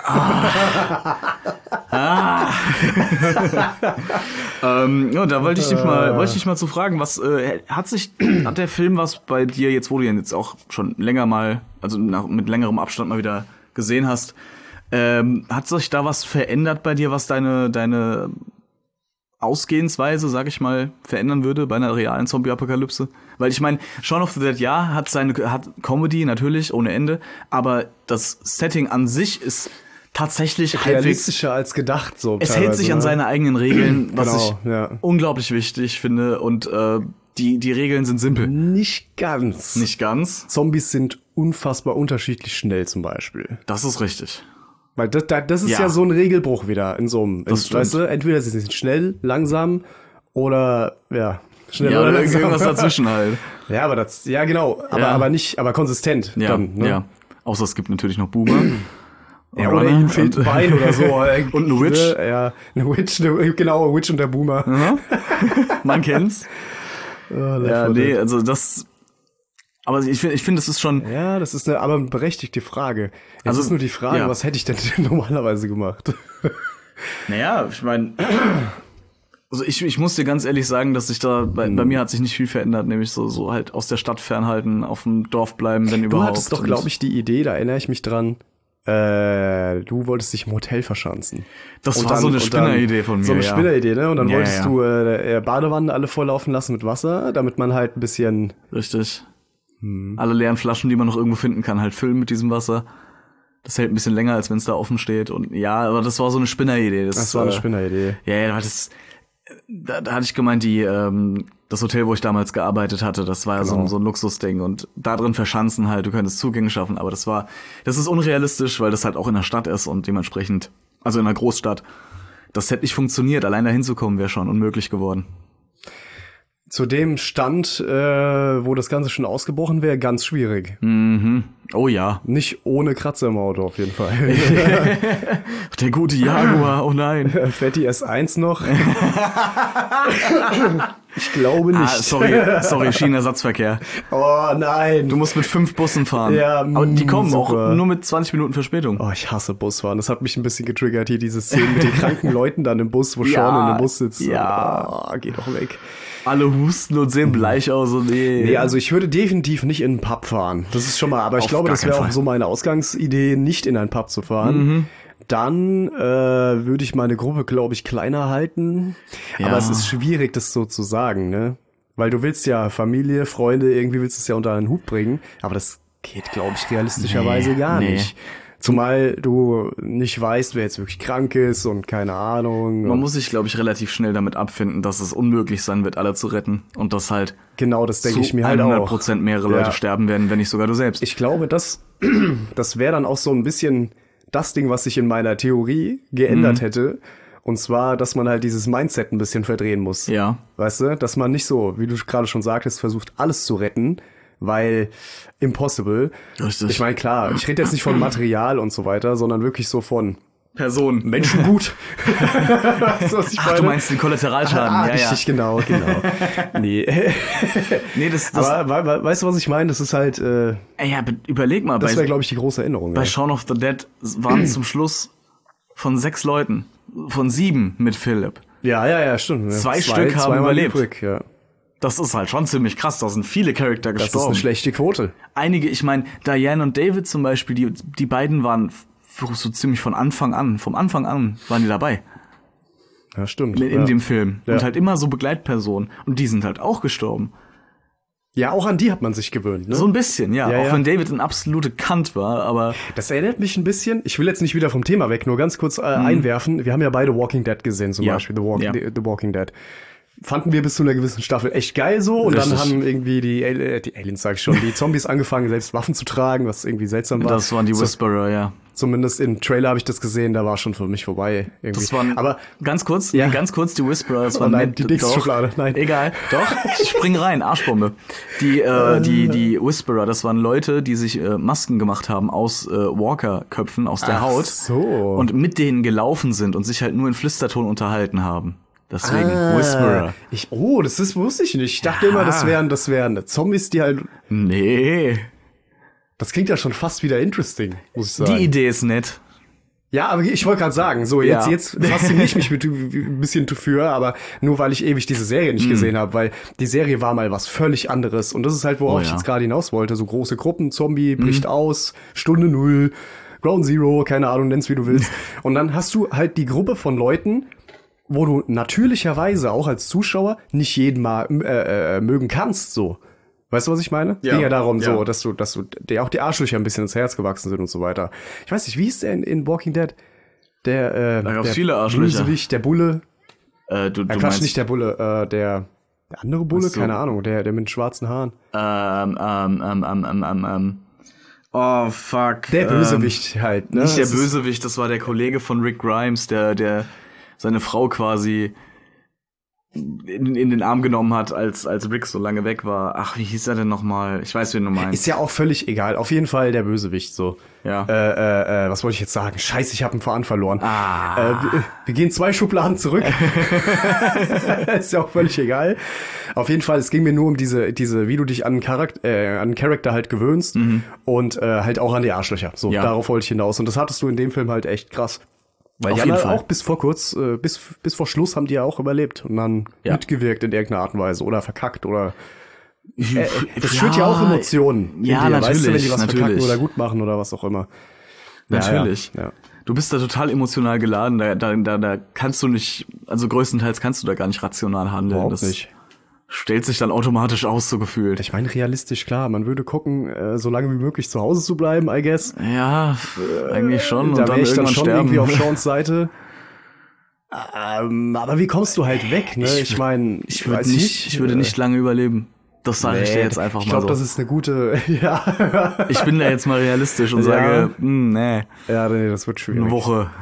Ähm, ja, da wollte ich dich mal, wollte ich dich mal zu fragen, was äh, hat sich, hat der Film was bei dir jetzt, wo du ihn jetzt auch schon länger mal, also nach, mit längerem Abstand mal wieder gesehen hast, ähm, hat sich da was verändert bei dir, was deine deine Ausgehensweise, sag ich mal, verändern würde bei einer realen Zombie-Apokalypse? Weil ich meine, Shaun of the Dead, ja, hat seine hat Comedy natürlich ohne Ende, aber das Setting an sich ist tatsächlich halbwegs. Realistischer als gedacht, so. Es teilweise, hält sich an ne? seine eigenen Regeln, was Genau, ich ja. unglaublich wichtig finde. Und äh, Die, die Regeln sind simpel. Nicht ganz. Nicht ganz. Zombies sind unfassbar unterschiedlich schnell zum Beispiel. Das ist richtig. Weil das, das ist ja. Ja. so ein Regelbruch wieder in so einem. Das in, weißt du, entweder sie sind schnell, langsam oder ja, schnell Ja, oder oder langsam. irgendwas dazwischen halt. Ja, aber das, ja genau, aber Ja. aber nicht, aber konsistent. Ja, dann, ne? ja. Außer es gibt natürlich noch Boomer. Ja, oder ihnen fehlt ein Bein oder so. Und eine Witch. Ja, eine Witch, eine, genau, eine Witch und der Boomer. Mhm. Man kennt's. Oh, Left Ja, four nee, Dead. also das... Aber ich finde, ich finde, es ist schon... Ja, das ist eine aber eine berechtigte Frage. Jetzt Also, ist nur die Frage, ja. was hätte ich denn normalerweise gemacht? Naja, ich meine... Also ich, ich muss dir ganz ehrlich sagen, dass sich da, bei, Hm. bei mir hat sich nicht viel verändert, nämlich so, so halt aus der Stadt fernhalten, auf dem Dorf bleiben, wenn Du überhaupt. hattest doch, Und glaube ich, die Idee, da erinnere ich mich dran, äh, du wolltest dich im Hotel verschanzen. Das Und war dann- so eine und dann- Spinneridee von mir, So eine ja. Spinneridee, ne? Und dann Ja, wolltest ja. du äh, äh, Badewannen alle volllaufen lassen mit Wasser, damit man halt ein bisschen... Richtig. Hm. Alle leeren Flaschen, die man noch irgendwo finden kann, halt füllen mit diesem Wasser. Das hält ein bisschen länger, als wenn es da offen steht. Und ja, aber das war so eine Spinneridee. Das, Das war eine äh, Spinneridee. Ja, ja, das, da, da hatte ich gemeint, die, ähm, das Hotel, wo ich damals gearbeitet hatte, das war ja so, Genau. ein, so ein Luxusding und da drin verschanzen halt, du könntest Zugänge schaffen, aber das war, das ist unrealistisch, weil das halt auch in der Stadt ist und dementsprechend, also in einer Großstadt, das hätte nicht funktioniert, allein da hinzukommen wäre schon unmöglich geworden. Zu dem Stand, äh, wo das Ganze schon ausgebrochen wäre, ganz schwierig. Mhm. Oh ja. Nicht ohne Kratzer im Auto auf jeden Fall. Der gute Jaguar, oh nein. Fatty S eins noch? Ich glaube nicht. Ah, sorry, sorry, Schienenersatzverkehr. Oh nein. Du musst mit fünf Bussen fahren. Ja, aber die kommen super. auch nur mit zwanzig Minuten Verspätung. Oh, ich hasse Busfahren. Das hat mich ein bisschen getriggert hier, diese Szene mit den kranken Leuten dann im Bus, wo Ja, Sean in dem Bus sitzt. ja. Oh, geh doch weg. Alle husten und sehen bleich aus und nee. Nee, also ich würde definitiv nicht in einen Pub fahren. Das ist schon mal, aber ich Auf glaube, gar das wäre keinen auch Fall. so meine Ausgangsidee, nicht in einen Pub zu fahren. Mhm. Dann äh, würde ich meine Gruppe, glaube ich, kleiner halten. Ja. Aber es ist schwierig, das so zu sagen, ne? Weil du willst ja Familie, Freunde, irgendwie willst du es ja unter einen Hut bringen. Aber das geht, glaube ich, realistischerweise Nee, gar nee. nicht. Zumal du nicht weißt, wer jetzt wirklich krank ist und keine Ahnung. Man Und muss sich, glaube ich, relativ schnell damit abfinden, dass es unmöglich sein wird, alle zu retten. Und dass halt genau, das denke zu ich mir halt hundert auch. Prozent mehrere Leute Ja. sterben werden, wenn nicht sogar du selbst. Ich glaube, das, das wäre dann auch so ein bisschen das Ding, was sich in meiner Theorie geändert Mhm. hätte. Und zwar, dass man halt dieses Mindset ein bisschen verdrehen muss. Ja. Weißt du, dass man nicht so, wie du gerade schon sagtest, versucht, alles zu retten, weil impossible. Richtig. Ich meine, klar, ich rede jetzt nicht von Material und so weiter, sondern wirklich so von Person. Menschengut. Weißt du, was ich Ach, meine? du meinst den Kollateralschaden. Ah, ja, ja. richtig, genau, genau. Nee. Nee, das, das, Aber we we weißt du, was ich meine? Das ist halt, äh, ey, ja, be- überleg mal, das bei, wäre, glaube ich, die große Erinnerung. bei ja. Shaun of the Dead waren zum Schluss von sechs Leuten, von sieben mit Philip. Ja, ja, ja, stimmt. Zwei Stück haben zweimal überlebt. übrig, ja. Das ist halt schon ziemlich krass, da sind viele Charakter Das ist gestorben. eine schlechte Quote. Einige, ich meine, Diane und David zum Beispiel, die, die beiden waren f- so ziemlich von Anfang an, vom Anfang an waren die dabei Ja, stimmt. in, in ja. dem Film. Ja. Und halt immer so Begleitpersonen. Und die sind halt auch gestorben. ja, auch an die hat man sich gewöhnt, ne? So ein bisschen, ja. Ja, auch ja. wenn David ein absolute Kant war, aber Das erinnert mich ein bisschen, ich will jetzt nicht wieder vom Thema weg, nur ganz kurz äh, einwerfen. Wir haben ja beide Walking Dead gesehen, zum Ja. Beispiel, The, Walk Ja. The, The Walking Dead. Fanden wir bis zu einer gewissen Staffel echt geil so und Richtig. dann haben irgendwie die, Ali- äh, die Aliens, sag ich schon, die Zombies angefangen, selbst Waffen zu tragen, was irgendwie seltsam war. das waren die So, Whisperer, ja. Zumindest im Trailer habe ich das gesehen, da war schon für mich vorbei. Irgendwie. Das waren, Aber ganz kurz, Ja. nee, ganz kurz, die Whisperer, das Oh waren nein, nett- die nächste doch, Schublade, nein. Egal, doch, ich spring rein, Arschbombe. Die, äh, die, die Whisperer, das waren Leute, die sich äh, Masken gemacht haben aus äh, Walker-Köpfen, aus der Ach Haut. so. Und mit denen gelaufen sind und sich halt nur in Flüsterton unterhalten haben. Deswegen Whisperer. Ich, oh, das ist, wusste ich nicht. Ich dachte Ja. immer, das wären, das wären Zombies, die halt, Nee, das klingt ja schon fast wieder interesting, muss ich sagen. die Idee ist nett. Ja, aber ich wollte gerade sagen, so jetzt, Ja. jetzt fasziniere ich mich mit, ein bisschen dafür, aber nur weil ich ewig diese Serie Mhm. nicht gesehen habe, weil die Serie war mal was völlig anderes und das ist halt, worauf Oh ich ja. jetzt gerade hinaus wollte. So große Gruppen, Zombie Mhm. bricht aus, Stunde Null, Ground Zero, keine Ahnung, nenn's wie du willst. Und dann hast du halt die Gruppe von Leuten, wo du natürlicherweise auch als Zuschauer nicht jeden mal äh, äh, mögen kannst, so. Weißt du, was ich meine? Ja. Ging ja darum, Ja. so, dass du, dass du, dir auch die Arschlöcher ein bisschen ins Herz gewachsen sind und so weiter. Ich weiß nicht, wie ist der in, in Walking Dead? Der, äh, Da gab's der viele Arschlöcher. Bösewicht, der Bulle, Äh, du, äh, du Quatsch, meinst, nicht der Bulle, äh, der, Der andere Bulle? Ach so. Keine Ahnung, der, der mit den schwarzen Haaren. Ähm, ähm, ähm, ähm, ähm, ähm, ähm. Oh, fuck. Der ähm, Bösewicht halt, ne? Nicht der Das ist- Bösewicht, das war der Kollege von Rick Grimes, der, der seine Frau quasi in, in den Arm genommen hat, als, als Rick so lange weg war. Ach, wie hieß er denn nochmal? Ich weiß, wen du meinst. Ist ja auch völlig egal. Auf jeden Fall der Bösewicht so. Ja. Äh, äh, äh, was wollte ich jetzt sagen? Scheiße, ich habe einen Verein verloren. Ah. Äh, wir, wir gehen zwei Schubladen zurück. Ist ja auch völlig egal. Auf jeden Fall, es ging mir nur um diese, diese, wie du dich an einen Charakter, äh, an einen Charakter halt gewöhnst und äh, halt auch an die Arschlöcher. So, Ja. darauf wollte ich hinaus. Und das hattest du in dem Film halt echt krass. Weil Auf die jeden anderen Fall. auch bis vor kurz, äh, bis, bis vor Schluss haben die ja auch überlebt und dann Ja. mitgewirkt in irgendeiner Art und Weise oder verkackt oder Äh, äh, das schürt ja auch Emotionen. in Ja, dir, natürlich, weißt du, wenn die was verkacken natürlich. oder gut machen oder was auch immer. Natürlich. Ja, ja. Du bist da total emotional geladen, da, da, da, da kannst du nicht, also größtenteils kannst du da gar nicht rational handeln. Überhaupt das nicht. stellt sich dann automatisch aus, so gefühlt. Ich meine, realistisch, klar, man würde gucken, äh, so lange wie möglich zu Hause zu bleiben, I guess. Ja, eigentlich schon. Da Und dann wäre ich dann irgendwann schon sterben. irgendwie auf Seans Seite. Ähm, aber wie kommst du halt weg, ne? Ich, meine, Ich würde nicht, ich würde nicht lange überleben. Das sage ich dir jetzt einfach ich mal glaube, so. das ist eine gute, ja. Ich bin da jetzt mal realistisch und Ja. sage, hm, nee, Ja, nee, das wird schwierig. eine Woche.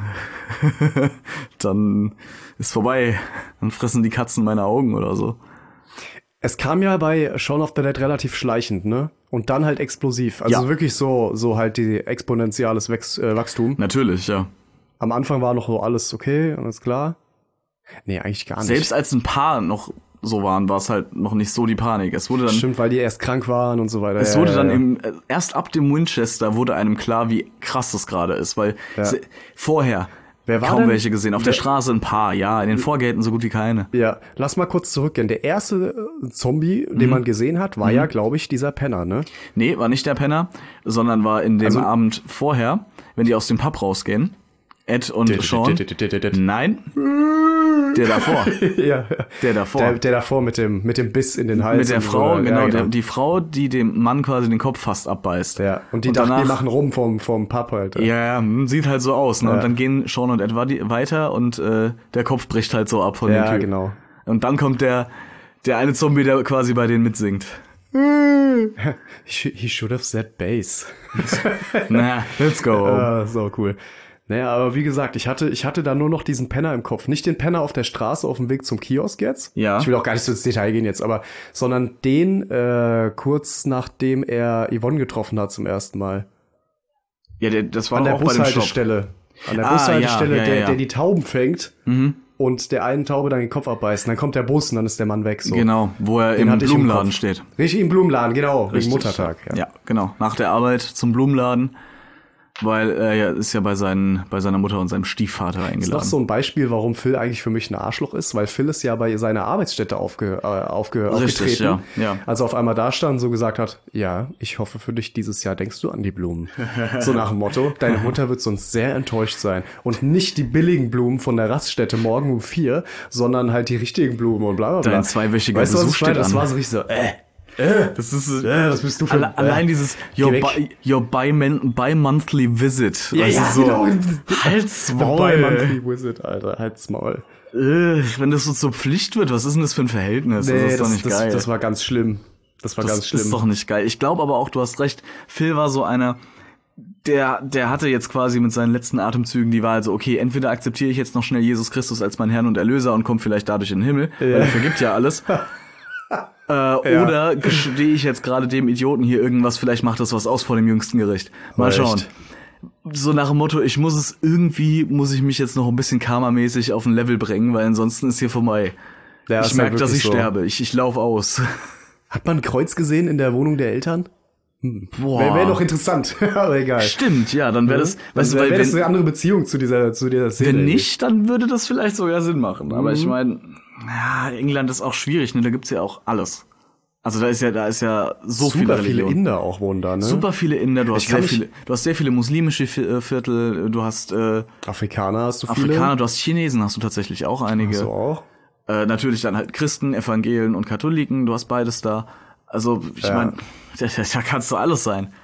Dann ist vorbei. Dann fressen die Katzen meine Augen oder so. Es kam ja bei Shaun of the Dead relativ schleichend, ne? Und dann halt explosiv. Also Ja. wirklich so, so halt die exponentielles Wachs- äh, Wachstum. Natürlich, ja. Am Anfang war noch so alles okay, alles klar. Nee, eigentlich gar nicht. Selbst als ein paar noch so waren, war es halt noch nicht so die Panik. Es wurde dann, Stimmt, weil die erst krank waren und so weiter. es Ja, wurde ja, dann ja. im, äh, erst ab dem Winchester wurde einem klar, wie krass das gerade ist, weil Ja. se- vorher Wer war kaum denn- welche gesehen. Auf der wer- Straße ein paar, ja. In den Vorgärten so gut wie keine. Ja, lass mal kurz zurückgehen. Der erste äh, Zombie, Mhm. den man gesehen hat, war ja, glaube ich, dieser Penner, ne? Nee, war nicht der Penner, sondern war in dem Also- Abend vorher, wenn die aus dem Pub rausgehen. Ed und Sean. Nein. Der davor. ja, Der davor. der, der davor mit dem, mit dem Biss in den Hals. Mit der und so. Frau, Ja, genau, Der, die Frau, die dem Mann quasi den Kopf fast abbeißt. Ja, und die dachten, danach, die machen rum vom, vom Pub halt. Ja, ja, hm, sieht halt so aus, ne? Ja. Und dann gehen Sean und Ed wadi- weiter und äh, der Kopf bricht halt so ab von Ja, dem Typ. genau. Und dann kommt der, der eine Zombie, der quasi bei denen mitsingt. He, he should have said bass. Na, let's go. Ah, so cool. Naja, aber wie gesagt, ich hatte, ich hatte da nur noch diesen Penner im Kopf. Nicht den Penner auf der Straße auf dem Weg zum Kiosk jetzt. Ja. Ich will auch gar nicht so ins Detail gehen jetzt, aber, sondern den, äh, kurz nachdem er Yvonne getroffen hat zum ersten Mal. Ja, der, das war An doch der auch bei dem Shop. Bushaltestelle. An der Ah, Bushaltestelle, ja, ja, der, ja, ja. der die Tauben fängt. Und der einen Taube dann den Kopf abbeißt. Und dann kommt der Bus und dann ist der Mann weg, so. Genau, wo er Den im hatte ich im Blumenladen Kopf. steht. Richtig im Blumenladen, genau. Wegen Richtig. Muttertag, ja. Ja, genau. Nach der Arbeit zum Blumenladen, weil er ja ist ja bei seinen, bei seiner Mutter und seinem Stiefvater Das ist eingeladen. noch so ein Beispiel, warum Phil eigentlich für mich ein Arschloch ist, weil Phil ist ja bei seiner Arbeitsstätte aufge, äh, aufge, Richtig, aufgetreten. ja, ja. Als er auf einmal da stand und so gesagt hat, ja, ich hoffe für dich dieses Jahr denkst du an die Blumen. So nach dem Motto, deine Mutter wird sonst sehr enttäuscht sein. Und nicht die billigen Blumen von der Raststätte morgen um vier, sondern halt die richtigen Blumen und bla bla bla. Dein zweiwöchiger weißt du, was Besuch ich meine? steht Das an. war so richtig so, äh, Das ist, äh, was bist du für alle, allein dieses Your, Geh weg. bi, your bi-mon- bi-monthly visit. Ja, Weißt ja, du, so, genau. Halt's By Maul. Monthly Wizard, Alter, halt's Maul. Äh, Wenn das so zur Pflicht wird, was ist denn das für ein Verhältnis? das ist doch nicht das, geil. das war ganz schlimm. Das war Das ganz schlimm. ist doch nicht geil. Ich glaube aber auch, du hast recht. Phil war so einer, der, der hatte jetzt quasi mit seinen letzten Atemzügen die Wahl so, okay, entweder akzeptiere ich jetzt noch schnell Jesus Christus als meinen Herrn und Erlöser und komme vielleicht dadurch in den Himmel, weil er vergibt ja alles. äh, Oder gestehe ich jetzt gerade dem Idioten hier irgendwas, vielleicht macht das was aus vor dem jüngsten Gericht. Mal Echt? schauen. So nach dem Motto, ich muss es irgendwie, muss ich mich jetzt noch ein bisschen karmamäßig auf ein Level bringen, weil ansonsten ist hier vorbei. Ja, ich ist ja merke, dass wirklich ich so. sterbe. Ich, ich laufe aus. Hat man ein Kreuz gesehen in der Wohnung der Eltern? Boah. Wäre wär doch interessant, aber egal. Stimmt, ja, dann wäre das, weißt du, wäre weil wär das wenn, eine andere Beziehung zu dieser, zu dieser Szene. wenn nicht, dann würde das vielleicht sogar Sinn machen. Aber Mhm. ich meine, ja, England ist auch schwierig, ne? Da gibt's ja auch alles. Also da ist ja, da ist ja so viele Super viele Religionen. Inder auch wohnen da, ne? Super viele Inder, du hast Ich kann sehr mich- viele, du hast sehr viele muslimische Vi- äh, Viertel, du hast äh, Afrikaner hast du viele. Afrikaner, du hast Chinesen, hast du tatsächlich auch einige. So auch. Äh, natürlich dann halt Christen, Evangelen und Katholiken, du hast beides da. Also ich Ja. meine, da, da kannst du alles sein.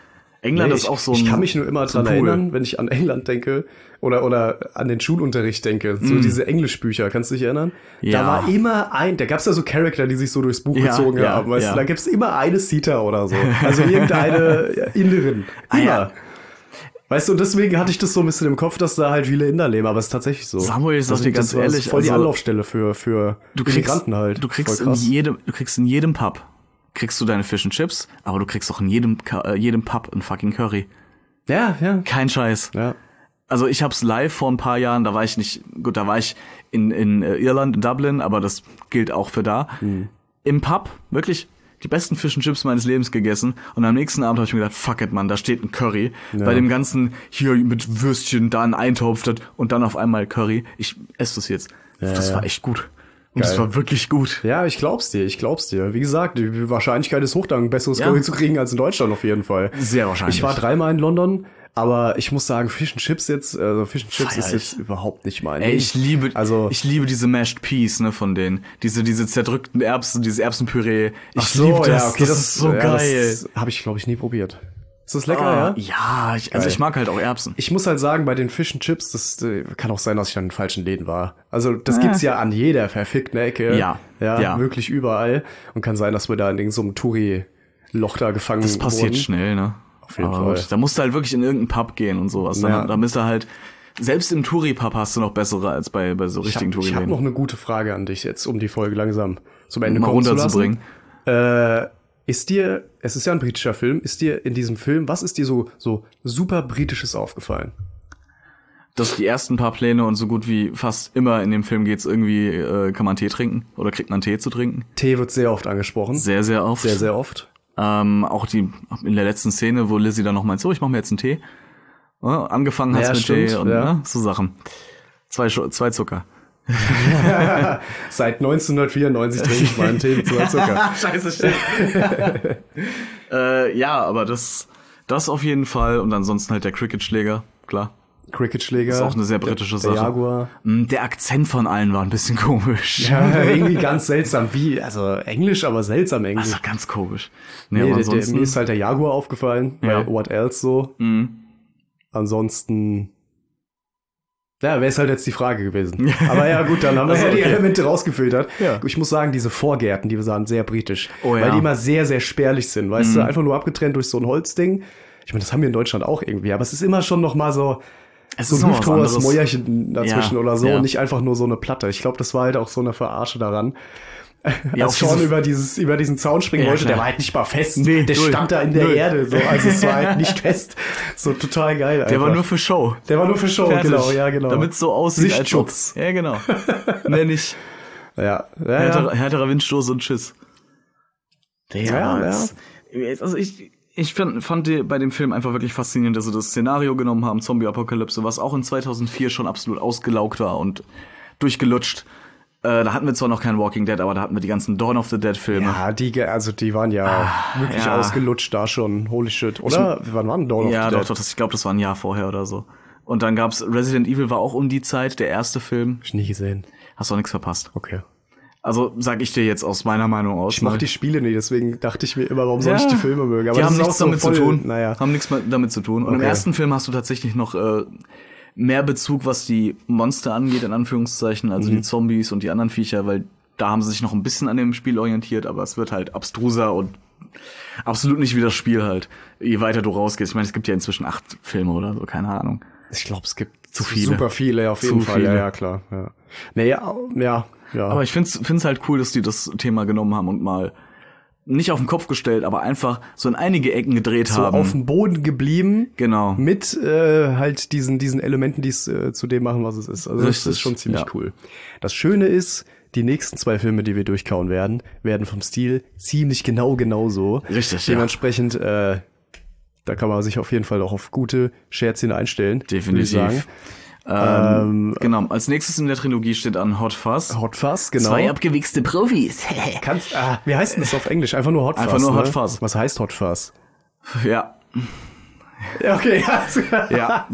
England Nee, ist auch so ein Ich kann mich nur immer so ein dran Pool. erinnern, wenn ich an England denke oder oder an den Schulunterricht denke, so diese Englischbücher, kannst du dich erinnern? Mm. Ja. Da war immer ein, da gab's ja so Charakter, die sich so durchs Buch Ja, gezogen ja, haben, weißt ja. du, da gibt's immer eine Sita oder so, also irgendeine Inderin, Ah, immer. ja. Weißt du, und deswegen hatte ich das so ein bisschen im Kopf, dass da halt viele Inder leben, aber es ist tatsächlich so. Samuel, ich sag Also dir das ganz war ehrlich, voll die also, Anlaufstelle für für Du kriegst, Immigranten halt. du kriegst Voll in krass. jedem, du kriegst in jedem Pub, kriegst du deine Fish and Chips, aber du kriegst auch in jedem, Ka- äh, jedem Pub ein fucking Curry. Ja, ja. Kein Scheiß. Ja. Also ich hab's live vor ein paar Jahren, da war ich nicht, gut, da war ich in, in äh, Irland, in Dublin, aber das gilt auch für da. Mhm. Im Pub, wirklich die besten Fish and Chips meines Lebens gegessen und am nächsten Abend habe ich mir gedacht, fuck it, Mann, da steht ein Curry. Ja. Bei dem ganzen, hier mit Würstchen, da ein Eintopf das, und dann auf einmal Curry. Ich esse das jetzt. Ja, das ja. war echt gut. Und das Geil. war wirklich gut. Ja, ich glaub's dir, ich glaub's dir. Wie gesagt, die Wahrscheinlichkeit ist hoch, da ein besseres Ja. Curry zu kriegen als in Deutschland auf jeden Fall. Sehr wahrscheinlich. Ich war dreimal in London, aber ich muss sagen, Fish and Chips jetzt, also Fish and Chips Feier ist ich. jetzt überhaupt nicht mein Ey, Ding. ich liebe, also, ich liebe diese Mashed Peas, ne, von denen. Diese, diese zerdrückten Erbsen, dieses Erbsenpüree. Ich ach so, liebe das. ja, okay, das, ist so ja, geil. Das habe ich, glaube ich, nie probiert. Ist das lecker, Ah, ja? ja, ich, also Geil. ich mag halt auch Erbsen. Ich muss halt sagen, bei den Fish and Chips, das äh, kann auch sein, dass ich dann in falschen Läden war. Also das gibt's ja an jeder verfickten Ecke. Ja, ja. ja. Wirklich überall. Und kann sein, dass wir da in irgendeinem so einem Touri-Loch da gefangen Das passiert wurden. schnell, ne? Auf jeden Aber Fall. gut, da musst du halt wirklich in irgendeinen Pub gehen und sowas. Dann, Ja. dann bist du halt, selbst im Touri-Pub hast du noch bessere als bei, bei so Ich richtigen habe hab Touri-Läden. noch eine gute Frage an dich jetzt, um die Folge langsam zum Ende Mal kommen zu runterzubringen. lassen. Äh, ist dir, es ist ja ein britischer Film, ist dir in diesem Film, was ist dir so, so super Britisches aufgefallen? Dass die ersten paar Pläne und so gut wie fast immer in dem Film geht's irgendwie, äh, kann man Tee trinken oder kriegt man Tee zu trinken. Tee wird sehr oft angesprochen. Sehr, sehr oft. Sehr, sehr oft. Ähm, auch die in der letzten Szene, wo Lizzie dann noch meint, so, ich mache mir jetzt einen Tee. Ja, angefangen Ja, hat's mit stimmt, Tee und ja. ne, so Sachen. Zwei, Schu- zwei Zucker. Seit neunzehnhundertvierundneunzig trinke ich meinen Tee mit Zucker. Scheiße, stimmt. äh, ja, aber das, das auf jeden Fall. Und ansonsten halt der Cricket-Schläger, klar. Cricketschläger. Das ist auch eine sehr britische der, der Sache. Jaguar. Mm, Der Akzent von allen war ein bisschen komisch. Ja, irgendwie ganz seltsam. Wie, also Englisch, aber seltsam Englisch. Das war ganz komisch. Nee, nee, aber der, der, ansonsten, mir ist halt der Jaguar aufgefallen. Ja. Weil what else so? Mhm. Ansonsten, ja, wäre es halt jetzt die Frage gewesen. Aber ja, gut, dann haben wir Also, ja die okay. Elemente rausgefiltert. Ja. Ich muss sagen, diese Vorgärten, die waren sehr britisch. Oh ja. Weil die immer sehr, sehr spärlich sind. Weißt Mhm. du, einfach nur abgetrennt durch so ein Holzding. Ich meine, das haben wir in Deutschland auch irgendwie. Aber es ist immer schon noch mal so, Es so ist ein noch was hüfthohes anderes. Mäuerchen dazwischen Ja, oder so. ja. Und nicht einfach nur so eine Platte. Ich glaube, das war halt auch so eine Verarsche daran. Ja, Als auch Sean diese- über dieses, über diesen Zaun springen Ja, wollte, der klar. war halt nicht mal fest. Nee, der null. stand da in der Null. Erde, so. Also es war halt nicht fest. So total geil, einfach. Der war nur für Show. Der war nur für Show, Fertig. genau, ja, genau. Damit es so aussieht, als ob. Sichtschutz. Ja, genau. Nenn ich Ja, ja, härterer, ja. härterer Windstoß und Tschüss. Ja, ja. Jetzt, also ich, ich fand, fand die, bei dem Film einfach wirklich faszinierend, dass sie das Szenario genommen haben, Zombie-Apokalypse, was auch in zweitausendvier schon absolut ausgelaugt war und durchgelutscht. Äh, da hatten wir zwar noch kein Walking Dead, aber da hatten wir die ganzen Dawn of the Dead Filme. Ja, die, ge- also die waren ja wirklich ja. ausgelutscht da schon. Holy shit. Oder? Wann waren Dawn of Ja, the doch, Dead? doch, das, ich glaube, das war ein Jahr vorher oder so. Und dann gab's Resident Evil war auch um die Zeit, der erste Film. Hab ich nie gesehen. Hast auch nichts verpasst. Okay. Also sag ich dir jetzt aus meiner Meinung aus. Ich mach ne? die Spiele nie, deswegen dachte ich mir immer, warum soll Ja. ich die Filme mögen? Die das haben ist auch nichts so damit voll, zu tun. Naja. Haben nichts mit- damit zu tun. Und im Okay. ersten Film hast du tatsächlich noch äh, mehr Bezug, was die Monster angeht, in Anführungszeichen, also Mhm. die Zombies und die anderen Viecher, weil da haben sie sich noch ein bisschen an dem Spiel orientiert, aber es wird halt abstruser und absolut nicht wie das Spiel halt, je weiter du rausgehst. Ich meine, es gibt ja inzwischen acht Filme oder so, keine Ahnung. Ich glaube, es gibt Zu viele. super viele, ja, auf Zu jeden Fall. viele. Ja, ja, klar. Ja. Nee, ja, ja, ja. Aber ich find's, find's halt cool, dass die das Thema genommen haben und mal nicht auf den Kopf gestellt, aber einfach so in einige Ecken gedreht so haben. auf dem Boden geblieben. Genau. Mit äh, halt diesen, diesen Elementen, die es äh, zu dem machen, was es ist. Also das Richtig, ist schon ziemlich ja. cool. Das Schöne ist, die nächsten zwei Filme, die wir durchkauen werden, werden vom Stil ziemlich genau genauso. Richtig, ja. Dementsprechend, äh, da kann man sich auf jeden Fall auch auf gute Scherzchen einstellen. würde ich Definitiv. sagen. Ähm, genau. Als nächstes in der Trilogie steht an Hot Fuzz. Hot Fuzz, genau. Zwei abgewichste Profis. Kannst, ah, wie heißt denn das auf Englisch? Einfach nur Hot Fuzz. Einfach nur ne? Hot Fuzz. Was heißt Hot Fuzz? Ja. Ja, okay. Ja.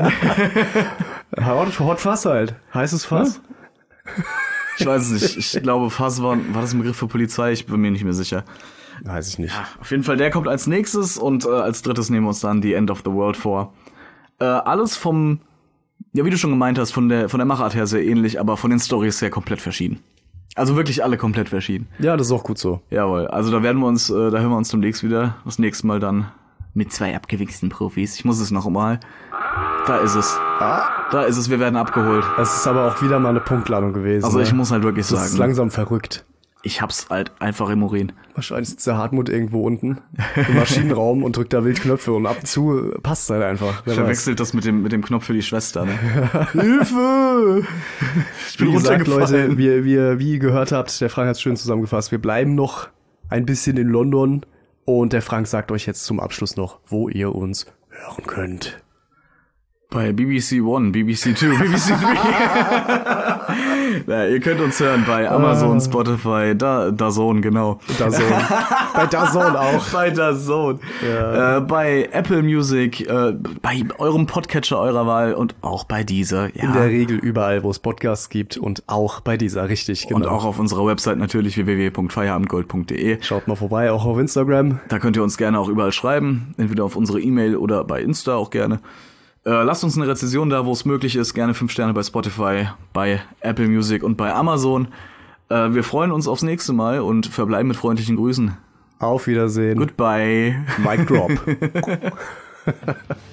Hot, Hot Fuzz halt. Heißes Fass? Ich weiß es nicht. Ich glaube, Fuzz war, war das ein Begriff für Polizei? Ich bin mir nicht mehr sicher. Weiß ich nicht. Ja, auf jeden Fall, der kommt als nächstes und äh, als drittes nehmen wir uns dann The End of the World vor. Äh, alles vom, ja, wie du schon gemeint hast, von der von der Machart her sehr ähnlich, aber von den Storys her komplett verschieden. Also wirklich alle komplett verschieden. Ja, das ist auch gut so. Jawohl, also da werden wir uns, äh, da hören wir uns demnächst wieder. Das nächste Mal dann mit zwei abgewichsten Profis. Ich muss es noch mal. Da ist es. Da ist es, wir werden abgeholt. Das ist aber auch wieder mal eine Punktladung gewesen. Also ich ne? muss halt wirklich Das sagen. ist langsam verrückt. Ich hab's halt einfach im Urin. Wahrscheinlich sitzt der Hartmut irgendwo unten im Maschinenraum und drückt da wild Knöpfe und ab und zu passt halt einfach. Wer Verwechselt das mit dem mit dem Knopf für die Schwester, ne? Hilfe! Ich bin Wie gesagt, runtergefallen. Leute, wir, wir, wie ihr gehört habt, der Frank hat es schön zusammengefasst. Wir bleiben noch ein bisschen in London und der Frank sagt euch jetzt zum Abschluss noch, wo ihr uns hören könnt. Bei B B C One, B B C Two, B B C Three. Ja, ihr könnt uns hören bei Amazon, Spotify, da DAZN, genau. DAZN. Bei DAZN auch. Bei DAZN. Ja. Äh, bei Apple Music, äh, bei eurem Podcatcher eurer Wahl und auch bei dieser. Ja. In der Regel überall, wo es Podcasts gibt und auch bei dieser, richtig, genau. Und auch auf unserer Website natürlich w w w punkt feierabendgold punkt de. Schaut mal vorbei, auch auf Instagram. Da könnt ihr uns gerne auch überall schreiben, entweder auf unsere E-Mail oder bei Insta auch gerne. Äh, lasst uns eine Rezension da, wo es möglich ist. Gerne fünf Sterne bei Spotify, bei Apple Music und bei Amazon. Äh, wir freuen uns aufs nächste Mal und verbleiben mit freundlichen Grüßen. Auf Wiedersehen. Goodbye. Mic drop.